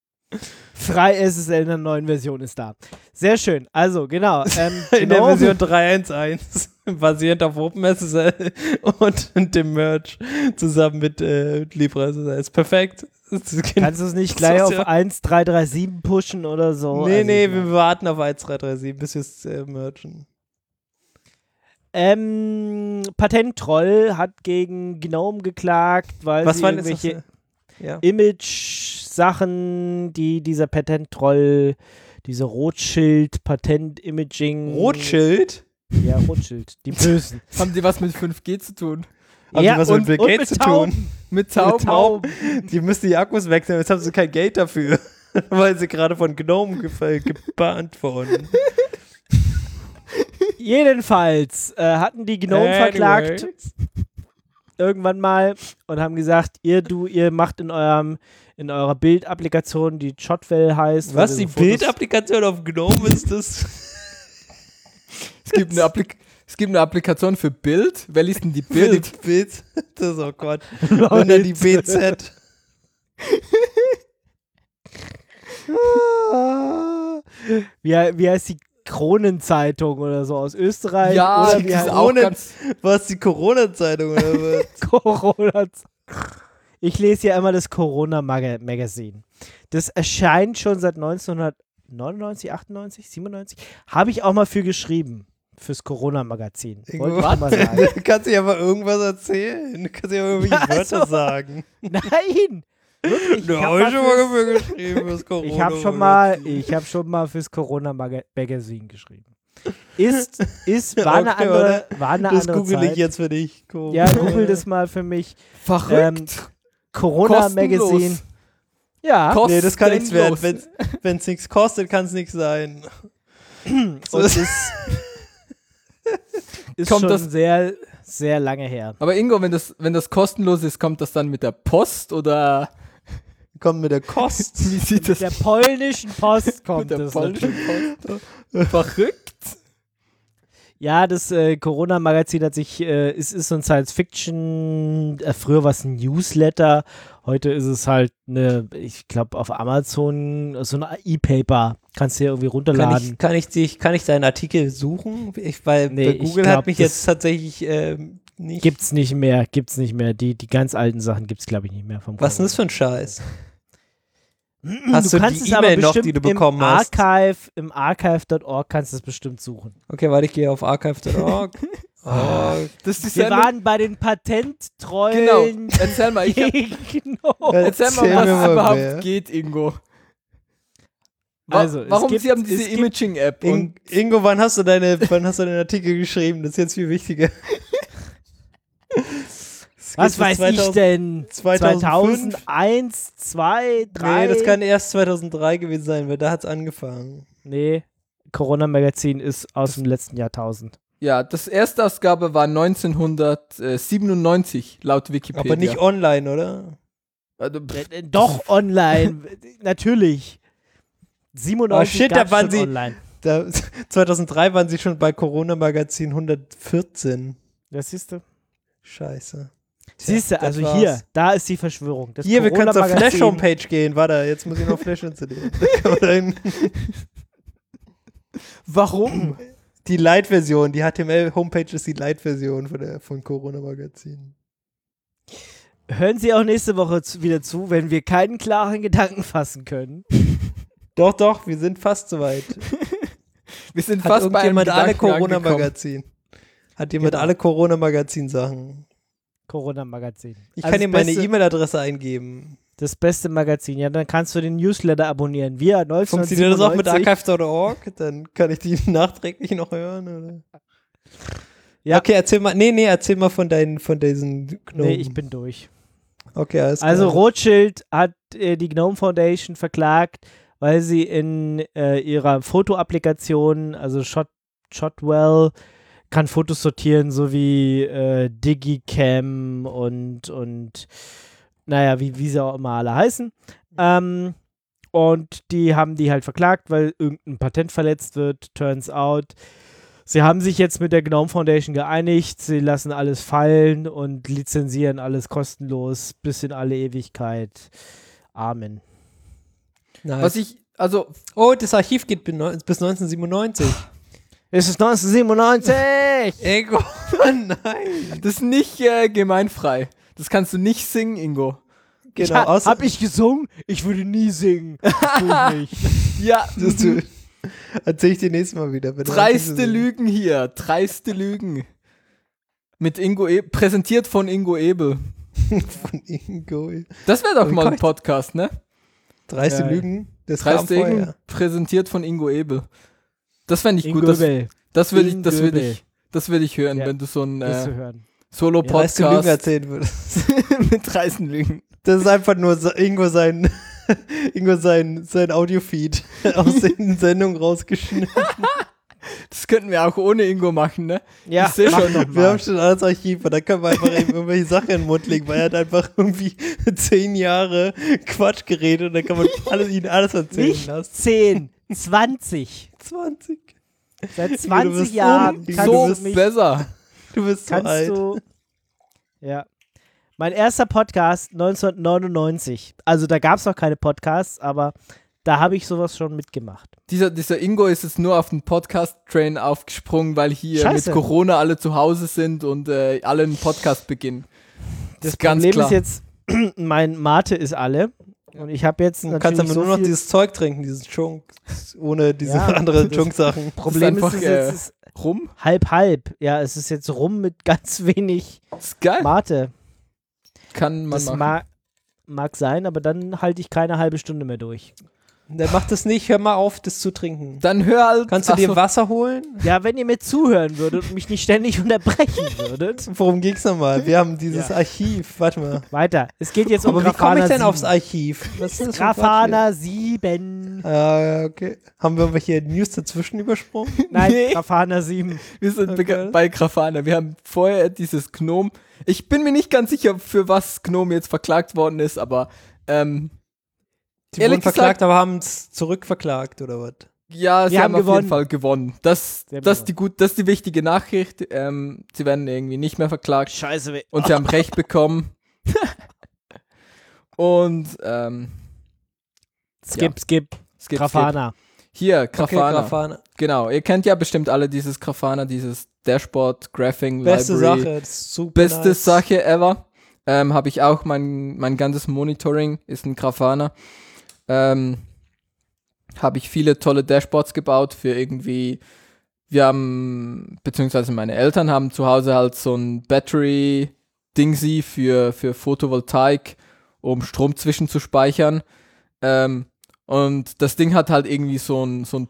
Frei S S L in der neuen Version ist da. Sehr schön. Also, genau. Ähm, In der genau. Version drei Punkt eins eins, basierend auf OpenSSL und dem Merge zusammen mit äh, LibreSSL. Ist perfekt. Kannst du es nicht gleich So, auf ja. eins Punkt drei drei sieben pushen oder so? nee, Also, nee, ich mein- wir warten auf eins Punkt drei drei sieben, bis wir es äh, mergen. Ähm, Patenttroll hat gegen Gnome geklagt, weil Was sie waren jetzt noch irgendwelche so- ja. Image-Sachen, die dieser Patenttroll, diese Rothschild-Patent-Imaging. Rothschild? Ja, Rothschild. Die Bösen. Haben die was mit fünf G zu tun? Haben ja, die was und, mit Bill und Gates mit zu Tauben. tun? Mit Tauben? Tauben. Die müssen die Akkus wechseln, jetzt haben sie kein Geld dafür. Weil sie gerade von Gnome ge gebannt wurden. Jedenfalls äh, hatten die Gnome verklagt Anyways. irgendwann mal und haben gesagt, ihr, du, ihr macht in eurem in eurer Bildapplikation, die Shotwell heißt. Was, wo die ihr so Fotos- Bildapplikation auf Gnome ist das? Es gibt, eine Applik es gibt eine Applikation für Bild. Wer liest denn die Für die Bild? Bild. Das ist, oh Gott. Und dann die B Z. Wie, wie heißt die Kronenzeitung oder so aus Österreich? Ja, oder die wie ist heißt auch Kronen- ganz... Was, die Corona-Zeitung oder was? Corona. Ich lese ja immer das Corona Maga Magazine. Das erscheint schon seit neunzehnhundertneunundneunzig, achtundneunzig, siebenundneunzig. Habe ich auch mal für geschrieben. Fürs Corona-Magazin. Wollte ich Was? mal sagen. Du kannst dich aber irgendwas erzählen. Du kannst ja irgendwelche Ja, Wörter also- sagen. Nein! Wirklich, Da ich habe ich schon mal fürs- dafür geschrieben, fürs Corona. Ich habe schon mal, ich habe schon mal fürs Corona Maga Magazine geschrieben. Ist, ist, war eine Okay, andere, war eine Das andere google Zeit. ich jetzt für dich. Cool. Ja, google das mal für mich. Verrückt. Ähm, Corona Magazine. Kostenlos. Ja, Kost- Nee, das kann nichts werden. Kostenlos. Wenn es nichts kostet, kann es nichts sein. So, und ist, ist Kommt schon das- sehr, sehr lange her. Aber Ingo, wenn das, wenn das kostenlos ist, kommt das dann mit der Post oder kommt mit der Kost. wie sieht das Der polnischen Post mit kommt der das polnischen natürlich. Post? Verrückt. Ja, das äh, Corona-Magazin hat sich, äh, es ist so ein Science-Fiction, äh, früher war es ein Newsletter, heute ist es halt eine, ich glaube auf Amazon, so ein E-Paper, kannst du dir irgendwie Kann runterladen. ich, kann, ich dich, kann ich deinen Artikel suchen? Ich, weil Nee, bei ich Google glaub, hat mich das jetzt tatsächlich ähm, nicht. Gibt's nicht mehr, gibt's nicht mehr. Die, die ganz alten Sachen gibt's, glaube ich, nicht mehr vom Was ist denn das für ein Scheiß? Hast du kannst die es aber E-Mail noch, bestimmt die du bekommen im hast? Archive, im archive Punkt org kannst du es bestimmt suchen. Okay, warte, ich gehe auf archive Punkt org. oh, Das ist die Wir Sendung. waren bei den Patenttreuen. Genau. Erzähl mal, ich hab, Genau. erzähl mal, Erzähl was mir es mal überhaupt mehr. geht, Ingo. Wa Also, es warum gibt- sie haben diese es gibt- Imaging-App und In, Ingo, wann hast du deine, wann hast du deinen Artikel geschrieben? Das ist jetzt viel wichtiger. Was weiß ich denn? zweitausendfünf? zweitausendeins, zwei, drei? Nee, das kann erst zweitausenddrei gewesen sein, weil da hat es angefangen. Nee, Corona-Magazin ist aus dem letzten Jahrtausend. Ja, das erste Ausgabe war neunzehnhundertsiebenundneunzig laut Wikipedia. Aber nicht online, oder? Also, pff, Äh, Doch, online. Natürlich. siebenundneunzig Oh, shit, da gab's waren schon sie- online. Da, zweitausenddrei waren sie schon bei Corona-Magazin hundertvierzehn. Das siehst du. Scheiße. Tja, Siehst du, das also war's. hier, da ist die Verschwörung. Das Hier, wir können zur Corona-Magazin- Flash-Homepage gehen. Warte, jetzt muss ich noch Flash installieren. Da kann man dahin- Warum? die Light-Version, die H T M L-Homepage ist die Light-Version von, der- von Corona-Magazin. Hören Sie auch nächste Woche zu, wieder zu, wenn wir keinen klaren Gedanken fassen können. Doch, doch, wir sind fast soweit. wir sind Hat fast bei einem irgendjemand alle Gedanken angekommen. Corona-Magazin? Hat jemand Genau. alle Corona-Magazin-Sachen? Corona-Magazin. Ich Also kann dir das meine beste- E-Mail-Adresse eingeben. Das beste Magazin. Ja, dann kannst du den Newsletter abonnieren. Wir Funktioniert das auch mit neunzehnhundertsiebenundneunzig. archive punkt org? Dann kann ich die nachträglich noch hören, oder? Ja. Okay, erzähl mal. Nee, nee, erzähl mal von deinen, von diesen Gnomen. Nee, ich bin durch. Okay, alles klar. Also Rothschild hat äh, die Gnome Foundation verklagt, weil sie in äh, ihrer Fotoapplikation, also Shot, Shotwell, kann Fotos sortieren, so wie äh, Digicam und, und naja, wie, wie sie auch immer alle heißen. Ähm, und die haben die halt verklagt, weil irgendein Patent verletzt wird, turns out. Sie haben sich jetzt mit der Gnome Foundation geeinigt, sie lassen alles fallen und lizenzieren alles kostenlos bis in alle Ewigkeit. Amen. nice. Was ich, also, Oh, das Archiv geht bis neun- bis neunzehnhundertsiebenundneunzig. Es ist neunzehnhundertsiebenundneunzig! Ego. Nein. das ist nicht äh, gemeinfrei. Das kannst du nicht singen, Ingo. Genau. Ja, außer- hab ich gesungen? Ich würde nie singen. Das tue ich nicht. Ja, Das du, erzähl ich dir nächstes Mal wieder. wenn du dreiste anfängst zu Lügen hier. Dreiste Lügen. Mit Ingo e präsentiert von Ingo Ebel. singen. Von Ingo. Das wäre doch Oh mal ein Gott. Podcast, ne? Dreiste Ja. Lügen. Das kam Dreiste Lügen vorher. präsentiert von Ingo Ebel. Das fände ich gut. Das, Göbel. das würde ich, das würde Göbel. ich, das würde ich hören, Ja. wenn du so ein Ist zu äh, hören. Dreiste Lügen Solo-Podcast erzählen würdest. mit dreisten Lügen. Das ist einfach nur so- Ingo sein, Ingo sein, sein Audiofeed aus den Sendungen rausgeschnitten. Das könnten wir auch ohne Ingo machen, ne? Ja, Ich seh mach schon. doch Wir haben mal. schon alles Archiv und da können wir einfach eben irgendwelche Sachen in den Mund legen, weil er hat einfach irgendwie zehn Jahre Quatsch geredet und da kann man alles, ihn alles erzählen Nicht lassen. zehn, zwanzig. zwanzig. Seit du zwanzig bist Jahren um- kannst So du mich besser. Du bist so kannst alt. du. Ja. Mein erster Podcast neunzehnhundertneunundneunzig. Also da gab es noch keine Podcasts, aber da habe ich sowas schon mitgemacht. Dieser, dieser Ingo ist jetzt nur auf den Podcast-Train aufgesprungen, weil hier Scheiße. mit Corona alle zu Hause sind und äh, alle einen Podcast beginnen. Das ist ganz Problem klar. ist jetzt, mein Mate ist alle. Und ich habe jetzt Du natürlich kannst aber so nur noch viel dieses Zeug trinken, dieses Chunk, ohne diese Ja, anderen das- Chunk-Sachen. Problem einfach, ist, es äh, jetzt ist Rum? halb halb. Ja, es ist jetzt rum mit ganz wenig Das ist geil. Mate. Kann man Das machen. mag, mag sein, aber dann halte ich keine halbe Stunde mehr durch. Dann mach das nicht, hör mal auf, das zu trinken. Dann hör halt. Kannst du ach dir so, Wasser holen? Ja, wenn ihr mir zuhören würdet und mich nicht ständig unterbrechen würdet. Worum ging's nochmal? Wir haben dieses Ja. Archiv. Warte mal. Weiter. Es geht jetzt um Aber wie komme Grafana ich denn sieben. aufs Archiv? Was ist das für ein Grafana sieben. Quatsch hier? Ah, ja, okay. Haben wir hier News dazwischen übersprungen? Nein, Nee. Grafana sieben. Wir sind Okay. bega- bei Grafana. Wir haben vorher dieses Gnome. Ich bin mir nicht ganz sicher, für was Gnome jetzt verklagt worden ist, aber ähm, Die Ehrlich wurden verklagt, gesagt- aber haben es zurückverklagt, oder was? ja, sie Wir haben, haben auf gewonnen. jeden Fall gewonnen. Das, Sie haben das, ist gewonnen. die gut, das ist die wichtige Nachricht. Ähm, sie werden irgendwie nicht mehr verklagt. Scheiße. we- Und sie haben Recht bekommen. Und ähm, Skip, skip. es geht Grafana. hier, Grafana. Okay, Grafana. Genau, ihr kennt ja bestimmt alle dieses Grafana, dieses Dashboard Graphing Beste Library. Sache. Das ist super Beste nice. Sache ever. Ähm, habe ich auch, mein, mein ganzes Monitoring ist ein Grafana. Ähm, habe ich viele tolle Dashboards gebaut für irgendwie, wir haben, beziehungsweise meine Eltern haben zu Hause halt so ein Battery-Dingsy für, für Photovoltaik, um Strom zwischenzuspeichern. Ähm, und das Ding hat halt irgendwie so ein, so ein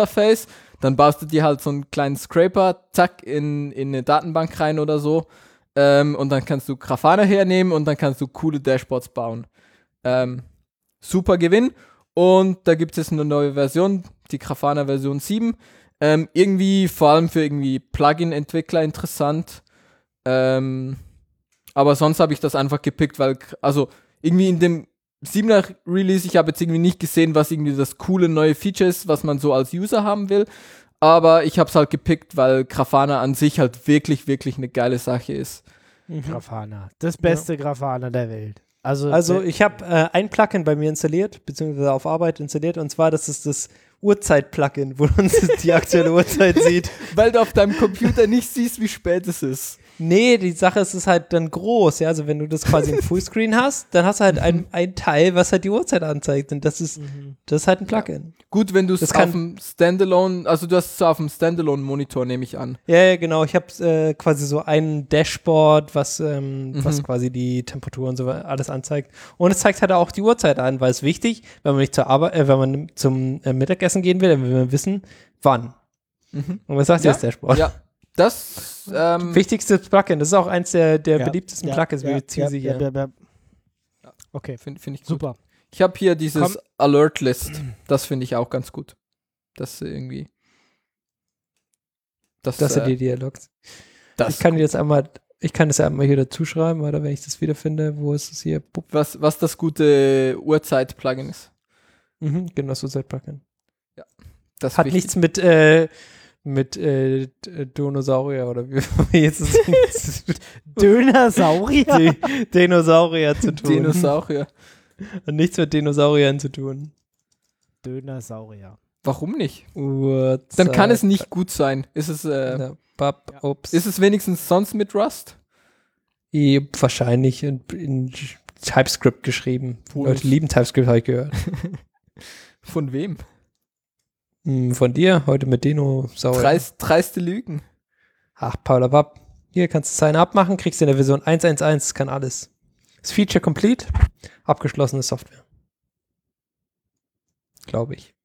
Popel-Web-Interface. Dann baust du dir halt so einen kleinen Scraper, zack, in, in eine Datenbank rein oder so. Ähm, und dann kannst du Grafana hernehmen und dann kannst du coole Dashboards bauen. Ähm, super Gewinn. Und da gibt es eine neue Version, die Grafana Version sieben. Ähm, irgendwie vor allem für irgendwie Plugin-Entwickler interessant. Ähm, aber sonst habe ich das einfach gepickt, weil, also irgendwie in dem siebener Release, ich habe jetzt irgendwie nicht gesehen, was irgendwie das coole neue Feature ist, was man so als User haben will. Aber ich habe es halt gepickt, weil Grafana an sich halt wirklich, wirklich eine geile Sache ist. Grafana. Das beste Grafana der Welt. Also, Also äh, ich habe äh, ein Plugin bei mir installiert, beziehungsweise auf Arbeit installiert, und zwar das ist das Uhrzeit-Plugin, wo man die aktuelle Uhrzeit sieht. Weil du auf deinem Computer nicht siehst, wie spät es ist. Nee, die Sache ist, es ist halt dann groß, ja, also wenn du das quasi im Fullscreen hast, dann hast du halt ein, ein Teil, was halt die Uhrzeit anzeigt, und das ist, das ist halt ein Plugin. Gut, wenn du es Das auf kann- dem Standalone, also du hast es auf dem Standalone-Monitor, nehme ich an. Ja, ja, genau, ich habe äh, quasi so ein Dashboard, was, ähm, Mhm. was quasi die Temperatur und so weiter alles anzeigt, und es zeigt halt auch die Uhrzeit an, weil es wichtig, wenn man nicht zur Arbeit, äh, wenn man zum äh, Mittagessen gehen will, dann will man wissen, wann. Mhm. Und was sagt Ja, dir das Dashboard? Ja, das, ähm, Wichtigstes Plugin, das ist auch eins der, der ja, beliebtesten ja, Plugins, ja, bin ich ziemlich ja, sicher. ja, ja, ja. Okay, finde find ich gut. super. Ich habe hier dieses Komm. Alert-List, das finde ich auch ganz gut. Das irgendwie, das, Dass du äh, dir die erloggt. das Ich kann dir jetzt einmal, ich kann das ja einmal hier dazu schreiben, oder wenn ich das wiederfinde, wo ist es hier? Bup. was, was das gute Uhrzeit-Plugin ist. Mhm, genau, so seit Plugin. Das Hat wichtig. nichts mit, äh, mit äh, D- Dinosaurier oder wie wie jetzt ist es Dönersaurier? D- Dinosaurier zu tun. Dinosaurier. Und nichts mit Dinosauriern zu tun. Dönersaurier. Warum nicht? Uhrzeit. Dann kann es nicht gut sein. Ist es, äh, Na, Bab, ups. ist es wenigstens sonst mit Rust? Eh, wahrscheinlich in, in TypeScript geschrieben. Wohl. Leute lieben TypeScript, habe ich gehört. Von wem? Hm, von dir, heute mit Dinosaurier. Dreist, dreiste Lügen. Ach, Paula Bab. Hier kannst du Sign Up machen, kriegst du in der Version eins Punkt elf, kann alles. Ist Feature complete, abgeschlossene Software. Glaube ich.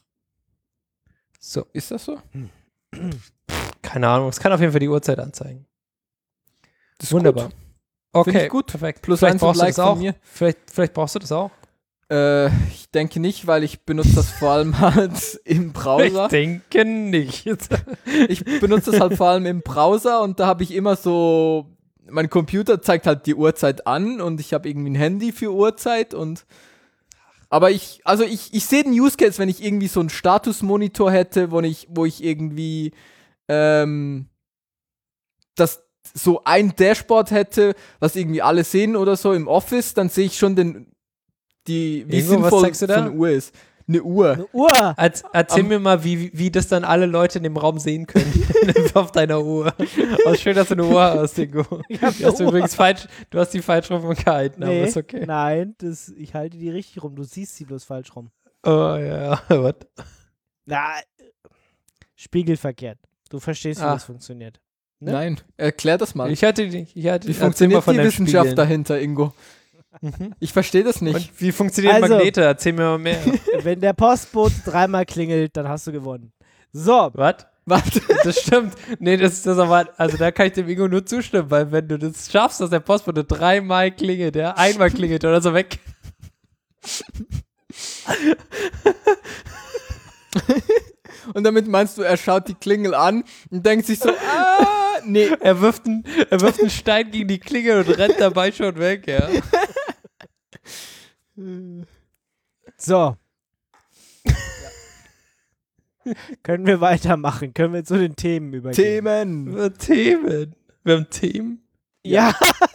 So, Ist das so? keine Ahnung, es kann auf jeden Fall die Uhrzeit anzeigen. Das ist Wunderbar. Gut. Okay, Find ich gut. perfekt. Plus vielleicht eins und brauchst du Like das von auch. mir. Vielleicht, vielleicht brauchst du das auch. Äh, ich denke nicht, weil ich benutze das vor allem halt im Browser. Ich denke nicht. Ich benutze das halt vor allem im Browser und da habe ich immer so, mein Computer zeigt halt die Uhrzeit an und ich habe irgendwie ein Handy für Uhrzeit und aber ich, also ich, ich sehe den Use Case, wenn ich irgendwie so einen Statusmonitor hätte, wo ich, wo ich irgendwie ähm, das so ein Dashboard hätte, was irgendwie alle sehen oder so im Office, dann sehe ich schon den, die, wie Ingo, was sinnvoll zeigst du so da? eine Uhr ist. Eine Uhr. Eine Uhr! Als, erzähl Am- mir mal, wie, wie das dann alle Leute in dem Raum sehen können. Auf deiner Uhr. Oh, schön, dass du eine Uhr hast, Ingo. Ich hab Du hast eine Uhr. übrigens falsch, du hast die falsch rum gehalten, aber Nee, ist okay. Nein, das, ich halte die richtig rum. Du siehst sie bloß falsch rum. Oh ja, was? Na, spiegelverkehrt. Du verstehst, wie Ah. das funktioniert. Ne? Nein, erklär das mal. Ich hatte die, ich hatte, Wie erzähl mal funktioniert von die deinem Wissenschaft Spiegeln. dahinter, Ingo? Mhm. Ich verstehe das nicht. Und wie funktionieren Also- Magnete? Erzähl mir mal mehr. Wenn der Postbote dreimal klingelt, dann hast du gewonnen. So, Was? Warte. Das stimmt. Nee, das ist das aber, also da kann ich dem Ingo nur zustimmen, weil wenn du das schaffst, dass der Postbote dreimal klingelt, der einmal klingelt oder so weg. Und damit meinst du, er schaut die Klingel an und denkt sich so, ah, nee. Er wirft, einen, er wirft einen Stein gegen die Klingel und rennt dabei schon weg, ja. so. Können wir weitermachen? Können wir zu den Themen übergehen? Themen. Wir haben Themen. Wir haben Themen. Ja.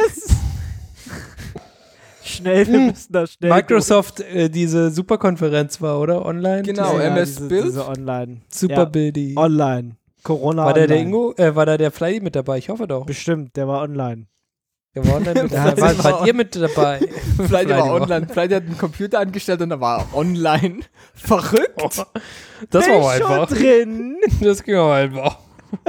Schnell, wir Hm. müssen das schnell Microsoft, äh, diese Superkonferenz war, oder? Online? Genau, durch. M S diese, Bild. diese online. Super Ja. Bildy. Online. Corona War der online. der Ingo, äh, war da der Fly mit dabei? Ich hoffe doch. Bestimmt, der war online. Der war online mit Ja, dabei. War, das wart war- ihr mit dabei? Vielleicht war war- online. Vielleicht hat einen Computer angestellt und er war online. Verrückt. Das Bin war ich schon einfach. drin. Das ging aber einfach.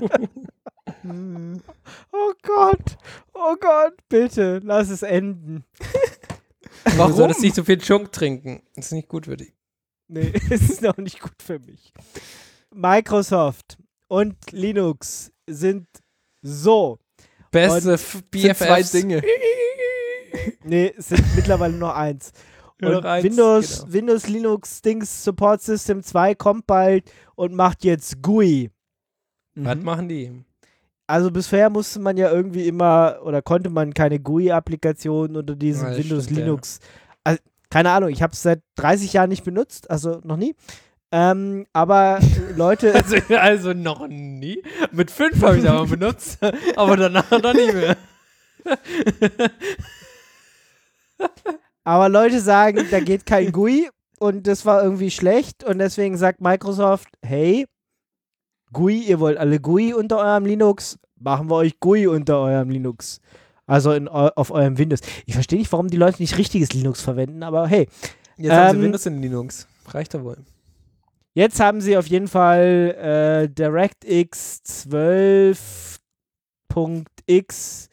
Oh Gott. Oh Gott. Bitte, lass es enden. Du Warum? solltest nicht so viel Chunk trinken. Das ist nicht gut für dich. Nee, es ist noch nicht gut für mich. Microsoft und Linux sind so. Beste F- B sind F zwei Fs. Dinge. Nee, es sind mittlerweile nur eins. Nur Und noch eins, Windows, genau. Windows Linux Dings Support System zwei kommt bald und macht jetzt G U I. Was Mhm. machen die? Also bisher musste man ja irgendwie immer oder konnte man keine G U I-Applikationen unter diesem Ja, das Windows stimmt, ja. Linux. Also, keine Ahnung, ich habe es seit dreißig Jahren nicht benutzt, also noch nie. Ähm, aber Leute, Also, also noch nie. Mit fünf habe ich es aber benutzt, aber danach noch nie mehr. aber Leute sagen, da geht kein G U I und das war irgendwie schlecht und deswegen sagt Microsoft, hey, G U I, ihr wollt alle G U I unter eurem Linux, machen wir euch G U I unter eurem Linux. Also in, eu- auf eurem Windows. Ich verstehe nicht, warum die Leute nicht richtiges Linux verwenden, aber hey, Jetzt haben sie Ähm, Windows in Linux. Reicht doch wohl. jetzt haben sie auf jeden Fall äh, DirectX zwölf Punkt x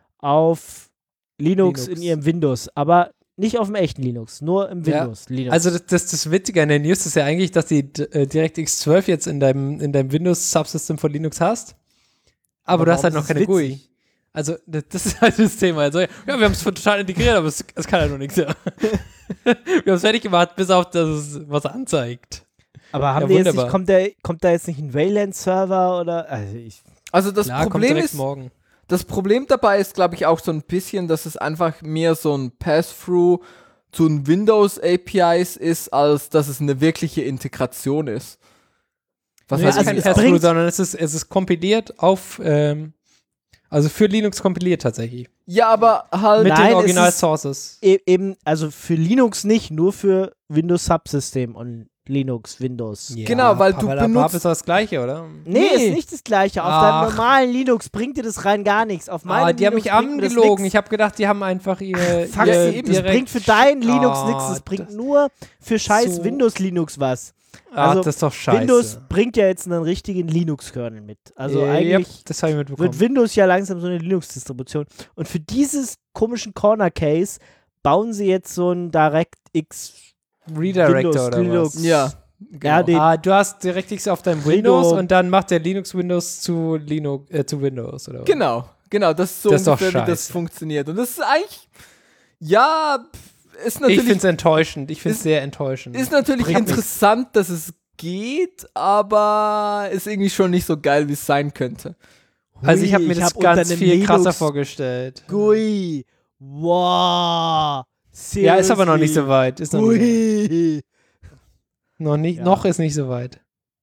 auf Linux, Linux. in ihrem Windows, aber nicht auf dem echten Linux, nur im Ja. Windows Linux. Also das, das, das Witzige an der News ist ja eigentlich, dass die äh, DirectX zwölf jetzt in deinem, in deinem Windows-Subsystem von Linux hast, aber, Aber du hast warum halt noch ist es keine G U I. witzig? Also das, das ist halt das Thema. Also, ja, wir haben es total integriert, aber es, es kann halt noch nichts. Ja. Wir haben es fertig gemacht, bis auf, dass es was anzeigt. aber haben ja, die jetzt wunderbar. nicht, kommt, der, kommt da jetzt nicht ein Wayland-Server oder? Also ich, Also das Klar, kommt Problem direkt ist, morgen. das Problem dabei ist, glaube ich, auch so ein bisschen, dass es einfach mehr so ein Pass-Through zu den Windows-A P Is ist, als dass es eine wirkliche Integration ist. Was Nee, halt es ist kein irgendwie- es Pass-Through, bringt- sondern es ist, es ist kompiliert auf, ähm, also für Linux kompiliert tatsächlich. ja, aber halt. Mit Nein, den es Original ist- Sources. e eben, also für Linux nicht, nur für Windows Subsystem und Linux, Windows. Genau, weil du Papalapap benutzt- ist das Gleiche, oder? Nee, Nee. ist nicht das gleiche. Auf Ach. deinem normalen Linux bringt dir das rein gar nichts. Auf meinem Ah, die haben Linux mich bringt mir das angelogen. nix. Ich habe gedacht, die haben einfach ihr, Fuck, ihr Ja, es eben, das bringt für dein Linux Ah, nichts. Das bringt das- nur für scheiß so- Windows Linux was. Ah, Also, das ist doch scheiße. Windows bringt ja jetzt einen richtigen Linux-Kernel mit. Also Ja, eigentlich das habe ich mitbekommen. wird Windows ja langsam so eine Linux-Distribution. Und für dieses komischen Corner-Case bauen sie jetzt so einen DirectX Redirector Windows, oder Linux. was? Ja, genau. Ja, den- Ah, du hast DirectX auf deinem Rhino- Windows und dann macht der Linux Windows zu Linux äh, zu Windows oder was? Genau, genau, das ist so Das ist doch ungefähr, wie das scheiße. funktioniert. Und das ist eigentlich, ja, pf, ist Ich natürlich, finde es enttäuschend. Ich finde es ist- sehr enttäuschend. ist natürlich bringt interessant, dass es geht, aber ist irgendwie schon nicht so geil, wie es sein könnte. also ich habe mir ich das hab unter ganz einem viel krasser Linux vorgestellt. G U I. Wow. Ja, ist aber noch nicht so weit. Ist noch, nicht, Ui. noch, nicht, Ja. noch ist nicht so weit.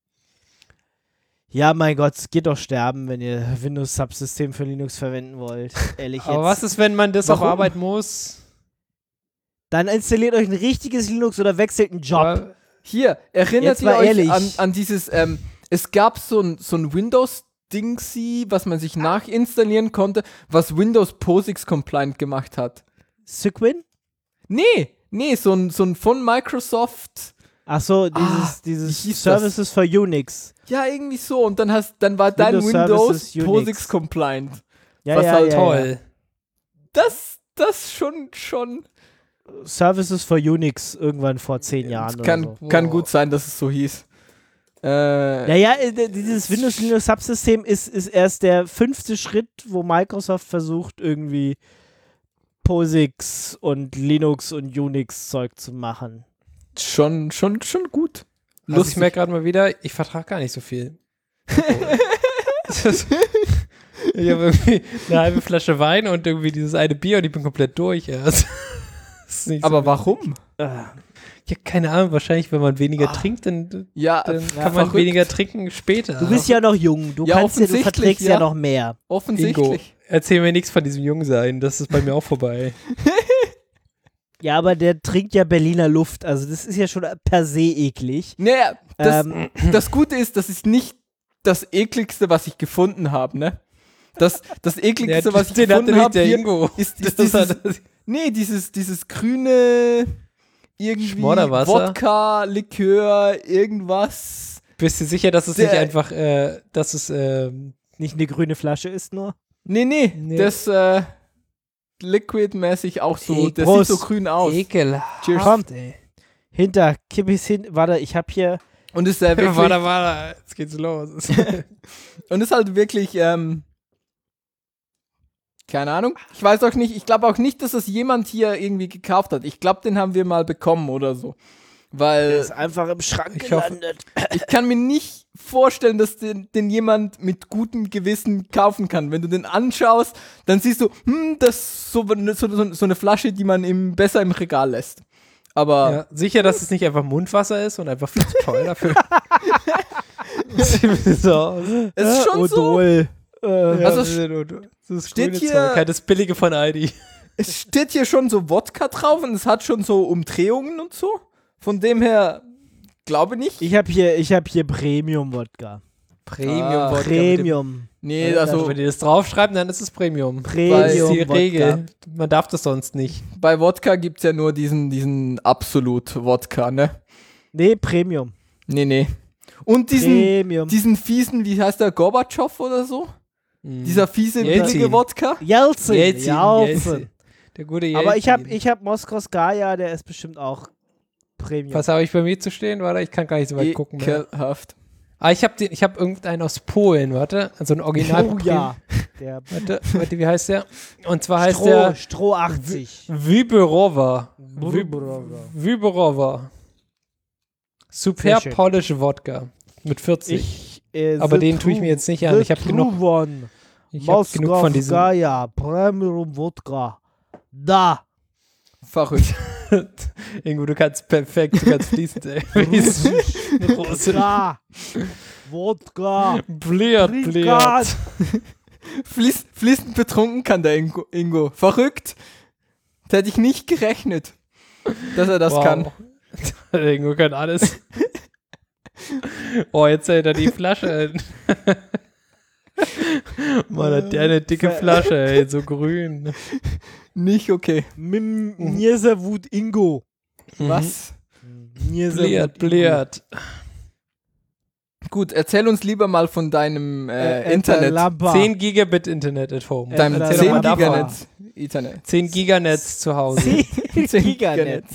Ja, mein Gott, geht doch sterben, wenn ihr Windows-Subsystem für Linux verwenden wollt. Ehrlich jetzt. Aber was ist, wenn man das auf Warum? Arbeit muss? Dann installiert euch ein richtiges Linux oder wechselt einen Job. Aber- Hier, erinnert Jetzt ihr mal euch ehrlich. an, an dieses, ähm, es gab so ein, so ein Windows-Dingsy, was man sich nachinstallieren konnte, was Windows POSIX Compliant gemacht hat. Cygwin? Nee, nee, so ein, so ein von Microsoft. Achso, dieses, Ah, wie dieses hieß das? Services for Unix. Ja, irgendwie so. Und dann hast, dann war dein Windows Windows Services Unix. POSIX Compliant. Ja, Was ja, halt ja, Toll. Das, das schon, schon. Ja. Services for Unix irgendwann vor zehn Jahren kann, oder so. kann Boah. gut sein, dass es so hieß. Äh, Naja, äh, dieses Windows Linux Subsystem ist, ist erst der fünfte Schritt, wo Microsoft versucht, irgendwie POSIX und Linux und Unix Zeug zu machen. schon, schon, schon gut. Also ich Lustig. merke gerade mal wieder, ich vertrage gar nicht so viel. Das- ich habe irgendwie eine halbe Flasche Wein und irgendwie dieses eine Bier und ich bin komplett durch erst. Das ist nicht so Aber witzig. warum? Ja, keine Ahnung, wahrscheinlich, wenn man weniger trinkt, dann, Ja, dann pf, kann man verrückt. weniger trinken später. Du bist ja noch jung, du Ja, kannst ja, du offensichtlich, verträgst ja. ja. noch mehr. Ingo, offensichtlich. erzähl mir nichts von diesem Jungsein, das ist bei mir auch vorbei. Ja, aber der trinkt ja Berliner Luft, also das ist ja schon per se eklig. Naja, das, Ähm, das Gute ist, das ist nicht das ekligste, was ich gefunden habe, ne? Das, das ekligste, was ich den hat gefunden nämlich habe, der hier Ingo. ist, ist Das dieses, hat- nee, dieses, dieses grüne irgendwie Schmodderwasser? Wodka, Likör, irgendwas. Bist du sicher, dass es Der- nicht einfach, äh, dass es, ähm, nicht eine grüne Flasche ist nur. Nee, nee, Nee. das äh, Liquid-mäßig auch so. Das Prost. sieht so grün aus. ekelhaft, Cheers. Kommt. ey. Hinter, kipp ich's hin. Warte, ich hab hier. Und ist äh, wirklich, Warte, warte, jetzt geht's los. und ist halt wirklich, ähm, Keine Ahnung. Ich weiß auch nicht, ich glaube auch nicht, dass das jemand hier irgendwie gekauft hat. Ich glaube, den haben wir mal bekommen oder so. Weil Der ist einfach im Schrank Ich hoffe- gelandet. ich kann mir nicht vorstellen, dass den, den jemand mit gutem Gewissen kaufen kann. Wenn du den anschaust, dann siehst du, hm, das ist so, so, so, so eine Flasche, die man im, besser im Regal lässt. Aber Ja, sicher, dass es nicht einfach Mundwasser ist und einfach viel zu teuer dafür. Sieht so aus. es ist schon so. Odol. Äh, Also das steht grüne hier- Zeug, halt das billige von Aldi. Es steht hier schon so Wodka drauf und es hat schon so Umdrehungen und so. Von dem her, glaube nicht. ich habe hier, ich hab hier Premium-Wodka. Ah, Wodka mit dem- Premium. Nee, Ja, also Wenn die das draufschreiben, dann ist es Premium. Das ist die Premium-Wodka. Regel. Man darf das sonst nicht. bei Wodka gibt es ja nur diesen, diesen Absolut-Wodka, ne? Nee, Premium. Nee, nee. Und diesen, Premium. diesen fiesen, wie heißt der, Gorbatschow oder so? Mhm. Dieser fiese, Jelzin. billige Wodka? Jelzin. Jelzin, Jelzin. Jelzin. Der gute Jelzin. Aber ich habe ich hab Moskowskaja, der ist bestimmt auch Premium. Was habe ich bei mir zu stehen? Warte, ich kann gar nicht so weit gucken mehr. Ekelhaft. Ah, ich habe ich hab irgendeinen aus Polen, warte. Also ein Original. Oh ja. Der Warte, warte, wie heißt der? Und zwar heißt Stroh, der Stroh achtzig. Wyborowa. Wyborowa. Wyborowa. Sehr Super schön. Polish Wodka. Mit vierzig. Ich, äh, Aber the den tue ich true- mir jetzt nicht an. the Ich habe true genug, one. ich hab genug von diesem. Moskowskaja, Premium Wodka. Da. Verrückt. Ingo, du kannst perfekt, du kannst fließend, ey. Russisch. Da. Wodka. Bliert, Trinkart. bliert. Fließ, fließend betrunken kann der Ingo. Ingo. Verrückt. Da hätte ich nicht gerechnet, dass er das Wow. kann. Der Ingo kann alles. Oh, jetzt hält er die Flasche. Mann, hat der eine dicke Flasche, ey, so grün. Nicht okay. Mim Niesewut Ingo. Was? Niesewut Bliert, bliert. Gut, erzähl uns lieber mal von deinem äh, Äh, Internet. Lampa. zehn Gigabit Internet at home. Äh, Deinem Erzähl doch zehn mal davon. Giganet Internet. zehn Giganetz zu Hause. zehn Giganet.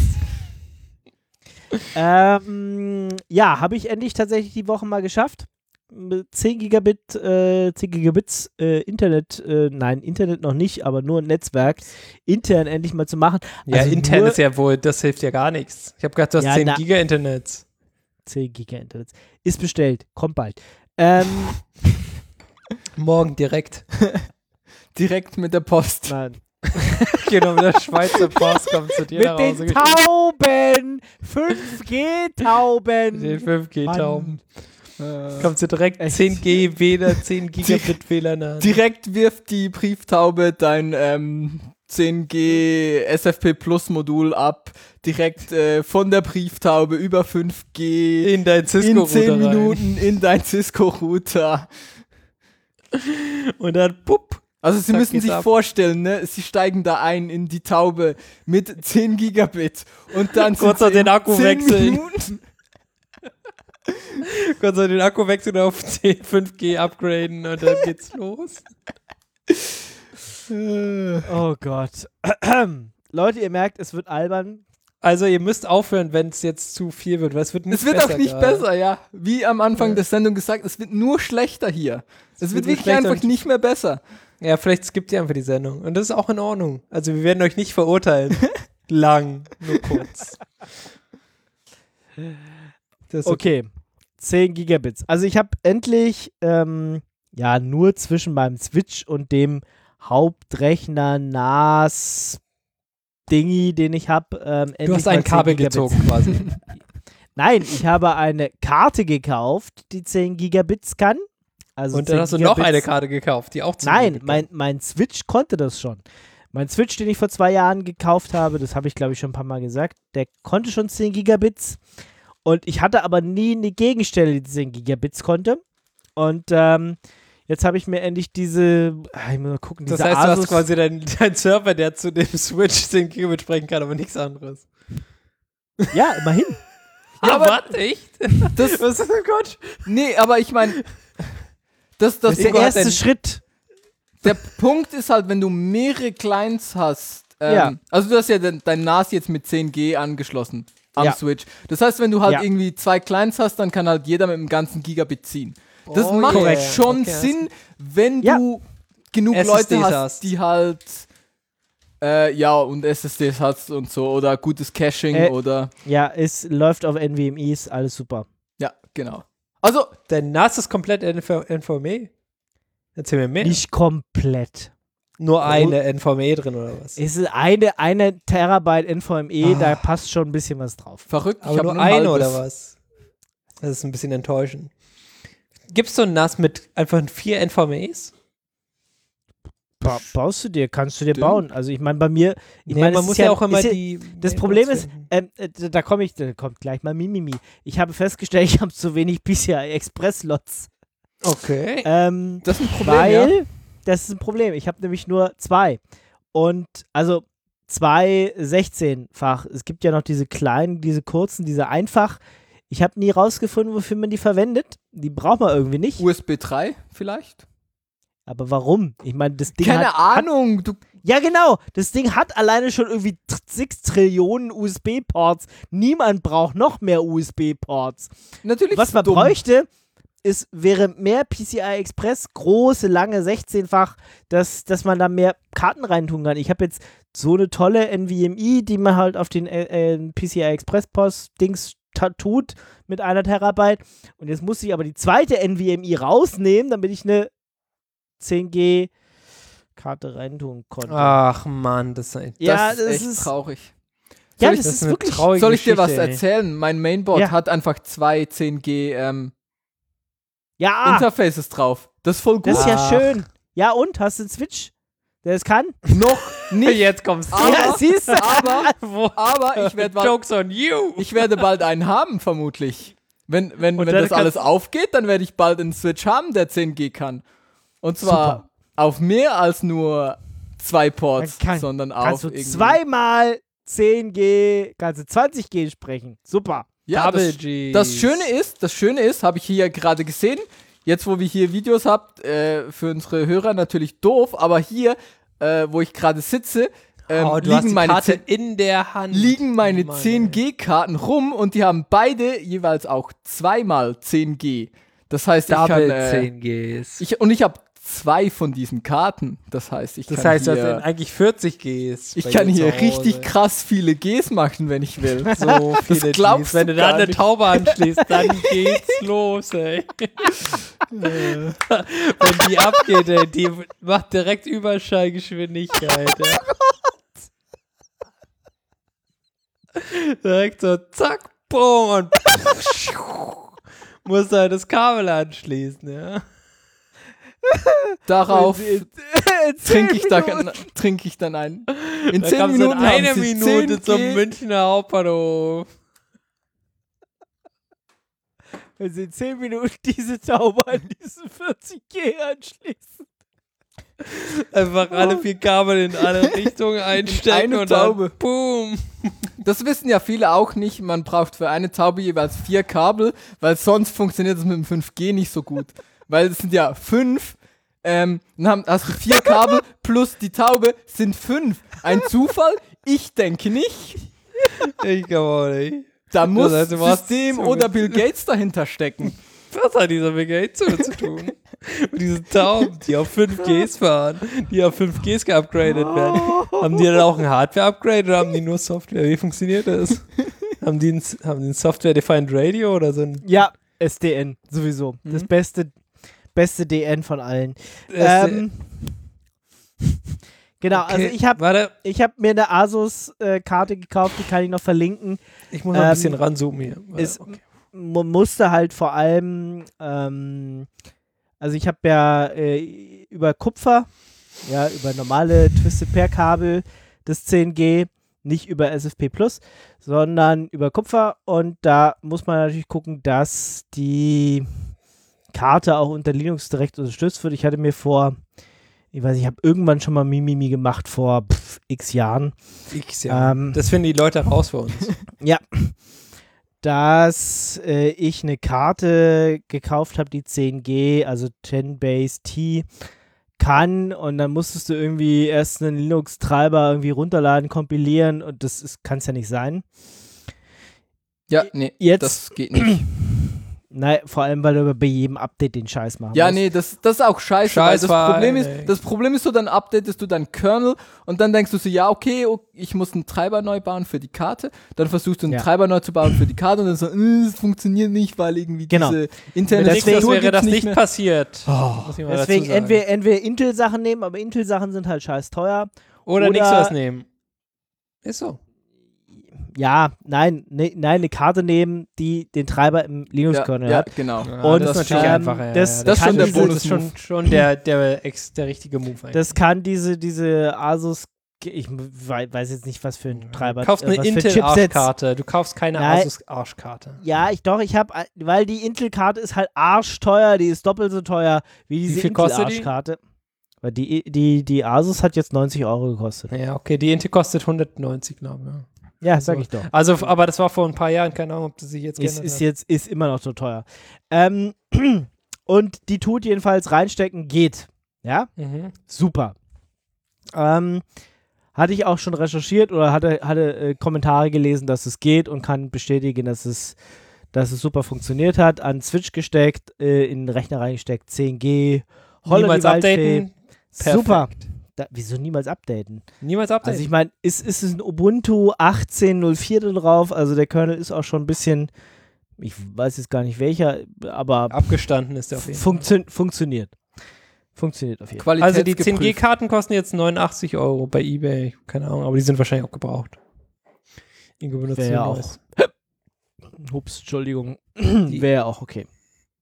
Ähm, ja, habe ich endlich tatsächlich die Woche mal geschafft. Mit zehn Gigabit, äh, zehn Gigabits äh, Internet, äh, nein, Internet noch nicht, aber nur ein Netzwerk intern endlich mal zu machen. Ja, Also intern nur ist ja wohl, das hilft ja gar nichts. Ich habe gedacht, du hast Ja, zehn na- Giga Internets. zehn Giga Internet. Ist bestellt, kommt bald. Ähm, Morgen direkt. Direkt mit der Post. nein. Genau, mit der Schweizer Post kommt zu dir Mit nach Hause den Tauben! fünf G-Tauben! Den fünf G-Tauben. Äh, Kommt sie direkt Echt? zehn G W L A N, zehn Gigabit W L A N an. direkt wirft die Brieftaube dein ähm, zehn G S F P Plus Modul ab. Direkt äh, von der Brieftaube über fünf G In dein in Cisco-Router zehn rein. Minuten in dein Cisco-Router. Und dann, pupp. Also Sie Zack, müssen geht's sich ab. vorstellen, ne? Sie steigen da ein in die Taube mit zehn Gigabit und dann Kurz sind noch sie den in Akku zehn wechseln. Minuten. Kannst du den Akku wechseln auf zehn, fünf G upgraden und dann geht's los. Oh Gott. Leute, ihr merkt, es wird albern. Also ihr müsst aufhören, wenn es jetzt zu viel wird, weil es wird nicht Es wird besser auch nicht gerade. besser, ja. Wie am Anfang Ja. der Sendung gesagt, es wird nur schlechter hier. Es, Es wird wird nur wirklich schlechter einfach und- nicht mehr besser. Ja, vielleicht skippt ihr einfach die Sendung. Und das ist auch in Ordnung. Also wir werden euch nicht verurteilen. Lang, nur kurz. Das ist Okay, zehn Gigabits. Also ich habe endlich, ähm, ja, nur zwischen meinem Switch und dem Hauptrechner N A S Dingi, den ich habe, ähm, endlich Du hast mal ein zehn Kabel Gigabits. gezogen quasi. Nein, ich habe eine Karte gekauft, die zehn Gigabits kann. Also Und dann zehn hast du noch Gigabits. eine Karte gekauft, die auch zehn Nein, Gigabit mein, mein Switch konnte das schon. Mein Switch, den ich vor zwei Jahren gekauft habe, das habe ich glaube ich schon ein paar Mal gesagt, der konnte schon zehn Gigabits. Und ich hatte aber nie eine Gegenstelle, die zehn Gigabits konnte. Und ähm, jetzt habe ich mir endlich diese, ah, ich muss mal gucken, diese Das heißt, du Asus, hast quasi deinen dein Server, der zu dem Switch zehn Gigabit sprechen kann, aber nichts anderes. ja, immerhin. Ja, aber was? Echt? das, Was ist das denn Gott? nee, aber ich meine, das, das, Das ist der Ingo hat erste den- Schritt. Der Punkt ist halt, wenn du mehrere Clients hast, ähm, Ja. also du hast ja dein, dein N A S jetzt mit zehn G angeschlossen am Ja. Switch. Das heißt, wenn du halt Ja. irgendwie zwei Clients hast, dann kann halt jeder mit dem ganzen Gigabit ziehen. Das Oh macht yeah. schon Okay, das Sinn, wenn Ja. du genug S S Leute Ds hast, hast. die halt äh, ja und S S Ds hast und so oder gutes Caching Äh, oder Ja, es läuft auf N V M Es, alles super. ja, genau. Also, Der N A S ist komplett N V M E. Erzähl mir mehr. Nicht komplett. Nur eine N V M E drin oder was? Es ist eine, eine Terabyte N V M E, Ah. da passt schon ein bisschen was drauf. verrückt, ich Aber hab nur nur ein eine halbes. oder was? Das ist ein bisschen enttäuschend. Gibt es so ein N A S mit einfach vier N V M Es? Ba baust du dir, kannst du dir Stimmt. bauen. Also ich meine, bei mir, ich Nee, meine, man es muss ist ja auch immer ist ja- die. das Mainboards Problem ist, finden. ähm, äh, da da komme ich, da kommt gleich mal Mimimi. Ich habe festgestellt, ich habe zu wenig P C I Express Slots. Okay. Ähm, Das ist ein Problem, weil, ja. das ist ein Problem. Ich habe nämlich nur zwei. Und, also, zwei sechzehnfach. Es gibt ja noch diese kleinen, diese kurzen, diese einfach. Ich habe nie rausgefunden, wofür man die verwendet. Die braucht man irgendwie nicht. U S B drei vielleicht? Aber warum? Ich meine, das Ding Keine hat, hat Ahnung, du Ja, genau. Das Ding hat alleine schon irgendwie sechs Trillionen U S B-Ports. Niemand braucht noch mehr U S B-Ports. natürlich Was man dumm. bräuchte, ist, wäre mehr P C I Express, große, lange, sechzehnfach, dass, dass man da mehr Karten reintun kann. Ich habe jetzt so eine tolle N V M E, die man halt auf den äh, äh, P C I Express Post-Dings ta- tut mit einer Terabyte. Und jetzt muss ich aber die zweite N V M E rausnehmen, damit ich eine zehn G Karte reintun konnte. Ach Mann, das ist ein. ja, das ist echt traurig. Ja, Soll das ich- ist eine wirklich. traurige Soll ich dir was Geschichte, ey. erzählen? Mein Mainboard Ja. hat einfach zwei zehn G ähm, Ja, Interfaces drauf. Das ist voll gut. das ist ja Ach. schön. Ja, und? Hast du einen Switch, der es kann? Noch nicht. Jetzt kommst du. Aber- ja, siehst du? aber, Wo- aber ich werde bald, Jokes on you. ich werde bald einen haben, vermutlich. Wenn, wenn, Und wenn dann das alles kannst- aufgeht, dann werde ich bald einen Switch haben, der zehn G kann. Und zwar Super. auf mehr als nur zwei Ports, Dann kann- sondern auf Kannst du irgendwie. zweimal zehn G, kannst du zwanzig G sprechen. Super. Ja, Double das, Gs. das Schöne ist, das Schöne ist, habe ich hier gerade gesehen, jetzt wo wir hier Videos habt, äh, für unsere Hörer natürlich doof, aber hier, äh, wo ich gerade sitze, ähm, oh, du hast liegen, die meine Karte zehn in der Hand. liegen meine Mann, zehn G-Karten rum und die haben beide jeweils auch zweimal zehn G. Das heißt, ich Double kann, äh, zehn Gs. ich, und ich habe zwei von diesen Karten. Das heißt, ich das kann heißt, du hast hier, dann eigentlich vierzig Gs. ich bei kann dir hier zu Hause. richtig krass viele Gs machen, wenn ich will. So viele glaubst Gs. Wenn du du da gar eine nicht. Taube anschließt, dann geht's los, ey. Wenn die abgeht, ey, die macht direkt Überschallgeschwindigkeit, ey. Direkt so zack, boom und muss da das Kabel anschließen, ja. Darauf In- in trinke ich, da, Minuten. trinke ich dann ein. In Da zehn kommst du Minuten in einer haben sie Minute zehn zum G. Münchner Hauptbahnhof. Wenn sie in zehn Minuten diese Taube an diesen vierzig G anschließen. Einfach alle vier Kabel in alle Richtungen einstecken eine und dann Taube. boom. Das wissen ja viele auch nicht. Man braucht für eine Taube jeweils vier Kabel, weil sonst funktioniert das mit dem fünf G nicht so gut. Weil es sind ja fünf, ähm, dann haben, hast du vier Kabel plus die Taube sind fünf. Ein Zufall? Ich denke nicht. Ich glaube auch nicht. Da muss heißt, du machst System so oder mit- Bill Gates dahinter stecken. Was hat dieser Bill Gates so zu tun? Mit diesen Tauben, die auf fünf Gs fahren, die auf fünf Gs geupgradet werden. Haben die dann auch ein Hardware-Upgrade oder haben die nur Software? Wie funktioniert das? haben die ein, haben die ein Software-Defined Radio oder so ein Ja, S D N, sowieso. Mhm. Das beste, beste D N von allen. S D Ähm, genau, also Okay, ich habe Warte, ich hab mir eine Asus-Karte gekauft, die kann ich noch verlinken. ich muss noch ein Ähm, bisschen ranzoomen hier. Warte, ist- okay. Man musste halt vor allem, ähm, also ich habe ja äh, über Kupfer, ja, über normale Twisted Pair Kabel das zehn G, nicht über S F P Plus, sondern über Kupfer, und da muss man natürlich gucken, dass die Karte auch unter Linux direkt unterstützt wird. Ich hatte mir vor, ich weiß, ich habe irgendwann schon mal Mimimi gemacht vor pff, x Jahren. X, ja. Ähm, Das finden die Leute raus für uns. Ja, dass äh, ich eine Karte gekauft habe, die zehn G, also zehn Base T, kann, und dann musstest du irgendwie erst einen Linux-Treiber irgendwie runterladen, kompilieren, und das kann es ja nicht sein. Ja, nee, Jetzt- das geht nicht. Nein, vor allem, weil du bei jedem Update den Scheiß machen Ja, musst. nee, das, das ist auch scheiße. Weil das, Scheißverein, Problem ist, ey. das Problem ist so, dann updatest du deinen Kernel und dann denkst du so, ja, okay, okay, ich muss einen Treiber neu bauen für die Karte. Dann versuchst du einen Ja. Treiber neu zu bauen für die Karte und dann so, äh, es funktioniert nicht, weil irgendwie Genau. diese interne Deswegen- Deswegen Struktur wäre gibt's das nicht mehr. passiert. Muss ich mal Deswegen dazu sagen. entweder, entweder Intel-Sachen nehmen, aber Intel-Sachen sind halt scheiß teuer. Oder, oder- nichts was nehmen. Ist so. Ja, nein, ne, nein, eine Karte nehmen, die den Treiber im Ja, Linux-Kernel ja, hat. genau. Und das ist das natürlich kann- einfacher. Ja, das- ja, das ist kann schon der diese- Bonus. Das ist schon, schon der, der, ex, der richtige Move eigentlich. Das kann diese, diese Asus, ich wei- weiß jetzt nicht, was für ein Treiber. Du kaufst äh, eine was für Chipsets. Intel-Arschkarte. Du kaufst keine Nein. Asus-Arschkarte. Ja, ich doch, ich habe, weil die Intel-Karte ist halt arschteuer, die ist doppelt so teuer wie diese viel kostet die? Intel-Arschkarte. Weil die, die, die Asus hat jetzt neunzig Euro gekostet. Ja, okay. Die Intel kostet hundertneunzig, glaube ich. Ja. Ja, sag ich doch. Also, f- aber das war vor ein paar Jahren. Keine Ahnung, ob das sich jetzt Ist, geändert ist hat. jetzt ist immer noch so teuer. Ähm, und die tut jedenfalls reinstecken geht. Ja, Mhm. super. Ähm, hatte ich auch schon recherchiert oder hatte, hatte äh, Kommentare gelesen, dass es geht und kann bestätigen, dass es, dass es super funktioniert hat. An Switch gesteckt, äh, in den Rechner reingesteckt, zehn G. Holla Niemals die Waldfee. updaten. Super. Perfekt. Da, wieso niemals updaten? Niemals updaten. Also ich meine, ist, ist es ein Ubuntu achtzehn null vier da drauf? Also der Kernel ist auch schon ein bisschen, ich weiß jetzt gar nicht welcher, aber Abgestanden ist der auf jeden Fall. funktio funktionioniert. Funktioniert auf jeden Fall. Also die zehn Qualitätsgeprüft. G-Karten kosten jetzt neunundachtzig Euro bei eBay. Keine Ahnung, aber die sind wahrscheinlich auch gebraucht. Ingo benutzt Wäre die ja neues. Hups, Entschuldigung. Wäre ja auch okay.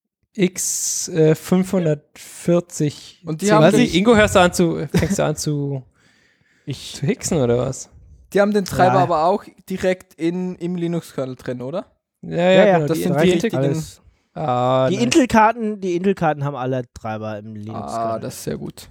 X äh, fünfhundertvierzig. Und die zehn haben G. den- Ingo, hörst du an zu, fängst du an zu, Ich, zu hixen oder was? Die haben den Treiber Ja. aber auch direkt in, im Linux-Kernel drin, oder? Ja, ja, Ja, ja, genau. das die, sind die, die Intel- richtigen- alles. ah, Die nice. Intel-Karten, die Intel-Karten haben alle Treiber im Linux. Ah, das ist sehr gut.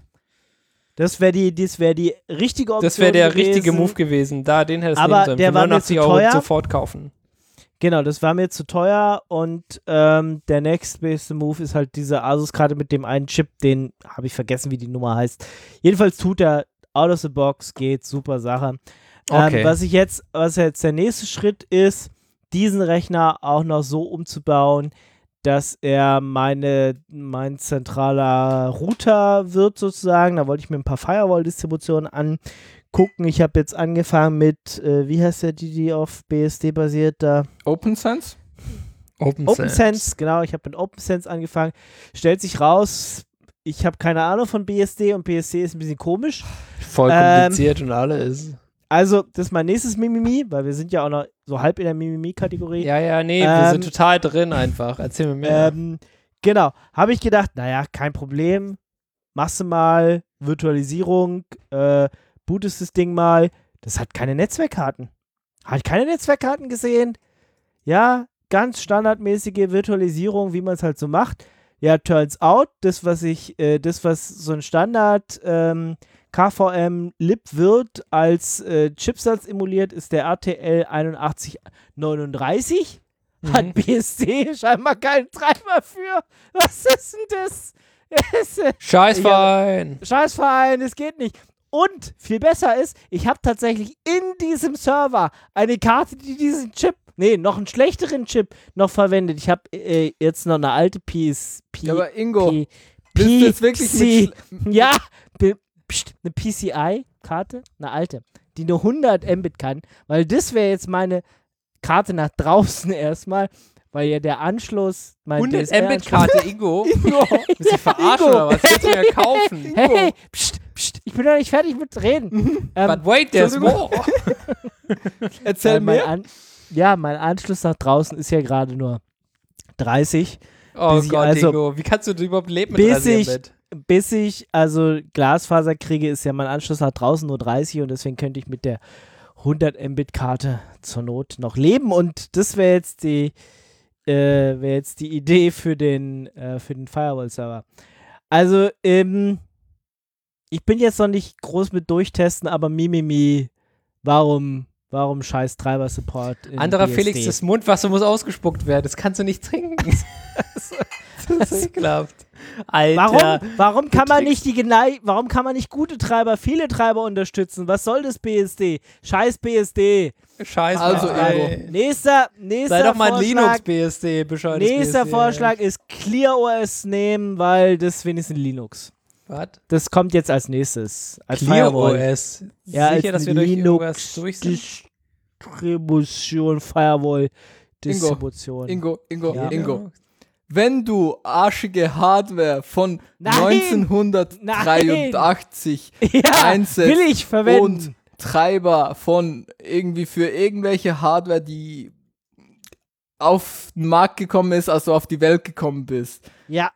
das wäre die, das wäre die richtige Option. Das wäre der gewesen. richtige Move gewesen. Da, den hättest du Aber nehmen sollen. der Für war mir neunundachtzig zu Euro teuer. sofort kaufen. Genau, das war mir zu teuer und ähm, der nächstbeste Move ist halt diese Asus-Karte mit dem einen Chip, den habe ich vergessen, wie die Nummer heißt. Jedenfalls tut er out of the box, geht, super Sache. Okay. Ähm, was ich jetzt, was jetzt der nächste Schritt ist, diesen Rechner auch noch so umzubauen, dass er meine, mein zentraler Router wird sozusagen. Da wollte ich mir ein paar Firewall-Distributionen angucken. Ich habe jetzt angefangen mit, äh, wie heißt der, die, die auf B S D basiert da? OpenSense? Open OpenSense, genau, ich habe mit OpenSense angefangen. Stellt sich raus, ich habe keine Ahnung von B S D und B S D ist ein bisschen komisch. Voll Ähm, kompliziert und alles. Also, das ist mein nächstes Mimimi, weil wir sind ja auch noch so halb in der Mimimi-Kategorie. Ja, ja, nee, wir ähm, sind total drin einfach. Erzähl mir mehr. Ähm, genau, habe ich gedacht, naja, kein Problem, machst du mal Virtualisierung, äh, bootest das Ding mal. Das hat keine Netzwerkkarten. Hat keine Netzwerkkarten gesehen. Ja, ganz standardmäßige Virtualisierung, wie man es halt so macht. Ja, turns out, das, was ich, äh, das, was so ein Standard ähm, K V M-Lib wird als äh, Chipsatz emuliert, ist der R T L einundachtzig neununddreißig. Hat Mhm. B S D scheinbar keinen Treiber für. Was ist denn das? Es, äh, Scheißverein. Scheißverein, es geht nicht. Und viel besser ist, ich habe tatsächlich in diesem Server eine Karte, die diesen Chip, nee, noch einen schlechteren Chip noch verwendet. Ich habe äh, jetzt noch eine alte P S P. Ja, aber Ingo, P, bist du jetzt wirklich C- mit ja, be- pst, eine P C I-Karte, eine alte, die nur hundert Mbit kann, weil das wäre jetzt meine Karte nach draußen erstmal, weil ja der Anschluss, mein hundert D S L Anschluss- Mbit-Karte, Ingo. Ingo, Willst du verarschen Ingo. oder was? Willst du mir kaufen? Hey, hey, pst, pst, ich bin noch nicht fertig mit reden. ähm, But wait, there's more. erzähl äh, mein mir. An ja, mein Anschluss nach draußen ist ja gerade nur dreißig. Oh Bis ich Gott, also- Ingo. Wie kannst du überhaupt leben mit bis dreißig ich- Mbit? Bis ich also Glasfaser kriege, ist ja mein Anschluss nach draußen nur dreißig und deswegen könnte ich mit der hundert Mbit-Karte zur Not noch leben und das wäre jetzt die äh, wäre jetzt die Idee für den äh, für den Firewall-Server. Also ähm, ich bin jetzt noch nicht groß mit durchtesten, aber Mimimi, warum warum scheiß Treiber-Support in Anderer B S D? Felix, das Mundwasser muss ausgespuckt werden. Das kannst du nicht trinken. das ist ekelhaft. Alter. Warum, warum kann man trickst- nicht die Genei warum kann man nicht gute Treiber, viele Treiber unterstützen? Was soll das B S D? Scheiß B S D. Scheiße. Also, ey. Nächster, nächster Sei doch mal ein Vorschlag, Linux-B S D, bescheuertes nächster B S D, Vorschlag ist ClearOS nehmen, weil das wenigstens Linux. Was? Das kommt jetzt als nächstes. Als Firewall. ClearOS. Ja, Sicher, als dass wir durch irgendwas Linux durch sind? Distribution, Firewall, Distribution. Ingo, Ingo, Ja. Ingo. Wenn du arschige Hardware von Nein! neunzehnhundertdreiundachtzig Ja, einsetzt will ich verwenden. und Treiber von irgendwie für irgendwelche Hardware, die auf den Markt gekommen ist, als du auf die Welt gekommen bist. Ja,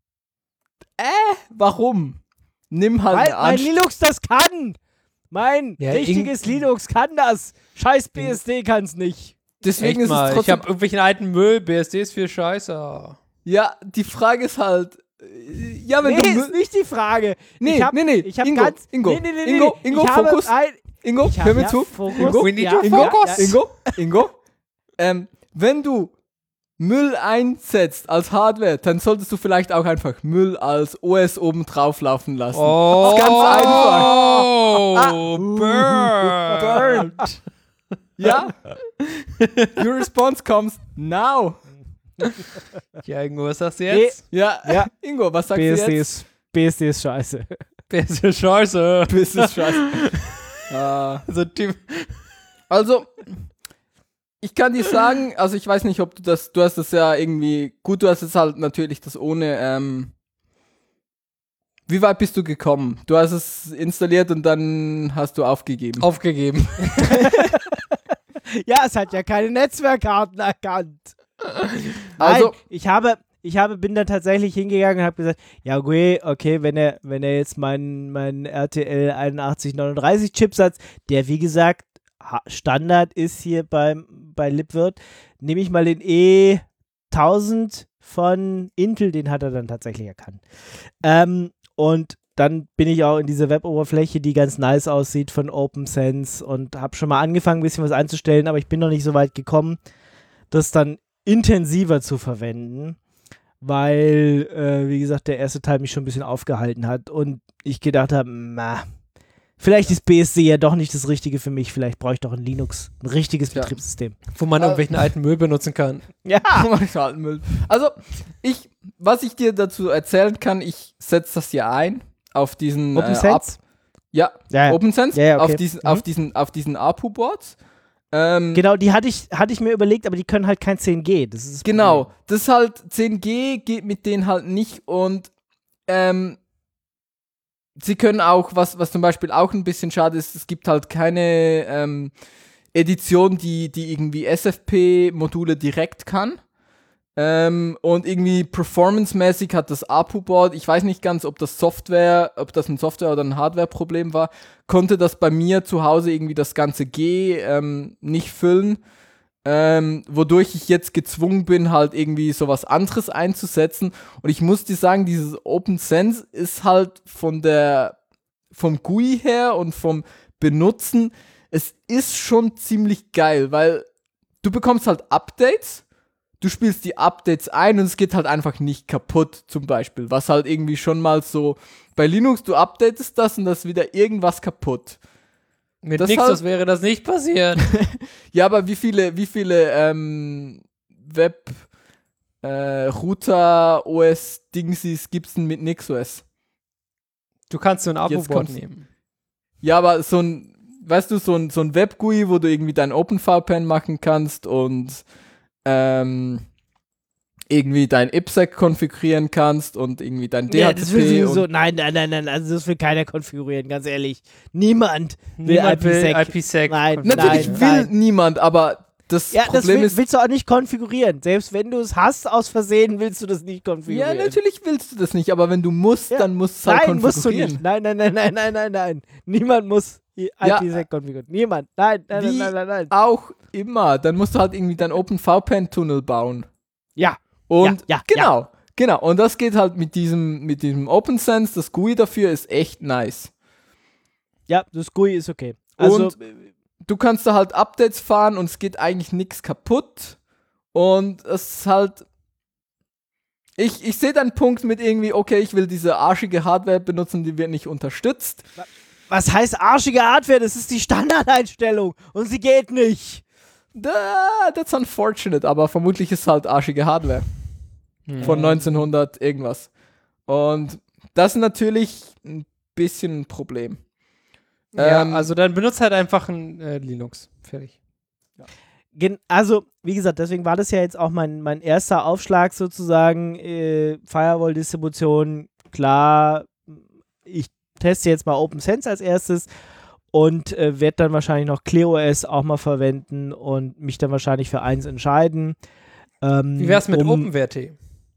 Warum? Nimm halt weil eine mein Anst- Linux das kann. Mein Ja, richtiges Linux kann das. Scheiß B S D kann's nicht. Deswegen Echt ist mal, es ich trotzdem. habe irgendwelchen alten Müll, B S D ist viel scheiße. Ja, die Frage ist halt. äh, Ja, wenn Nee, du. ist Mü- nicht die Frage. Nee, ich hab, nee, nee, Ich hab Ingo, ganz, Ingo, nee, nee, nee, Ingo, nee. Ingo, ich habe Fokus. Ein, Ingo, ich hab, hör mir ja, zu. Fokus. Ingo, We need ja, to Ingo, focus. Ja, Ingo, Ingo. Ähm, wenn du Müll einsetzt als Hardware, dann solltest du vielleicht auch einfach Müll als O S oben drauf laufen lassen. Oh, Ganz einfach. Oh, burn. Burnt. Ja? Your response comes now. Ja, Ingo, was sagst du Nee. jetzt? Ja, Ja. Ingo, was sagst B S du D jetzt? ist, B S D ist scheiße. B S D scheiße. Bist du scheiße. Ah. So Typ. Also, ich kann dir sagen, also ich weiß nicht, ob du das, du hast das ja irgendwie, gut, du hast es halt natürlich das ohne, ähm, wie weit bist du gekommen? Du hast es installiert und dann hast du aufgegeben. Aufgegeben. Ja, es hat ja keine Netzwerkkarten erkannt. Also- Nein, ich habe, ich habe, bin da tatsächlich hingegangen und habe gesagt, ja okay, okay, wenn er, wenn er jetzt meinen mein R T L einundachtzig neununddreißig Chipsatz, der wie gesagt ha- Standard ist hier beim, bei Libwirt, nehme ich mal den E tausend von Intel, den hat er dann tatsächlich erkannt. Ähm, und dann bin ich auch in dieser Web-Oberfläche, die ganz nice aussieht von OpenSense und habe schon mal angefangen, ein bisschen was einzustellen, aber ich bin noch nicht so weit gekommen, das dann intensiver zu verwenden, weil, äh, wie gesagt, der erste Teil mich schon ein bisschen aufgehalten hat und ich gedacht habe, na, vielleicht ist B S D ja doch nicht das Richtige für mich, vielleicht brauche ich doch ein Linux, ein richtiges Ja. Betriebssystem. Wo man Äh, irgendwelchen alten Müll benutzen kann. Ja, Müll. Also, ich, was ich dir dazu erzählen kann, ich setze das hier ein auf diesen äh, OpenSense? Ab- ja, Ja, ja. OpenSense, Ja, ja, okay. auf diesen, Mhm. auf diesen, auf diesen A P U-Boards. Ähm, Genau, die hatte ich, hatte ich mir überlegt, aber die können halt kein zehn G. Das ist das Genau, Problem. das halt zehn G geht mit denen halt nicht und ähm, sie können auch, was, was zum Beispiel auch ein bisschen schade ist, es gibt halt keine ähm, Edition, die, die irgendwie S F P-Module direkt kann. Ähm, und irgendwie performancemäßig hat das A P U-Board, ich weiß nicht ganz, ob das Software, ob das ein Software- oder ein Hardware-Problem war, konnte das bei mir zu Hause irgendwie das ganze G ähm, nicht füllen. Ähm, wodurch ich jetzt gezwungen bin, halt irgendwie sowas anderes einzusetzen. Und ich muss dir sagen, dieses OpenSense ist halt von der, vom G U I her und vom Benutzen, es ist schon ziemlich geil, weil du bekommst halt Updates, du spielst die Updates ein und es geht halt einfach nicht kaputt, zum Beispiel. Was halt irgendwie schon mal so, bei Linux, du updatest das und da ist wieder irgendwas kaputt. Mit Das Nixos halt- wäre das nicht passiert. Ja, aber wie viele, wie viele ähm, Web äh, Router O S Dingsies gibt's denn mit NixOS? Du kannst so ein Jetzt Abo-Board kommt's. nehmen. Ja, aber so ein, weißt du, so ein, so ein Web-G U I, wo du irgendwie dein OpenVPN machen kannst und ähm, irgendwie dein IPsec konfigurieren kannst und irgendwie dein D H Ja, C P das will sie so, und nein, nein, nein, nein, also das will keiner konfigurieren, ganz ehrlich. Niemand will Niemand will IPsec. IPsec. Nein, natürlich nein, will nein. niemand, aber das Ja, das Problem will, ist, willst du auch nicht konfigurieren. Selbst wenn du es hast aus Versehen, willst du das nicht ja, konfigurieren. natürlich willst du das nicht, aber wenn du musst, Ja. dann musst du es halt Nein, musst du konfigurieren. nicht. Nein, nein, nein, nein, nein, nein, nein. Niemand muss Ja. IPsec konfigurieren. Niemand. Nein, nein, Wie? nein, nein, nein, nein. Auch immer, dann musst du halt irgendwie deinen OpenVPN-Tunnel bauen. Ja. Und ja, ja, genau, genau. Und das geht halt mit diesem, mit diesem OpenSense, das G U I dafür ist echt nice. Ja, das G U I ist okay. Also, und du kannst da halt Updates fahren und es geht eigentlich nichts kaputt. Und es ist halt Ich, ich sehe dann Punkt mit irgendwie, okay, ich will diese arschige Hardware benutzen, die wird nicht unterstützt. Was heißt arschige Hardware? Das ist die Standardeinstellung und sie geht nicht. Da, that's unfortunate, aber vermutlich ist es halt arschige Hardware. Hm. Von neunzehnhundert irgendwas. Und das ist natürlich ein bisschen ein Problem. Ja, Ähm, also dann benutzt halt einfach ein äh, Linux. Fertig. Gen- Also, wie gesagt, deswegen war das ja jetzt auch mein, mein erster Aufschlag sozusagen. Äh, Firewall-Distribution, klar, ich teste jetzt mal OpenSense als erstes und äh, werde dann wahrscheinlich noch ClearOS auch mal verwenden und mich dann wahrscheinlich für eins entscheiden. Ähm, Wie wär's mit um, OpenWrt?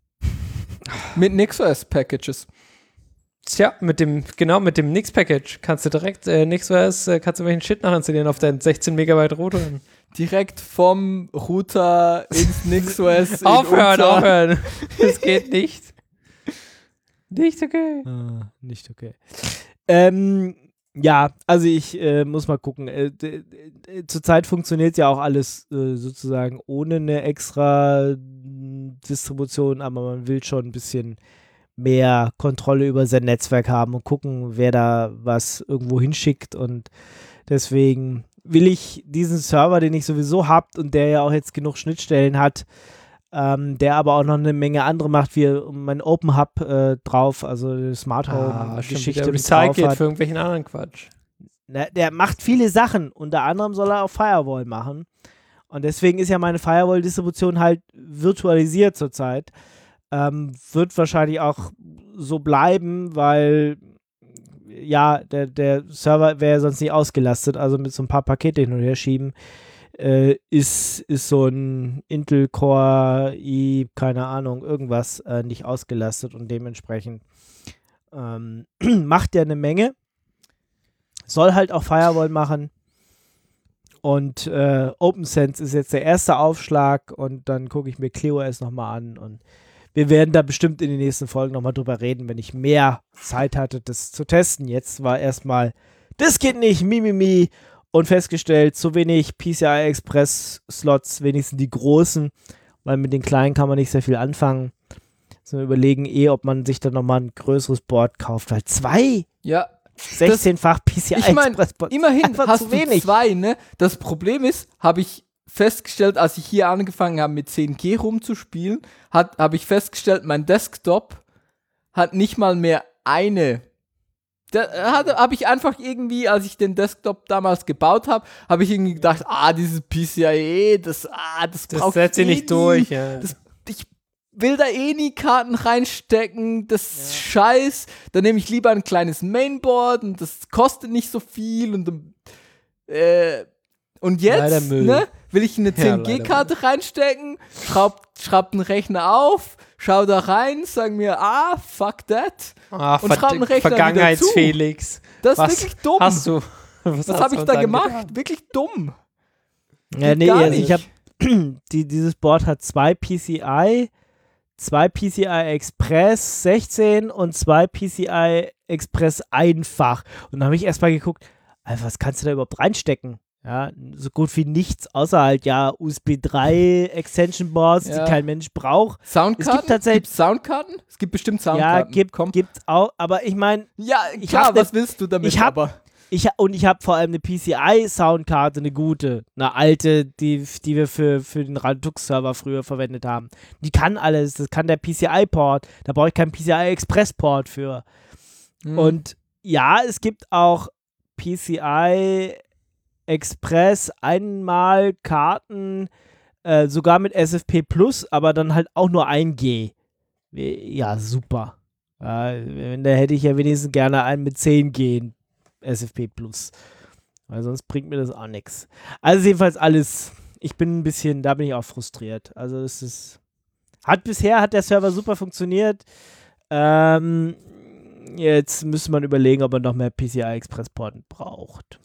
Mit NixOS-Packages. Tja, mit dem, genau, mit dem Nix-Package kannst du direkt äh, NixOS, äh, kannst du welchen Shit nachinstallieren auf deinen sechzehn Megabyte Router. Direkt vom Router ins NixOS. in Aufhören, unser- aufhören. Das geht nicht. Nicht okay. Ah, nicht okay. Ähm, ja, also ich äh, muss mal gucken. Äh, d- d- zurzeit funktioniert ja auch alles äh, sozusagen ohne eine extra äh, Distribution, aber man will schon ein bisschen mehr Kontrolle über sein Netzwerk haben und gucken, wer da was irgendwo hinschickt, und deswegen will ich diesen Server, den ich sowieso habe und der ja auch jetzt genug Schnittstellen hat, ähm, der aber auch noch eine Menge andere macht, wie mein Open Hub äh, drauf, also die Smart Home Ah, schon Geschichte wieder mit drauf recycelt hat. für irgendwelchen anderen Quatsch. Na, der macht viele Sachen, unter anderem soll er auch Firewall machen, und deswegen ist ja meine Firewall-Distribution halt virtualisiert zurzeit. Ähm, wird wahrscheinlich auch so bleiben, weil ja, der, der Server wäre sonst nicht ausgelastet, also mit so ein paar Pakete hin und her schieben, äh, ist, ist so ein Intel Core i, keine Ahnung, irgendwas äh, nicht ausgelastet, und dementsprechend ähm, macht der eine Menge. Soll halt auch Firewall machen. Und äh, OpenSense ist jetzt der erste Aufschlag, und dann gucke ich mir ClearOS nochmal an, und wir werden da bestimmt in den nächsten Folgen nochmal drüber reden, wenn ich mehr Zeit hatte, das zu testen. Jetzt war erstmal, das geht nicht, mimimi, und festgestellt, zu wenig P C I Express Slots, wenigstens die großen, weil mit den kleinen kann man nicht sehr viel anfangen. So, wir überlegen eh, ob man sich dann nochmal ein größeres Board kauft, weil zwei Ja, sechzehnfach P C I ich mein, Express Boards immerhin einfach hast zu du wenig. zwei, ne? Das Problem ist, habe ich festgestellt, als ich hier angefangen habe, mit zehn G rumzuspielen, habe ich festgestellt, mein Desktop hat nicht mal mehr eine. Da habe ich einfach irgendwie, als ich den Desktop damals gebaut habe, habe ich irgendwie gedacht, ah, dieses P C I E, das, ah, das, Das braucht setzt sie eh nicht durch. nie. Ja. Das, ich will da eh nie Karten reinstecken, das ist Scheiß. Dann nehme ich lieber ein kleines Mainboard und das kostet nicht so viel, und äh, und Leider jetzt, Müll. ne, will ich eine Ja, zehn G-Karte reinstecken, schraubt, schraubt einen Rechner auf, schau da rein, sagen mir, ah, fuck that. Ah, Und schraub einen Rechner Vergangenheitsfelix. Das Was ist wirklich dumm. Hast du? Was, Was hast habe du ich da dann gemacht? getan? Wirklich dumm. Ja, Geht nee, gar also ich nicht. habe die, dieses Board hat zwei P C I, zwei P C I Express sechzehn und zwei P C I Express einfach. Und dann habe ich erstmal geguckt, Alter, was kannst du da überhaupt reinstecken? Ja, so gut wie nichts, außer halt, ja, U S B drei Extension Boards, Ja. die kein Mensch braucht. Soundkarten? Es gibt tatsächlich- Gibt's Soundkarten? Es gibt bestimmt Ja, Soundkarten. gibt, Komm. gibt's auch, aber ich meine, Ja, Ich klar, hab ne- was willst du damit? ich hab- aber ich, ha- und ich habe vor allem eine P C I-Soundkarte, eine gute, eine alte, die, die wir für, für den Radux-Server früher verwendet haben. Die kann alles, das kann der P C I-Port, da brauche ich keinen P C I-Express-Port für. Hm. Und ja, es gibt auch P C I Express einmal Karten, äh, sogar mit S F P Plus, aber dann halt auch nur ein G. Ja, super. Ja, wenn, da hätte ich ja wenigstens gerne einen mit zehn G S F P Plus. Weil sonst bringt mir das auch nichts. Also jedenfalls alles, ich bin ein bisschen, da bin ich auch frustriert. Also es ist, hat bisher, hat der Server super funktioniert. Ähm, jetzt müsste man überlegen, ob man noch mehr P C I Express Porten braucht.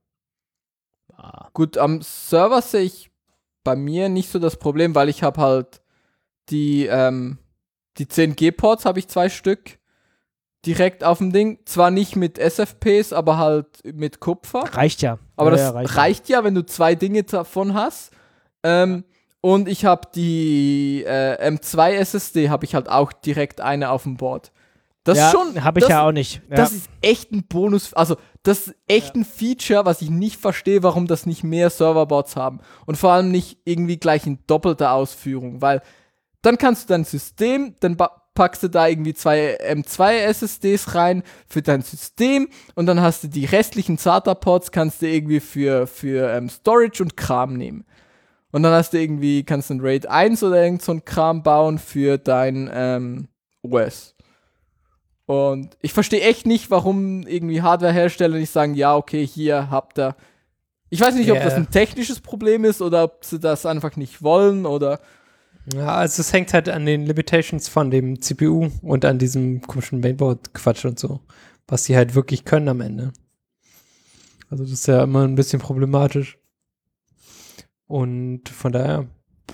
Ja. gut, am Server sehe ich bei mir nicht so das Problem, weil ich habe halt die, ähm, die zehn G-Ports habe ich zwei Stück direkt auf dem Ding. Zwar nicht mit S F Ps, aber halt mit Kupfer. Reicht ja. Aber ja, das ja, reicht reicht ja, wenn du zwei Dinge davon hast. Ähm, Und ich habe die äh, M zwei S S D, habe ich halt auch direkt eine auf dem Board. Das ja, ist schon. habe ich das, ja auch nicht. Ja. Das ist echt ein Bonus. Also, das ist echt ja. ein Feature, was ich nicht verstehe, warum das nicht mehr Serverboards haben. Und vor allem nicht irgendwie gleich in doppelter Ausführung. Weil dann kannst du dein System, dann ba- packst du da irgendwie zwei M zwei S S Ds rein für dein System und dann hast du die restlichen SATA-Ports, kannst du irgendwie für, für ähm, Storage und Kram nehmen. Und dann hast du irgendwie, kannst du ein RAID eins oder irgend so ein Kram bauen für dein ähm, O S. Und ich verstehe echt nicht, warum irgendwie Hardwarehersteller nicht sagen, ja, okay, hier habt ihr. Ich weiß nicht, yeah. ob das ein technisches Problem ist oder ob sie das einfach nicht wollen oder. Ja, also es hängt halt an den Limitations von dem C P U und an diesem komischen Mainboard-Quatsch und so, was die halt wirklich können am Ende. Also das ist ja immer ein bisschen problematisch. Und von daher.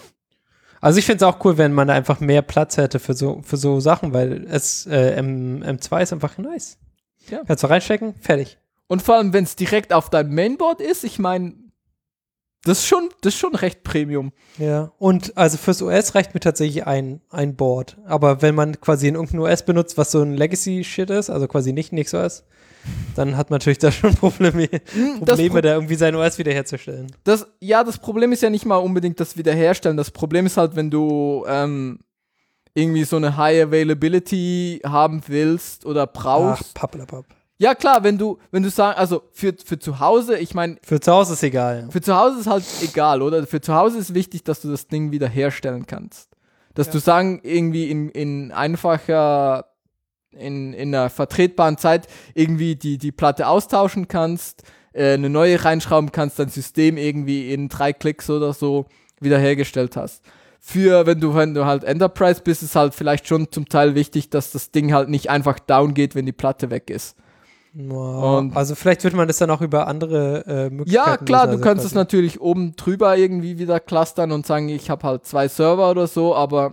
Also ich finde es auch cool, wenn man da einfach mehr Platz hätte für so, für so Sachen, weil es äh, M, M2 ist einfach nice. Ja. Kannst du reinstecken, fertig. Und vor allem, wenn es direkt auf deinem Mainboard ist, ich meine, das ist schon, das ist schon recht Premium. Ja, und also fürs O S reicht mir tatsächlich ein, ein Board. Aber wenn man quasi in irgendein O S benutzt, was so ein Legacy-Shit ist, also quasi nicht NixOS, dann hat man natürlich da schon Probleme, Probleme Pro- da irgendwie sein O S wiederherzustellen. Das, ja, das Problem ist ja nicht mal unbedingt das Wiederherstellen. Das Problem ist halt, wenn du ähm, irgendwie so eine High Availability haben willst oder brauchst. Ach, pappelapapp. Ja, klar, wenn du, wenn du sagst, also für, für zu Hause, ich meine. Für zu Hause ist egal. Für zu Hause ist halt egal, oder? Für zu Hause ist wichtig, dass du das Ding wieder herstellen kannst. Dass ja. du sagen, irgendwie in, in einfacher, in, in einer vertretbaren Zeit irgendwie die, die Platte austauschen kannst, äh, eine neue reinschrauben kannst, dein System irgendwie in drei Klicks oder so wiederhergestellt hast. Für, wenn du, wenn du halt Enterprise bist, ist halt vielleicht schon zum Teil wichtig, dass das Ding halt nicht einfach down geht, wenn die Platte weg ist. Wow. Und also vielleicht wird man das dann auch über andere äh, Möglichkeiten. Ja, klar, lösen, du also kannst quasi. es natürlich oben drüber irgendwie wieder clustern und sagen, ich habe halt zwei Server oder so, aber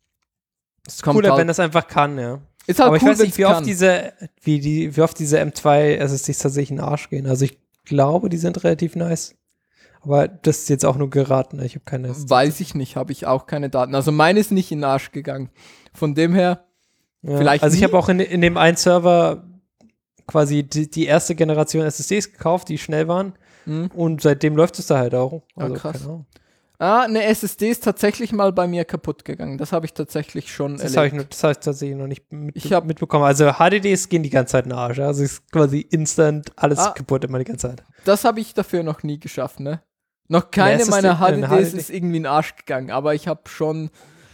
es ist cooler, halt, wenn das einfach kann, ja. Ist halt aber cool, ich weiß nicht, wie kann. oft diese, wie die, wie oft diese M zwei S S Ds tatsächlich in den Arsch gehen. Also ich glaube, die sind relativ nice. Aber das ist jetzt auch nur geraten. Ich habe keine. Weiß ich nicht, habe ich auch keine Daten. Also meine ist nicht in den Arsch gegangen. Von dem her, ja. vielleicht. Also ich habe auch in, in dem einen Server quasi die, die erste Generation S S Ds gekauft, die schnell waren. Mhm. Und seitdem läuft es da halt auch. Also, ah, krass. Ah, eine S S D ist tatsächlich mal bei mir kaputt gegangen. Das habe ich tatsächlich schon das erlebt. Hab ich, das habe ich tatsächlich noch nicht mit, ich hab, mitbekommen. Also H D Ds gehen die ganze Zeit in den Arsch. Also es ist quasi instant alles ah, kaputt immer die ganze Zeit. Das habe ich dafür noch nie geschafft, ne? Noch keine meiner H D Ds H D D ist irgendwie in den Arsch gegangen, aber ich habe schon,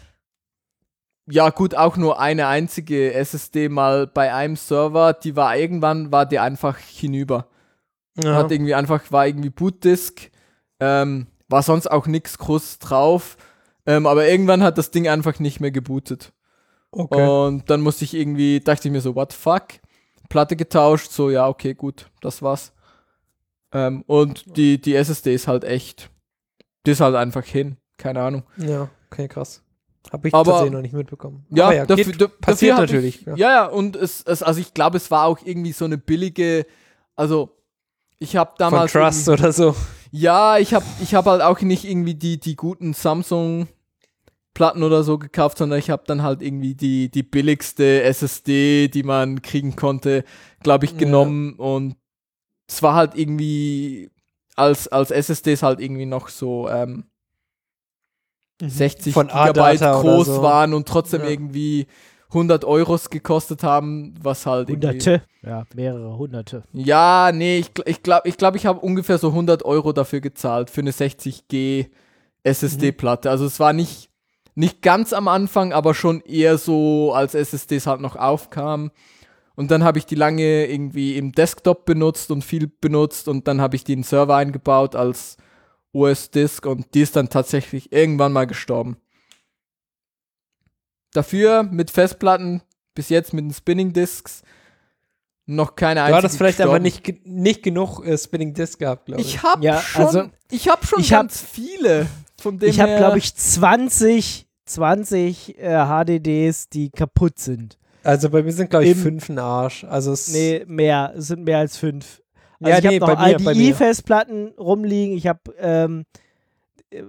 ja gut, auch nur eine einzige S S D mal bei einem Server, die war irgendwann, war die einfach hinüber. Ja. Hat irgendwie einfach, war irgendwie Bootdisk, ähm, war sonst auch nichts groß drauf, ähm, aber irgendwann hat das Ding einfach nicht mehr gebootet. Okay. Und dann musste ich irgendwie, dachte ich mir so, what the fuck? Platte getauscht, so, ja, okay, gut, das war's. Ähm, und die, die S S D ist halt echt, die ist halt einfach hin, keine Ahnung. Ja, okay, krass. Hab ich aber, tatsächlich noch nicht mitbekommen. Ja, aber ja dafür, geht, dafür passiert natürlich. Ich, ja. ja, ja, und es, es, also ich glaube, es war auch irgendwie so eine billige, also ich habe damals... Von Trust oder so. Ja, ich habe ich hab halt auch nicht irgendwie die, die guten Samsung-Platten oder so gekauft, sondern ich habe dann halt irgendwie die, die billigste S S D, die man kriegen konnte, glaube ich, genommen ja. Und es war halt irgendwie als, als S S Ds halt irgendwie noch so ähm, mhm. sechzig Von Gigabyte groß so. waren und trotzdem ja. irgendwie hundert Euros gekostet haben, was halt Hunderte? Ja, mehrere Hunderte. Ja, nee, ich, ich glaube, ich, glaub, ich habe ungefähr so hundert Euro dafür gezahlt, für eine sechzig G S S D-Platte. Mhm. Also es war nicht, nicht ganz am Anfang, aber schon eher so, als S S Ds halt noch aufkamen. Und dann habe ich die lange irgendwie im Desktop benutzt und viel benutzt und dann habe ich die in den Server eingebaut als O S-Disk und die ist dann tatsächlich irgendwann mal gestorben. Dafür mit Festplatten, bis jetzt mit den Spinning-Disks, noch keine einzige. Du hattest vielleicht gestorben. Aber nicht, nicht genug äh, Spinning-Disks gehabt, glaube ich. Ich habe ja, schon, also, ich hab schon ich ganz hab, viele. Von dem ich habe, glaube ich, zwanzig, zwanzig äh, H D Ds, die kaputt sind. Also bei mir sind, glaube ich, Im, fünf ein Arsch. Also es nee, mehr. Es sind mehr als fünf. Also ja, ich nee, habe noch bei mir, I D E-Festplatten rumliegen. Ich habe ähm,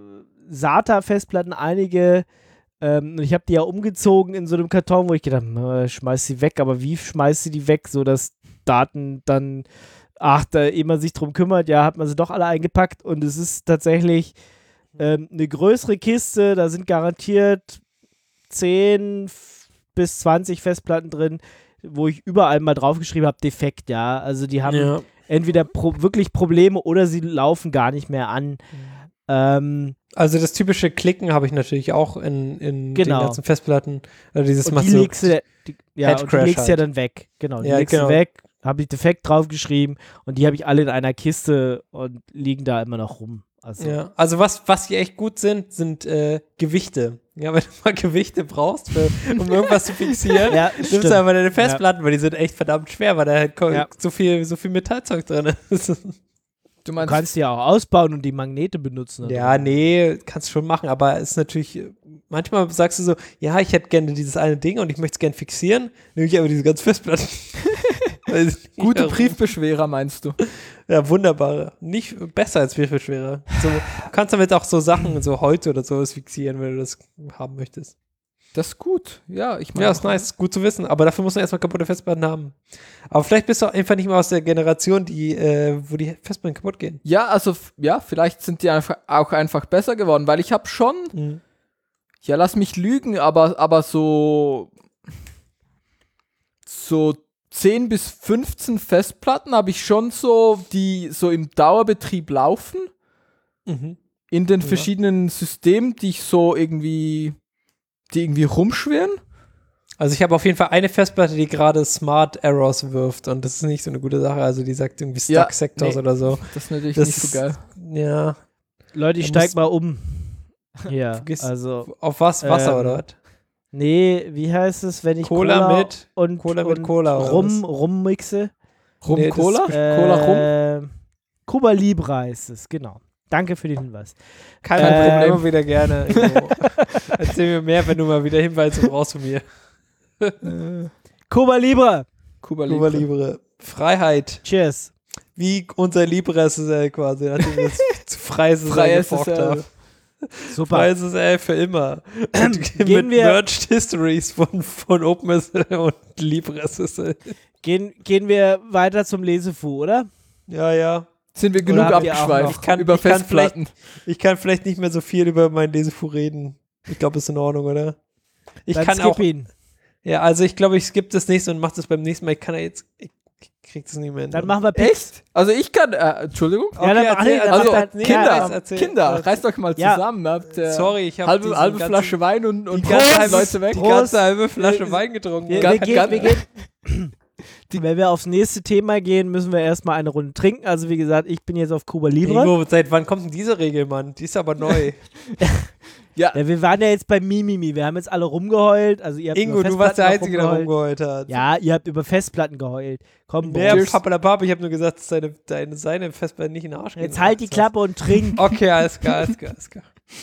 SATA-Festplatten, einige, ähm, und ich habe die ja umgezogen in so einem Karton, wo ich gedacht habe, schmeiß sie weg, aber wie schmeißt sie die weg, so dass Daten dann, ach, da, ehe man sich drum kümmert, ja, hat man sie doch alle eingepackt und es ist tatsächlich ähm, eine größere Kiste, da sind garantiert zehn bis zwanzig Festplatten drin, wo ich überall mal draufgeschrieben habe, defekt, ja, also die haben Ja. entweder pro wirklich Probleme oder sie laufen gar nicht mehr an. Ähm, Also das typische Klicken habe ich natürlich auch in, in Genau. den ganzen Festplatten. Also dieses und macht die so legst du, die, ja, und die Headcrash legst du ja halt. dann weg. Genau, die Ja, legst genau. du weg, habe ich defekt draufgeschrieben und die habe ich alle in einer Kiste und liegen da immer noch rum. Also, Ja, also was, was hier echt gut sind, sind äh, Gewichte. Ja, wenn du mal Gewichte brauchst, für, um irgendwas zu fixieren, ja nimmst stimmt. du einfach deine Festplatten, weil die sind echt verdammt schwer, weil da halt ko- Ja. so viel, so viel Metallzeug drin ist. Du Du meinst, kannst die ja auch ausbauen und die Magnete benutzen. oder Ja, so. nee, kannst du schon machen, aber es ist natürlich, äh, manchmal sagst du so, ja, ich hätte gerne dieses eine Ding und ich möchte es gerne fixieren, nehme ich aber diese ganzen Festplatten. Weil sie- gute ja, Briefbeschwerer meinst du? Ja, wunderbare. Nicht besser als Briefbeschwerer. So, du kannst damit auch so Sachen, so Häute oder sowas fixieren, wenn du das haben möchtest. Das ist gut. Ja, ich meine. Ja, ist nice, gut zu wissen, aber dafür musst du erstmal kaputte Festplatten haben. Aber vielleicht bist du auch einfach nicht mehr aus der Generation, die, äh, wo die Festplatten kaputt gehen. Ja, also, f- ja, vielleicht sind die einfach, auch einfach besser geworden, weil ich habe schon, Mhm. ja, lass mich lügen, aber, aber so, so zehn bis fünfzehn Festplatten habe ich schon so, die so im Dauerbetrieb laufen, Mhm. in den Ja. verschiedenen Systemen, die ich so irgendwie, die irgendwie rumschwirren. Also ich habe auf jeden Fall eine Festplatte, die gerade Smart Errors wirft und das ist nicht so eine gute Sache. Also die sagt irgendwie Stuck Ja, Sectors nee. oder so. Das ist natürlich Das nicht so geil. Ja. Leute, ich Da steig muss- mal um. Hier, Vergiss- also, Auf was? Wasser Ähm, oder was? nee, wie heißt es, wenn ich Cola Cola, mit- und, Cola mit und Cola oder Rum, was? rummixe? Rum Nee, das- Cola? Cola rum? Äh, Cuba Libre heißt es, genau. Danke für den Hinweis. Kein Ähm, Problem, immer wieder gerne. Ingo. Erzähl mir mehr, wenn du mal wieder Hinweise brauchst von mir. Cuba Libre! Cuba Cuba Libre. Libre. Freiheit. Cheers. Wie unser Libre S S L quasi, nachdem wir es zu frei S S L Frei geforkt S S L. haben. Super. Frei S S L für immer. Und Gehen mit wir- Merged Histories von, von OpenSSL und Libre S S L. Gehen, gehen wir weiter zum Lesefu, oder? Ja, ja. Sind wir genug habt ihr auch abgeschweift noch- Ich kann- über ich kann Festplatten? Ich kann vielleicht nicht mehr so viel über mein Lesefu reden. Ich glaube, ist in Ordnung, oder? Ich Dann kann skip auch. ihn. Ja, also ich glaube, ich skippe das nächste und mache das beim nächsten Mal. Ich kann ja jetzt. Ich, ich krieg das nicht mehr hin. Dann machen wir Picks. Echt? Also ich kann, äh, Entschuldigung. Ja, dann mach- nee, dann Also, mach halt- nee, Kinder, ja, erzähl- Kinder, erzähl. reißt euch mal Ja. zusammen. Habt, äh, Sorry, ich habe halbe, halbe Flasche Wein und, und die ganze, Prost, Leute weg. die ganze halbe Flasche Wein getrunken. Wir, Ganz- wir, gehen, ganz- wir gehen. Wenn wir aufs nächste Thema gehen, müssen wir erstmal eine Runde trinken. Also wie gesagt, ich bin jetzt auf Cuba Libre. Ingo, seit wann kommt denn diese Regel, Mann? Die ist aber neu. Ja, Ja, wir waren ja jetzt bei Mimimi. Wir haben jetzt alle rumgeheult. Also ihr habt Ingo, über du warst der Festplatten Einzige, der auch rumgeheult hat. Ja, ihr habt über Festplatten geheult. Komm, Der Boris. Pappalapapp, ich habe nur gesagt, dass deine, deine, seine Festplatte nicht in den Arsch geht. Jetzt halt die Klappe und trink. Okay, alles klar, alles klar, alles klar.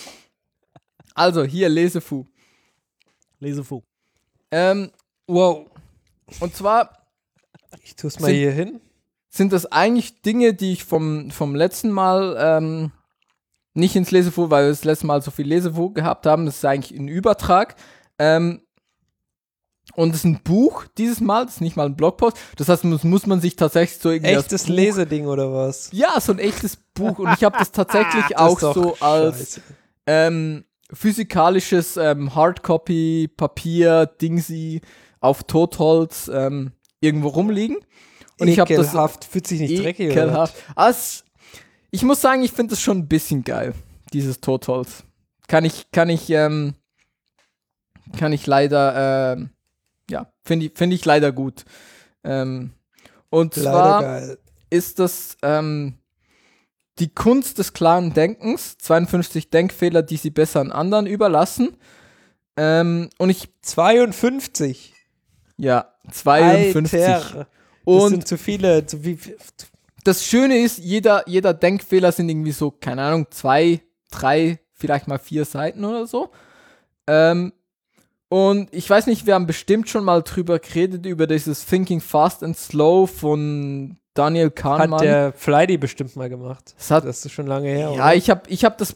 also hier Lesefu. Lesefu. Ähm, Wow. und zwar Ich tue es mal Sind- hier hin. sind das eigentlich Dinge, die ich vom, vom letzten Mal ähm, nicht ins Lesefu, weil wir das letzte Mal so viel Lesefu gehabt haben. Das ist eigentlich ein Übertrag. Ähm, und es ist ein Buch dieses Mal, das ist nicht mal ein Blogpost. Das heißt, das muss man sich tatsächlich so irgendwie. als Echtes Buch- Leseding oder was? Ja, so ein echtes Buch. Und ich habe das tatsächlich Das auch ist doch so als scheiße. ähm, physikalisches ähm, Hardcopy, Papier, Dingsy auf Totholz ähm, irgendwo rumliegen. Und ich habe das Ekelhaft. Fühlt sich nicht dreckig oder ekelhaft. Als, ich muss sagen, ich finde das schon ein bisschen geil, dieses Totholz. Kann ich, kann ich, ähm, kann ich leider, ähm, ja, finde ich, finde ich leider gut. Ähm, und was? zwar Leider geil. ist das ähm, die Kunst des klaren Denkens, zweiundfünfzig Denkfehler, die sie besser an anderen überlassen. Ähm, und ich, zweiundfünfzig. ja, zweiundfünfzig. Alter. Das Und sind zu viele. Zu viel, das Schöne ist, jeder, jeder Denkfehler sind irgendwie so, keine Ahnung, zwei, drei, vielleicht mal vier Seiten oder so. Ähm, und ich weiß nicht, wir haben bestimmt schon mal drüber geredet, über dieses Thinking Fast and Slow von Daniel Kahnemann. hat der Flighty bestimmt mal gemacht. das hat, Das ist schon lange her. ja, ich habe ich hab das best-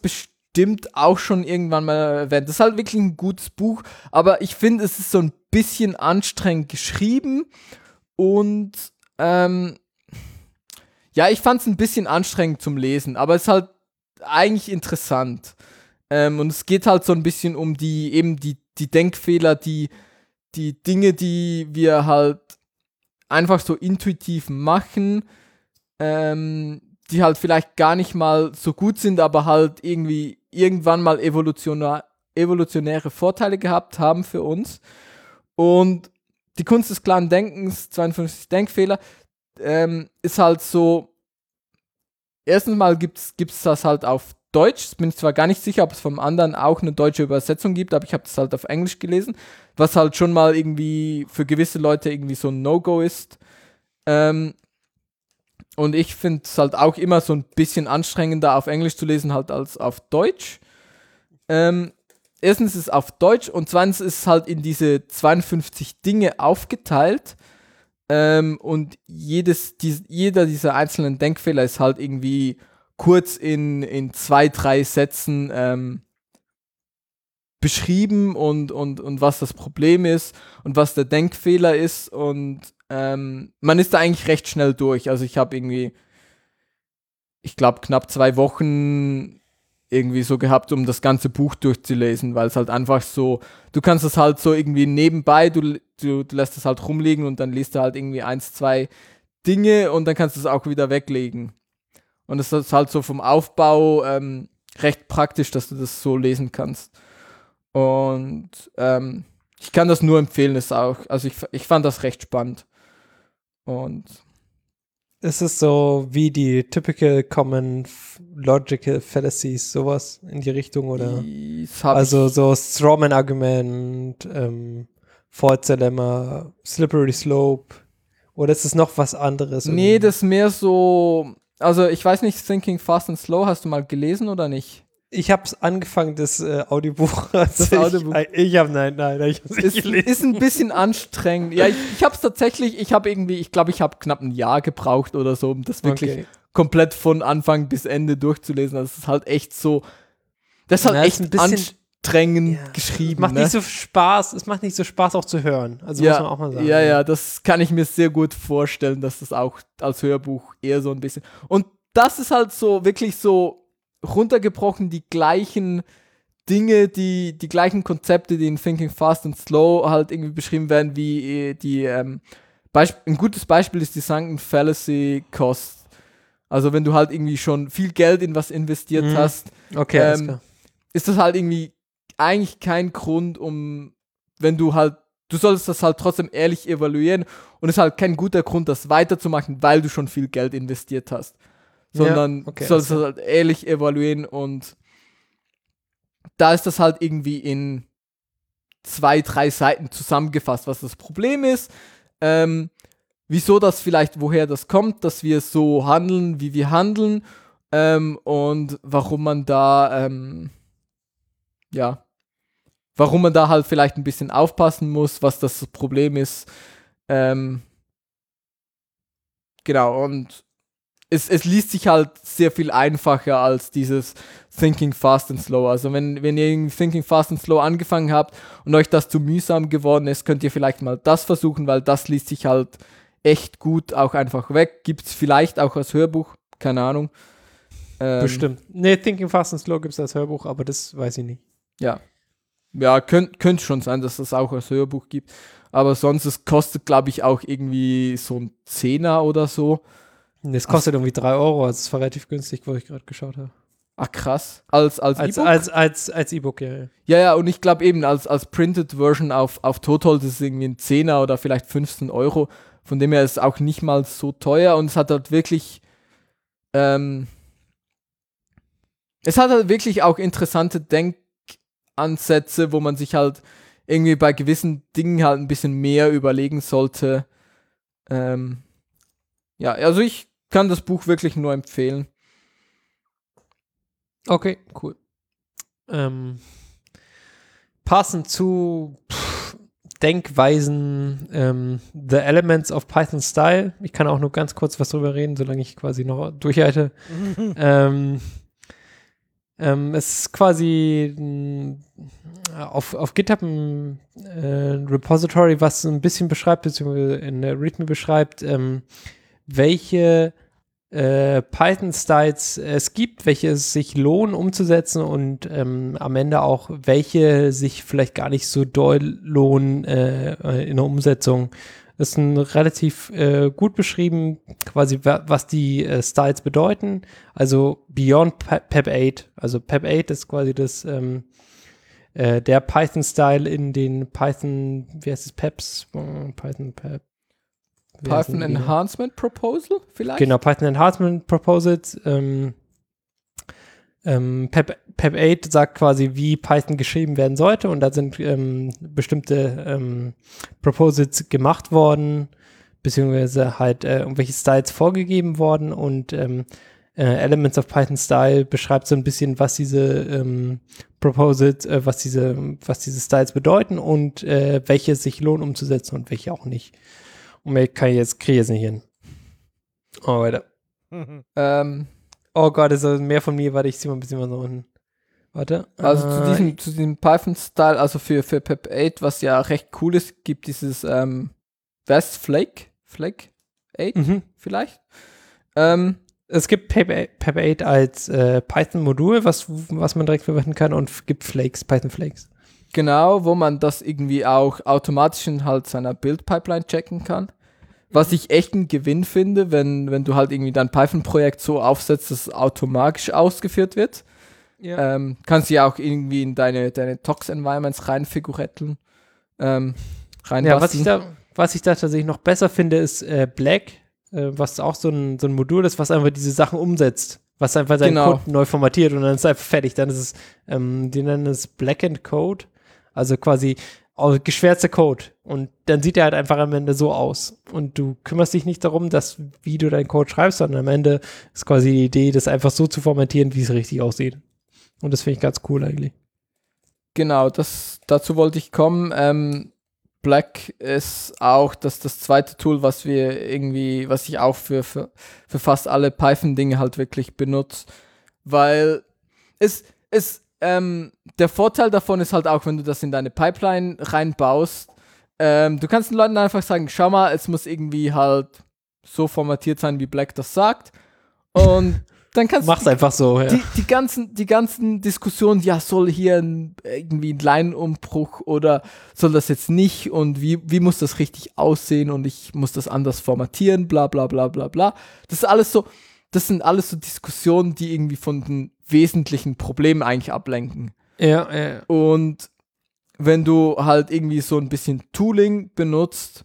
bestimmt auch schon irgendwann mal erwähnt. Das ist halt wirklich ein gutes Buch, aber ich finde, es ist so ein bisschen anstrengend geschrieben und ähm, ja, ich fand es ein bisschen anstrengend zum Lesen, aber es ist halt eigentlich interessant. Ähm, und es geht halt so ein bisschen um die, eben die, die Denkfehler, die, die Dinge, die wir halt einfach so intuitiv machen, ähm, die halt vielleicht gar nicht mal so gut sind, aber halt irgendwie irgendwann mal evolutionär, evolutionäre Vorteile gehabt haben für uns. Und die Kunst des klaren Denkens, zweiundfünfzig Denkfehler, ähm, ist halt so, erstens mal gibt's, gibt's das halt auf Deutsch. Ich bin zwar gar nicht sicher, ob es vom anderen auch eine deutsche Übersetzung gibt, aber ich habe das halt auf Englisch gelesen, was halt schon mal irgendwie für gewisse Leute irgendwie so ein No-Go ist. Ähm, und ich finde es halt auch immer so ein bisschen anstrengender auf Englisch zu lesen halt als auf Deutsch. Ähm, erstens ist es auf Deutsch und zweitens ist es halt in diese zweiundfünfzig Dinge aufgeteilt. Ähm, und jedes, die, jeder dieser einzelnen Denkfehler ist halt irgendwie kurz in, in zwei, drei Sätzen ähm, beschrieben und, und, und was das Problem ist und was der Denkfehler ist. Und ähm, man ist da eigentlich recht schnell durch. Also ich habe irgendwie, ich glaube, knapp zwei Wochen irgendwie so gehabt, um das ganze Buch durchzulesen, weil es halt einfach so, du kannst es halt so irgendwie nebenbei, du, du, du lässt es halt rumliegen und dann liest du halt irgendwie eins, zwei Dinge und dann kannst du es auch wieder weglegen. Und es ist halt so vom Aufbau ähm, recht praktisch, dass du das so lesen kannst. Und ähm, ich kann das nur empfehlen, ist auch, also ich, ich fand das recht spannend. Und es ist so wie die typical common logical fallacies, sowas in die Richtung, oder? Also so Strawman-Argument, ähm, False Dilemma, Slippery Slope, oder ist es noch was anderes? Nee, das ist mehr so, also ich weiß nicht, Thinking Fast and Slow, hast du mal gelesen oder nicht? Ich habe angefangen, das äh, Audiobuch. Das Audiobuch. Ich, ich habe, nein, nein, ich habe es ist, ist ein bisschen anstrengend. Ja, ich, ich habe es tatsächlich, ich habe irgendwie, ich glaube, ich habe knapp ein Jahr gebraucht oder so, um das wirklich okay. komplett von Anfang bis Ende durchzulesen. Das ist halt echt so, das ist halt Na, echt ist ein bisschen anstrengend ja, geschrieben. Es macht ne? nicht so Spaß, es macht nicht so Spaß auch zu hören. Also ja, muss man auch mal sagen. Ja, ja, das kann ich mir sehr gut vorstellen, dass das auch als Hörbuch eher so ein bisschen. Und das ist halt so wirklich so runtergebrochen die gleichen Dinge, die, die gleichen Konzepte, die in Thinking Fast and Slow halt irgendwie beschrieben werden, wie die, ähm, Beisp- ein gutes Beispiel ist die Sunken Fallacy Cost. Also wenn du halt irgendwie schon viel Geld in was investiert mhm. hast, okay, ähm, ist das halt irgendwie eigentlich kein Grund, um, wenn du halt, du solltest das halt trotzdem ehrlich evaluieren und es ist halt kein guter Grund, das weiterzumachen, weil du schon viel Geld investiert hast. Sondern ja, okay, du sollst also. das halt ehrlich evaluieren und da ist das halt irgendwie in zwei, drei Seiten zusammengefasst, was das Problem ist, ähm, wieso das vielleicht, woher das kommt, dass wir so handeln, wie wir handeln ähm, und warum man da, ähm, ja, warum man da halt vielleicht ein bisschen aufpassen muss, was das Problem ist. Ähm, genau, und Es, es liest sich halt sehr viel einfacher als dieses Thinking Fast and Slow. Also wenn, wenn ihr Thinking Fast and Slow angefangen habt und euch das zu mühsam geworden ist, könnt ihr vielleicht mal das versuchen, weil das liest sich halt echt gut auch einfach weg. Gibt es vielleicht auch als Hörbuch, keine Ahnung. Ähm, Bestimmt. Nee, Thinking Fast and Slow gibt es als Hörbuch, aber das weiß ich nicht. Ja. Ja, könnte könnt schon sein, dass es auch als Hörbuch gibt. Aber sonst, es kostet, glaube ich, auch irgendwie so ein Zehner oder so. Das kostet Ach. irgendwie drei Euro, also es war relativ günstig, wo ich gerade geschaut habe. Ach krass, als als als E-Book? Als, als, als E-Book, ja, ja. Ja, ja, und ich glaube eben, als, als Printed Version auf, auf Total, das ist irgendwie ein Zehner oder vielleicht fünfzehn Euro. Von dem her ist es auch nicht mal so teuer und es hat halt wirklich ähm, es hat halt wirklich auch interessante Denkansätze, wo man sich halt irgendwie bei gewissen Dingen halt ein bisschen mehr überlegen sollte. Ähm, ja, also ich kann das Buch wirklich nur empfehlen. Okay, cool. Ähm, passend zu pff, Denkweisen, ähm, The Elements of Python Style. Ich kann auch nur ganz kurz was drüber reden, solange ich quasi noch durchhalte. ähm, Ähm, es ist quasi m, auf, auf GitHub ein äh, Repository, was ein bisschen beschreibt, beziehungsweise in der README beschreibt, ähm, welche äh, Python-Styles es gibt, welche es sich lohnen umzusetzen und ähm, am Ende auch, welche sich vielleicht gar nicht so doll lohnen äh, in der Umsetzung. Das ist ein relativ äh, gut beschrieben, quasi wa- was die äh, Styles bedeuten. Also beyond Pep acht. Also Pep acht ist quasi das ähm, äh, der Python-Style in den Python, wie heißt es, Peps? Äh, Python Pep. Python Enhancement Proposal vielleicht? Genau, Python Enhancement Proposals. Ähm, ähm, Pep, Pep acht sagt quasi, wie Python geschrieben werden sollte und da sind ähm, bestimmte ähm, Proposals gemacht worden, beziehungsweise halt äh, irgendwelche Styles vorgegeben worden und ähm, äh, Elements of Python Style beschreibt so ein bisschen, was diese ähm, Proposals, äh, was diese, was diese Styles bedeuten und äh, welche sich lohnen umzusetzen und welche auch nicht. Und mehr kann ich jetzt, kriege ich jetzt nicht hin. Oh, weiter. Ähm, Oh Gott, ist das mehr von mir. Warte, ich ziehe mal ein bisschen was nach unten. Warte. also äh, zu diesem, zu diesem Python-Style, also für, für Pep acht, was ja recht cool ist, gibt dieses, ähm, wer ist Flake? Flake acht Mhm. vielleicht? Ähm, Es gibt Pep acht als äh, Python-Modul, was, was man direkt verwenden kann und f- gibt Flakes, Python Flakes. Genau, wo man das irgendwie auch automatisch in halt seiner Build-Pipeline checken kann. Was ich echt einen Gewinn finde, wenn, wenn du halt irgendwie dein Python-Projekt so aufsetzt, dass es automatisch ausgeführt wird. Ja. Ähm, kannst du ja auch irgendwie in deine, deine Tox-Environments reinfiguretteln. Ähm, Ja, was ich, reinbasteln. da, was ich da tatsächlich noch besser finde, ist äh, Black, äh, was auch so ein, so ein Modul ist, was einfach diese Sachen umsetzt. Was einfach seinen Genau. Code neu formatiert und dann ist es einfach fertig. Dann ist es, ähm, die nennen es Blackened Code. Also quasi au- geschwärzter Code. Und dann sieht er halt einfach am Ende so aus. Und du kümmerst dich nicht darum, dass, wie du deinen Code schreibst, sondern am Ende ist quasi die Idee, das einfach so zu formatieren, wie es richtig aussieht. Und das finde ich ganz cool eigentlich. Genau, das, dazu wollte ich kommen. Ähm, Black ist auch das, das zweite Tool, was wir irgendwie, was ich auch für, für, für fast alle Python-Dinge halt wirklich benutze. Weil es, es, ähm, der Vorteil davon ist halt auch, wenn du das in deine Pipeline reinbaust, ähm, du kannst den Leuten einfach sagen, schau mal, es muss irgendwie halt so formatiert sein, wie Black das sagt. Und dann kannst Mach's du einfach so, ja. die, die, ganzen, die ganzen Diskussionen, ja, soll hier ein, irgendwie ein Line-Umbruch oder soll das jetzt nicht und wie, wie muss das richtig aussehen und ich muss das anders formatieren, bla bla bla bla bla. Das ist alles so, das sind alles so Diskussionen, die irgendwie von den wesentlichen Problemen eigentlich ablenken. Ja, ja. Und wenn du halt irgendwie so ein bisschen Tooling benutzt,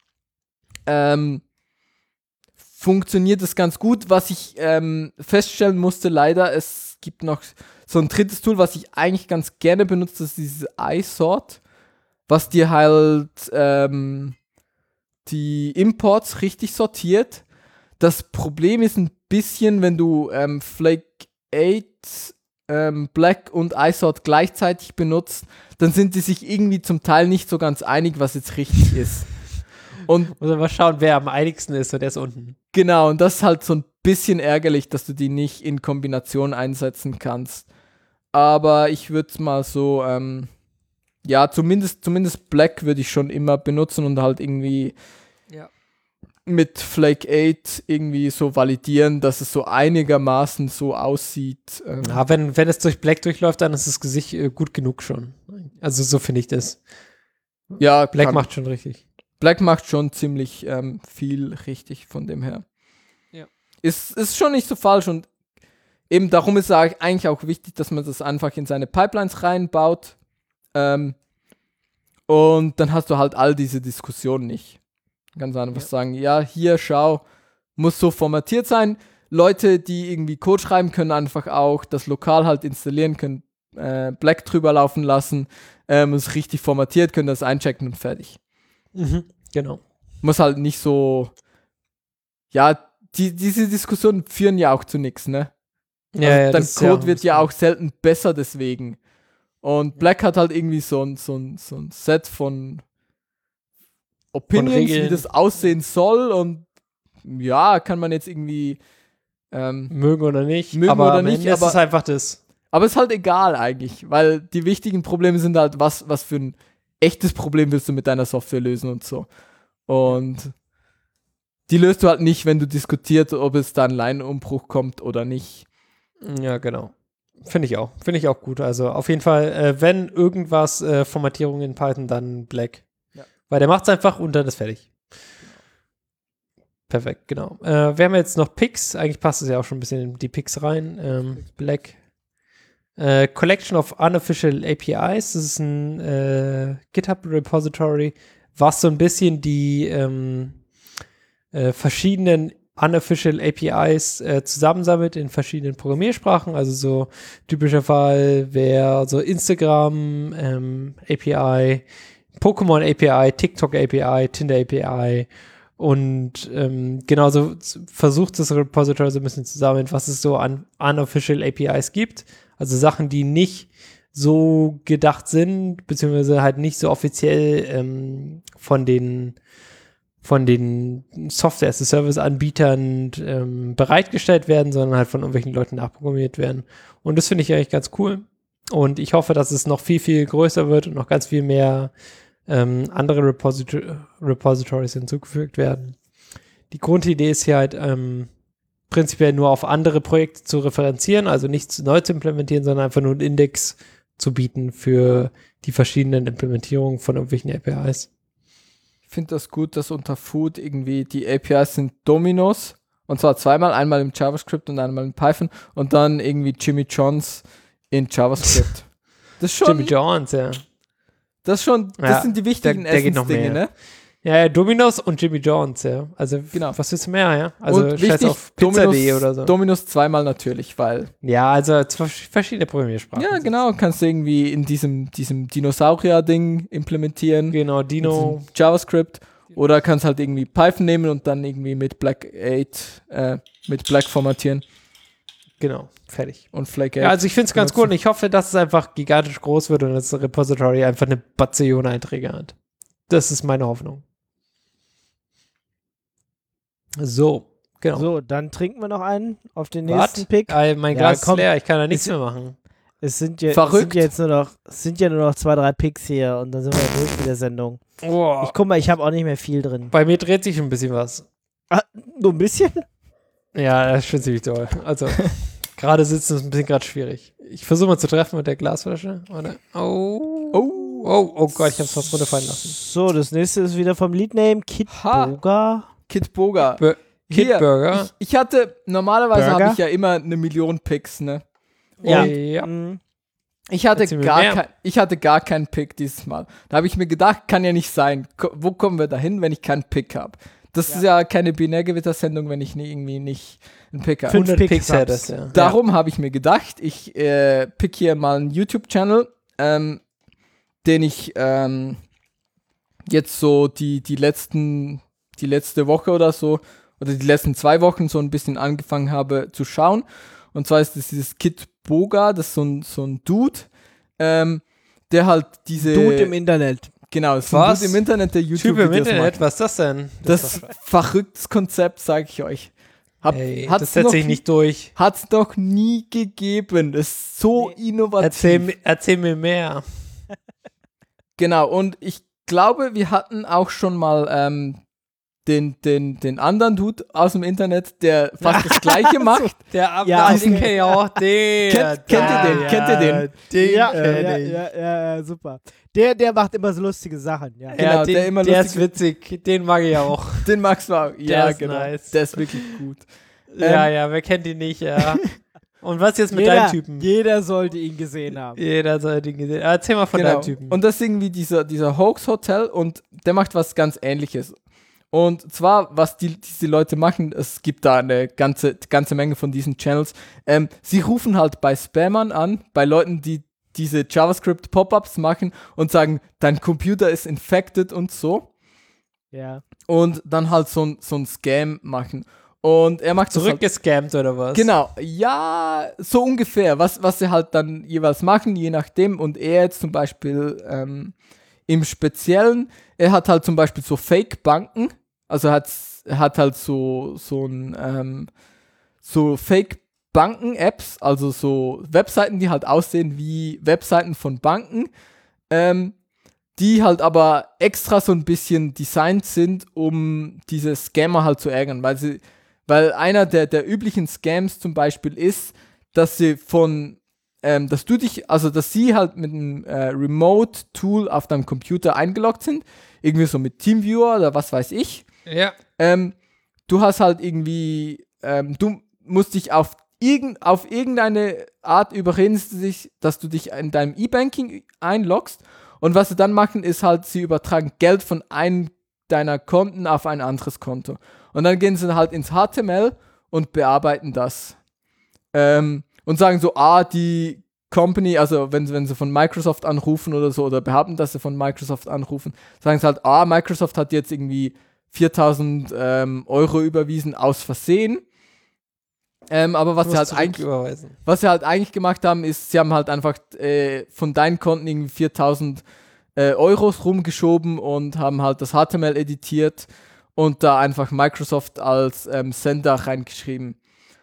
ähm, funktioniert das ganz gut. Was ich ähm, feststellen musste, leider, es gibt noch so ein drittes Tool, was ich eigentlich ganz gerne benutze, das ist dieses iSort, was dir halt ähm, die Imports richtig sortiert. Das Problem ist ein bisschen, wenn du ähm, Flake acht, ähm, Black und iSort gleichzeitig benutzt, dann sind die sich irgendwie zum Teil nicht so ganz einig, was jetzt richtig ist. Und Muss man mal schauen, wer am einigsten ist und der ist unten. genau, und das ist halt so ein bisschen ärgerlich, dass du die nicht in Kombination einsetzen kannst. Aber ich würde es mal so, ähm, ja, zumindest, zumindest Black würde ich schon immer benutzen und halt irgendwie Ja. mit Flake acht irgendwie so validieren, dass es so einigermaßen so aussieht. Ähm, Ja, wenn, wenn es durch Black durchläuft, dann ist das Gesicht äh, gut genug schon. Also so finde ich das. ja, Black kann- macht schon richtig. Black macht schon ziemlich ähm, viel richtig von dem her. Ja. Ist, ist schon nicht so falsch und eben darum ist es eigentlich auch wichtig, dass man das einfach in seine Pipelines reinbaut. Ähm, und dann hast du halt all diese Diskussionen nicht. Ganz einfach Ja. sagen, ja, hier, schau, muss so formatiert sein. Leute, die irgendwie Code schreiben, können einfach auch das lokal halt installieren, können äh, Black drüber laufen lassen, ähm, ist richtig formatiert, können das einchecken und fertig. Mhm, genau. Muss halt nicht so, ja, die, diese Diskussionen führen ja auch zu nichts, ne? Also dein das ist Code wird das ja Problem. auch selten besser deswegen. Und Black hat halt irgendwie so ein, so ein, so ein Set von Opinions, wie Regeln. das aussehen soll und ja, kann man jetzt irgendwie ähm, Mögen oder nicht. Mögen aber oder am nicht, Ende ist aber- es einfach das. Aber ist halt egal eigentlich, weil die wichtigen Probleme sind halt, was, was für ein echtes Problem willst du mit deiner Software lösen und so. Und die löst du halt nicht, wenn du diskutierst, ob es da einen Line-Umbruch kommt oder nicht. Ja, genau. Finde ich auch. Finde ich auch gut. Also auf jeden Fall, äh, wenn irgendwas äh, Formatierung in Python, dann Black. Ja. Weil der macht es einfach und dann ist fertig. Genau. Perfekt, genau. Äh, wir haben jetzt noch Picks. Eigentlich passt es ja auch schon ein bisschen in die Picks rein. Ähm, Black. Äh, Collection of Unofficial A P Is. Das ist ein äh, GitHub-Repository, was so ein bisschen die ähm, äh, verschiedenen Unofficial A P Is äh, zusammensammelt in verschiedenen Programmiersprachen. Also so typischer Fall wäre so Instagram ähm, A P I, Pokémon A P I, TikTok A P I, Tinder A P I und ähm, genauso versucht das Repository so ein bisschen zusammen, was es so an Unofficial A P Is gibt. Also Sachen, die nicht so gedacht sind, beziehungsweise halt nicht so offiziell ähm, von den von den Software-as-a-Service-Anbietern ähm, bereitgestellt werden, sondern halt von irgendwelchen Leuten nachprogrammiert werden. Und das finde ich eigentlich ganz cool. Und ich hoffe, dass es noch viel, viel größer wird und noch ganz viel mehr ähm, andere Reposito- Repositories hinzugefügt werden. Die Grundidee ist hier halt ähm, prinzipiell nur auf andere Projekte zu referenzieren, also nichts neu zu implementieren, sondern einfach nur einen Index zu bieten für die verschiedenen Implementierungen von irgendwelchen A P Is. Ich finde das gut, dass unter Food irgendwie die A P Is sind Dominos. Und zwar zweimal, einmal im JavaScript und einmal in Python. Und dann irgendwie Jimmy Johns in JavaScript. Das ist schon, Jimmy Johns, ja. Das ist schon, das Ja, sind die wichtigen der- der geht noch Essensdinge, mehr. ne? Ja, ja, Domino's und Jimmy Johns, ja. Also, Genau. was willst du mehr, ja? Also, Und scheiß wichtig, auf Pizza.de Dominos, oder so. Dominos zweimal natürlich, weil Ja, also zwei verschiedene Programmiersprachen. ja, genau, kannst du irgendwie in diesem, diesem Dinosaurier-Ding implementieren. Genau, Dino. Mit diesem JavaScript. Oder kannst halt irgendwie Python nehmen und dann irgendwie mit Black acht, äh, mit Black formatieren Genau, fertig. und Flake Ja, acht. also ich finde es ganz cool und ich hoffe, dass es einfach gigantisch groß wird und dass das Repository einfach eine Bazillion Einträge hat. Das ist meine Hoffnung. So, genau. So, dann trinken wir noch einen auf den Wart? nächsten Pick. Ah, mein Ja, Glas komm. ist leer, ich kann da nichts Ist- mehr machen. Es sind ja, es Verrückt. sind ja jetzt nur noch, es sind ja nur noch zwei, drei Picks hier und dann sind wir durch mit der Sendung. Oh, Ich guck mal, ich habe auch nicht mehr viel drin. bei mir dreht sich ein bisschen was. Ah, nur ein bisschen? Ja, das ist schon ziemlich toll. Also, gerade sitzen ist ein bisschen gerade schwierig. Ich versuche mal zu treffen mit der Glasflasche. Warte. Oh. Oh. Oh, oh Gott, ich hab's fast runterfallen lassen. So, das nächste ist wieder vom Leadname Kid Ha. Boga. Kid Boga. Bur- Kid Hier, Burger. Ich, ich hatte, normalerweise Burger? habe ich ja immer eine Million Picks, ne? Ja. ja. Mm, Ich hatte, Erzähl mir gar mehr. kein, ich hatte gar keinen Pick dieses Mal. Da habe ich mir gedacht, kann ja nicht sein. Ko- wo kommen wir dahin, wenn ich keinen Pick habe? Das ist ja keine Binärgewittersendung, wenn ich nie, irgendwie nicht einen Pick habe. Fünf hundert Picks Picks hätte hab's. es, ja. Darum habe ich mir gedacht, ich äh, pick hier mal einen YouTube-Channel, ähm, den ich ähm, jetzt so die, die letzten, die letzte Woche oder so, oder die letzten zwei Wochen so ein bisschen angefangen habe zu schauen. Und zwar ist das dieses Kid Boga, das ist so ein, so ein Dude, ähm, der halt diese... Dude im Internet. Genau, das ist ein Was? Dude im Internet, der Typ im YouTube-Videos Internet, macht. was ist das denn? Das ist ist verrücktes Konzept, sage ich euch. Hab, Ey, hat's das setze noch ich nicht durch. Hat's noch nie gegeben. Das ist so innovativ. Erzähl, mi- erzähl mir mehr. Genau, und ich glaube, wir hatten auch schon mal ähm, den, den, den anderen Dude aus dem Internet, der fast das Gleiche macht. Der Ab Ja, ja, okay. den kenn ich auch. Den. Kennt- kennt ihr den? Ja, Kennt ihr den? Den ja, kenn ja, ich. ja, ja, ja, super. Der, der macht immer so lustige Sachen. Ja. Genau, Ja, der den, immer der ist lustige- witzig. Den mag ich auch. Den magst du auch. Ja, ist genau. nice. Der ist wirklich gut. ja, Ähm, ja, wer kennt ihn nicht, ja. Und was jetzt mit jeder, deinem Typen? jeder sollte ihn gesehen haben. Jeder soll den gesehen. Erzähl mal von genau. deinem Typen. Und das ist irgendwie dieser, dieser Hoax Hotel und der macht was ganz Ähnliches. Und zwar, was die, diese Leute machen, es gibt da eine ganze, ganze Menge von diesen Channels. Ähm, sie rufen halt bei Spammern an, bei Leuten, die diese JavaScript-Pop-Ups machen und sagen, dein Computer ist infected und so. Ja. Und dann halt so ein, so ein Scam machen. Und er macht das halt, Zurückgescammt oder was? genau, ja, so ungefähr, was, was sie halt dann jeweils machen, je nachdem. Und er jetzt zum Beispiel ähm, im Speziellen, er hat halt zum Beispiel so Fake-Banken, also er hat, er hat halt so, so ein, ähm, so Fake Banken-Apps, also so Webseiten, die halt aussehen wie Webseiten von Banken, ähm, die halt aber extra so ein bisschen designt sind, um diese Scammer halt zu ärgern, weil sie, weil einer der, der üblichen Scams zum Beispiel ist, dass sie von, ähm, dass du dich, also dass sie halt mit einem äh, Remote-Tool auf deinem Computer eingeloggt sind, irgendwie so mit TeamViewer oder was weiß ich. Ja. Ähm, du hast halt irgendwie, ähm, du musst dich auf, irgend, auf irgendeine Art überreden, sich, dass du dich in deinem E-Banking einloggst. Und was sie dann machen, ist halt, sie übertragen Geld von einem deiner Konten auf ein anderes Konto. Und dann gehen sie halt ins H T M L und bearbeiten das. Ähm, und sagen so, ah, die Company, also wenn, wenn sie von Microsoft anrufen oder so, oder behaupten, dass sie von Microsoft anrufen, sagen sie halt, ah, Microsoft hat jetzt irgendwie viertausend ähm, Euro überwiesen aus Versehen. Ähm, aber was sie, halt eigentlich, was sie halt eigentlich gemacht haben, ist, sie haben halt einfach äh, von deinen Konten irgendwie viertausend äh, Euros rumgeschoben und haben halt das H T M L editiert und da einfach Microsoft als ähm, Sender reingeschrieben.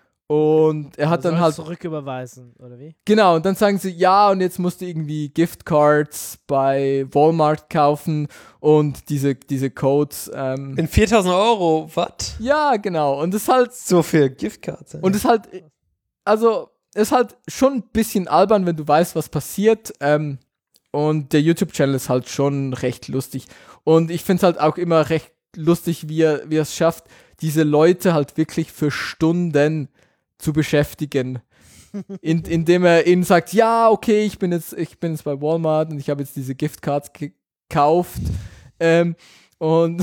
Und er hat dann halt zurücküberweisen, oder wie? Genau, und dann sagen sie, ja, und jetzt musst du irgendwie Giftcards bei Walmart kaufen und diese, diese Codes. Ähm, In viertausend Euro, was? Ja, genau. Und das ist halt. So viel Giftcards. Und es ist halt. Also, es ist halt schon ein bisschen albern, wenn du weißt, was passiert. Ähm, und der YouTube-Channel ist halt schon recht lustig. Und ich finde es halt auch immer recht lustig, wie er, wie er es schafft, diese Leute halt wirklich für Stunden zu beschäftigen, in, indem er ihnen sagt, ja, okay, ich bin jetzt, ich bin jetzt bei Walmart und ich habe jetzt diese Giftcards gekauft ähm, und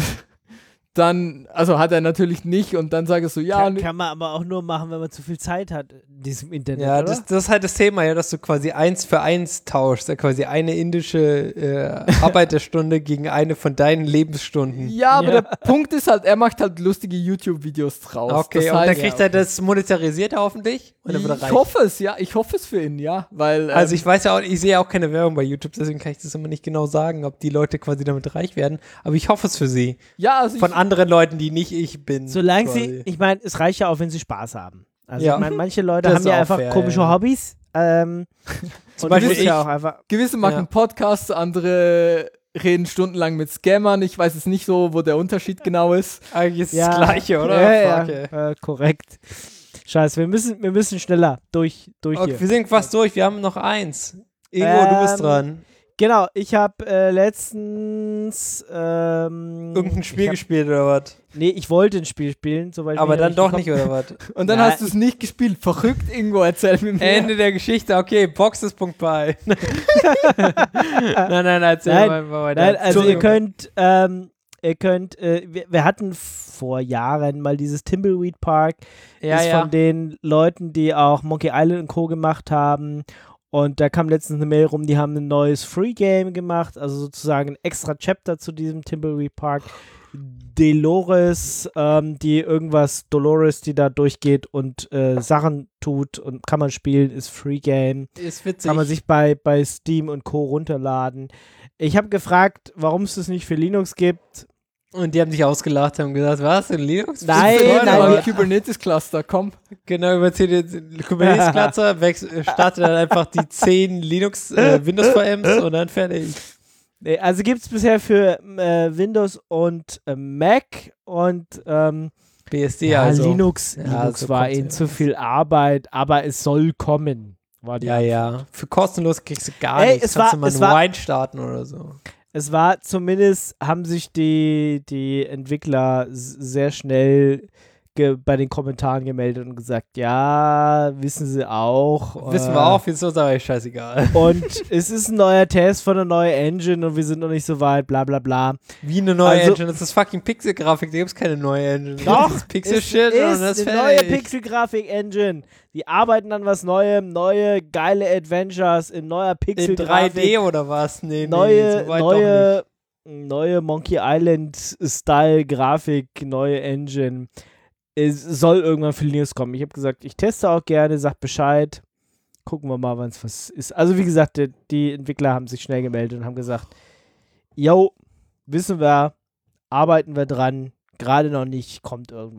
dann, also hat er natürlich nicht und dann sage ich so, ja. Kann, kann man aber auch nur machen, wenn man zu viel Zeit hat in diesem Internet, ja, oder? Das, das ist halt das Thema, ja, dass du quasi eins für eins tauschst, ja, quasi eine indische äh, Arbeiterstunde gegen eine von deinen Lebensstunden. Ja, aber Ja. der Punkt ist halt, er macht halt lustige YouTube-Videos draus. Okay, das und heißt, dann kriegt er das monetarisiert hoffentlich? Und dann wird er ich reich. hoffe es, ja, ich hoffe es für ihn, ja, weil. Ähm, Also ich weiß ja auch, ich sehe auch keine Werbung bei YouTube, deswegen kann ich das immer nicht genau sagen, ob die Leute quasi damit reich werden, aber ich hoffe es für sie. ja, also Von ich, anderen Leuten, die nicht ich bin. Solange quasi. sie, ich meine, es reicht ja auch, wenn sie Spaß haben. Also Ja. ich meine, manche Leute Das haben ist ja auch einfach fair, komische ja. Hobbys. Ähm, Zum und Beispiel das ist ich. ja auch einfach. gewisse machen Ja. Podcasts, andere reden stundenlang mit Scammern. Ich weiß es nicht so, wo der Unterschied genau ist. Eigentlich ist es Ja, das Gleiche, oder? Ja, Fuck, ey. ja, äh, korrekt. Scheiße, wir müssen, wir müssen schneller durch, durch Okay, hier. wir sind fast durch, wir haben noch eins. Ingo, Ähm, du bist dran. Genau, ich habe äh, letztens ähm, Irgendein Spiel ich hab, gespielt oder was? Nee, ich wollte ein Spiel spielen, soweit Aber ich dann nicht doch gekommen- nicht, oder was? Und dann Na, hast du es nicht gespielt. Verrückt, Ingo, erzähl mir mehr. Ende der Geschichte, okay, boxes.by. nein, nein, erzähl Nein, mal mal weiter. Nein, also ihr Entschuldigung. könnt, ähm, ihr könnt, äh, wir, wir hatten vor Jahren mal dieses Timbleweed Park, ja, ist ja. von den Leuten, die auch Monkey Island und Co. gemacht haben. Und da kam letztens eine Mail rum, die haben ein neues Free Game gemacht, also sozusagen ein extra Chapter zu diesem Timbleweed Park. Dolores, ähm, die irgendwas, Dolores, die da durchgeht und äh, Sachen tut und kann man spielen, ist Free Game. Ist witzig. Kann man sich bei, bei Steam und Co. runterladen. Ich habe gefragt, warum es das nicht für Linux gibt. Und die haben dich ausgelacht, haben gesagt, was, in Linux? Nein, Nein, nein, aber die- Kubernetes-Cluster, komm. Genau, überzieht den Kubernetes-Cluster, wechs- startet dann einfach die zehn Linux, äh, Windows-V Ms und dann fertig. Nee, also gibt es bisher für äh, Windows und äh, Mac und ähm, B S D ja, also. Linux, Ja, Linux so war kommt's ihnen ja. zu viel Arbeit, aber es soll kommen. War die Ja, ja. Für kostenlos kriegst du gar Ey, nichts. es Kannst war- du mal es einen war- Wine starten oder so. Es war zumindest, haben sich die, die Entwickler s- sehr schnell ge bei den Kommentaren gemeldet und gesagt, ja, wissen sie auch. Wissen äh, wir auch, wieso ist aber scheißegal. Und es ist ein neuer Test von einer neuen Engine und wir sind noch nicht so weit, bla bla bla. Wie eine neue Also- Engine, das ist fucking Pixel-Grafik, da gibt es keine neue Engine. Doch, das ist Pixel-Shit es und das ist ist eine neue fertig. Pixel-Grafik-Engine. Die arbeiten an was Neuem, neue geile Adventures in neuer In Pixel-Grafik. drei D oder was? Nee, nee, neue, so weit doch nicht. neue, neue Monkey Island-Style-Grafik, neue Engine. Es soll irgendwann für Linux kommen. Ich habe gesagt, ich teste auch gerne, sag Bescheid. Gucken wir mal, wann es was ist. Also wie gesagt, die, die Entwickler haben sich schnell gemeldet und haben gesagt, yo, wissen wir, arbeiten wir dran, gerade noch nicht, kommt irgendwann.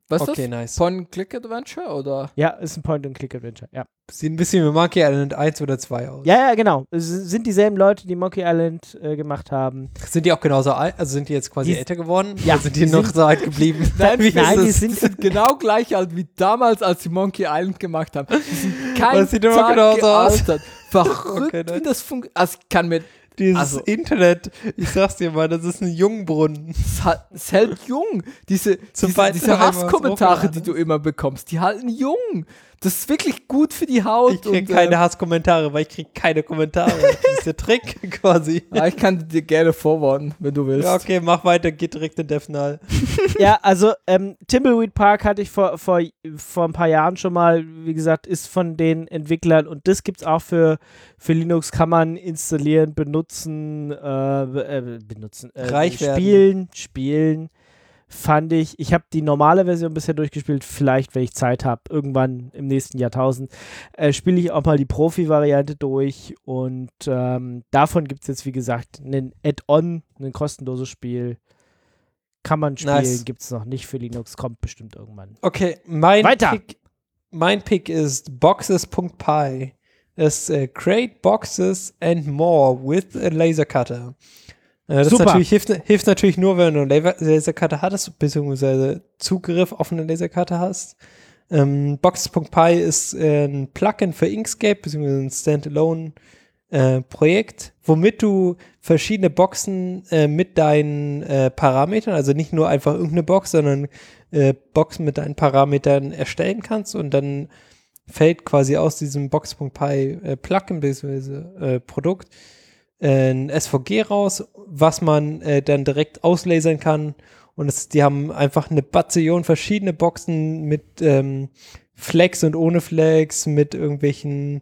Was ist okay, das? nice. Point-Click-Adventure oder? Ja, ist ein Point-and-Click-Adventure, ja. Sieht ein bisschen wie Monkey Island eins oder zwei aus. Ja, ja, genau. Es sind dieselben Leute, die Monkey Island äh, gemacht haben. Sind die auch genauso alt? Also sind die jetzt quasi Die- älter geworden? Ja, Oder sind die die noch sind- so alt geblieben? Nein, Wie nein, ist die es? sind- Die sind genau gleich alt wie damals, als sie Monkey Island gemacht haben. Die sind kein Das sieht immer Tag genauso aus. gealtert. Verrückt, Okay, wie das funktioniert. Also ich kann mir Dieses Also- Internet, ich sag's dir mal, das ist ein Jungbrunnen. Es, hat, es hält jung. Diese, Zum diese, Beispiel diese einmal was Hasskommentare, die hochladen. du immer bekommst, die halten jung. Das ist wirklich gut für die Haut. Ich krieg und, keine äh, Hasskommentare, weil ich krieg keine Kommentare. Das ist der Trick quasi. ja, ich kann dir gerne vorwarnen, wenn du willst. Ja, okay, mach weiter, geht direkt in Deathnull. Ja, also ähm, Thimbleweed Park hatte ich vor, vor, vor ein paar Jahren schon mal, wie gesagt, ist von den Entwicklern und das gibt es auch für, für Linux, kann man installieren, benutzen, äh, äh, benutzen, äh, Reich werden. spielen, spielen. Fand ich, ich habe die normale Version bisher durchgespielt, vielleicht, wenn ich Zeit habe, irgendwann im nächsten Jahrtausend, äh, spiele ich auch mal die Profi-Variante durch und ähm, davon gibt es jetzt, wie gesagt, einen Add-on, ein kostenloses Spiel. Kann man spielen, Nice. gibt es noch nicht für Linux, kommt bestimmt irgendwann. Okay, mein Weiter. Pick, mein Pick ist boxes.py. Es äh, create boxes and more with a laser cutter. Äh, das Super. Natürlich, hilft, hilft natürlich nur, wenn du eine Laser- Lasercutter hattest, beziehungsweise Zugriff auf eine Lasercutter hast. Ähm, boxes.py ist äh, ein Plugin für Inkscape, beziehungsweise ein Standalone äh, Projekt, womit du verschiedene Boxen äh, mit deinen äh, Parametern, also nicht nur einfach irgendeine Box, sondern äh, Boxen mit deinen Parametern erstellen kannst und dann fällt quasi aus diesem box.py äh, Plugin bzw. Äh, Produkt äh, ein S V G raus, was man äh, dann direkt auslasern kann und es, die haben einfach eine Bazillion verschiedene Boxen mit ähm, Flex und ohne Flex, mit irgendwelchen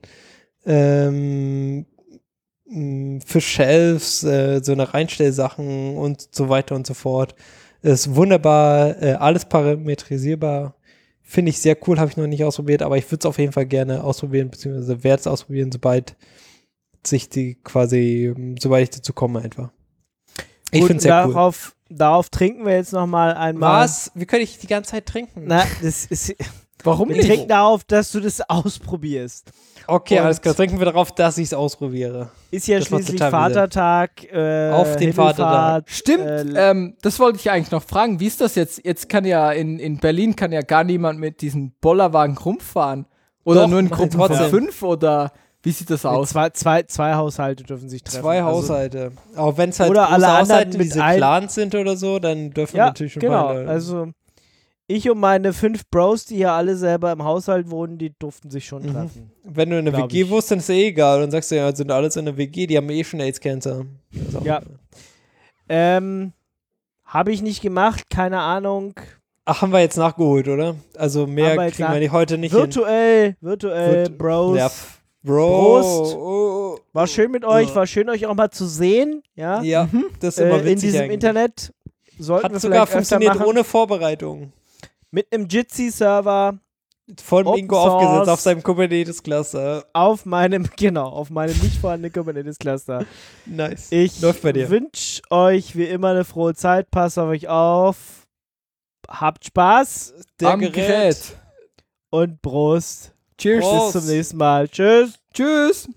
ähm, mh, für Shelves, äh, so eine Reinstellsachen und so weiter und so fort. Ist wunderbar, äh, alles parametrisierbar. Finde ich sehr cool, habe ich noch nicht ausprobiert, aber ich würde es auf jeden Fall gerne ausprobieren, beziehungsweise werde es ausprobieren, sobald sich die quasi, sobald ich dazu komme einfach. Ich Gut, finde es sehr cool. darauf, darauf trinken wir jetzt nochmal einmal. Was? Wie könnte ich die ganze Zeit trinken? Na, das ist, Warum wir nicht? trinken darauf, dass du das ausprobierst. Okay, Und- alles klar. Trinken wir darauf, dass ich es ausprobiere. Ist ja Das macht schließlich total wieder. Vatertag. Äh, Auf den Himmelfahrt, Vatertag. Stimmt, Äh, ähm, das wollte ich eigentlich noch fragen. Wie ist das jetzt? Jetzt kann ja in, in Berlin kann ja gar niemand mit diesen Bollerwagen rumfahren. Oder Doch, nur in machen Gruppen von trotzdem. fünf oder wie sieht das aus? zwei, zwei, zwei Haushalte dürfen sich treffen. Zwei Also- Haushalte. Auch wenn es halt Oder große alle anderen Haushalte, mit diese ein- Clans sind oder so, dann dürfen Ja, natürlich schon genau. beide. Also ich und meine fünf Bros, die hier alle selber im Haushalt wohnen, die durften sich schon Mhm. treffen. Wenn du in einer glaub W G ich. wohnst, dann ist es eh egal. Dann sagst du ja, sind alles in der W G, die haben eh schon AIDS-Cancer. Ist auch Ja. egal. Ähm, habe ich nicht gemacht, keine Ahnung. Ach, haben wir jetzt nachgeholt, oder? Also mehr Haben wir jetzt kriegen wir nach- nicht, heute nicht Virtuell, virtuell, Virt- Bros. hin. Ja, f- Bro. Prost. Oh, War schön mit euch, Ja. war schön euch auch mal zu sehen, ja, Ja, das ist immer äh, in witzig diesem eigentlich. Internet. Sollten Hat wir sogar vielleicht öfter funktioniert machen. ohne Vorbereitung. Mit einem Jitsi-Server Voll Open Ingo Source. aufgesetzt auf seinem Kubernetes-Cluster. auf meinem, genau, auf meinem nicht vorhandenen Kubernetes-Cluster. Nice. Ich Läuft bei dir. wünsche euch wie immer eine frohe Zeit, passt auf euch auf, habt Spaß Der Am Gerät. und Prost. Cheers. Prost. Bis zum nächsten Mal. Tschüss. Tschüss.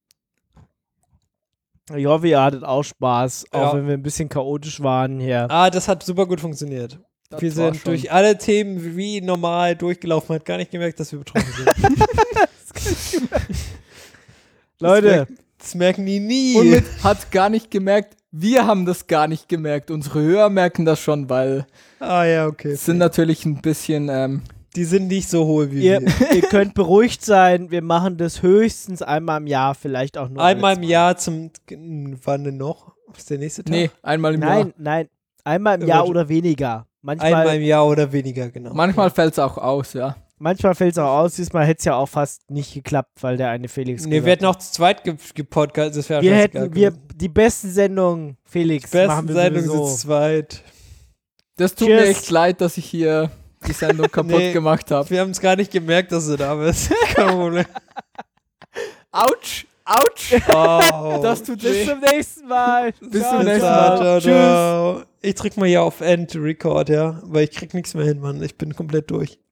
Ich hoffe, ihr hattet auch Spaß, auch Ja. wenn wir ein bisschen chaotisch waren hier. Ah, das hat super gut funktioniert. Das wir war sind schon- durch alle Themen wie normal durchgelaufen, hat gar nicht gemerkt, dass wir betroffen sind. Leute, Das, merk, das merken die nie. Und mit hat gar nicht gemerkt, wir haben das gar nicht gemerkt. Unsere Hörer merken das schon, weil ah ja, okay. es sind natürlich ein bisschen, ähm, Die sind nicht so hohl wie ihr, wir. ihr könnt beruhigt sein, wir machen das höchstens einmal im Jahr, vielleicht auch nur Einmal alle im zwei. Jahr zum. Wann denn noch? Was ist der nächste Tag? nee, einmal im Nein, Jahr. nein, einmal im Ja, Jahr warte. oder weniger. Manchmal, Einmal im Jahr oder weniger, genau. Manchmal fällt es auch aus, ja. manchmal fällt es auch aus, diesmal hätte es ja auch fast nicht geklappt, weil der eine Felix Nee, gesagt wir hätten hat. auch zu zweit ge gepodcast, das wäre Wir scheißegal hätten, wir, gewesen. die besten Sendungen, Felix, Die machen besten wir Sendungen sind sowieso. zu zweit. Das tut Cheers. mir echt leid, dass ich hier die Sendung kaputt Nee. gemacht habe. Wir haben es gar nicht gemerkt, dass du da bist. Kein Problem. Autsch, Autsch. Oh, Das tut Bis weh. zum nächsten Mal. Bis Ciao, zum nächsten ciao. Mal. Ciao, ciao. ich drück mal hier auf End Record, ja, weil ich krieg nichts mehr hin, Mann. Ich bin komplett durch.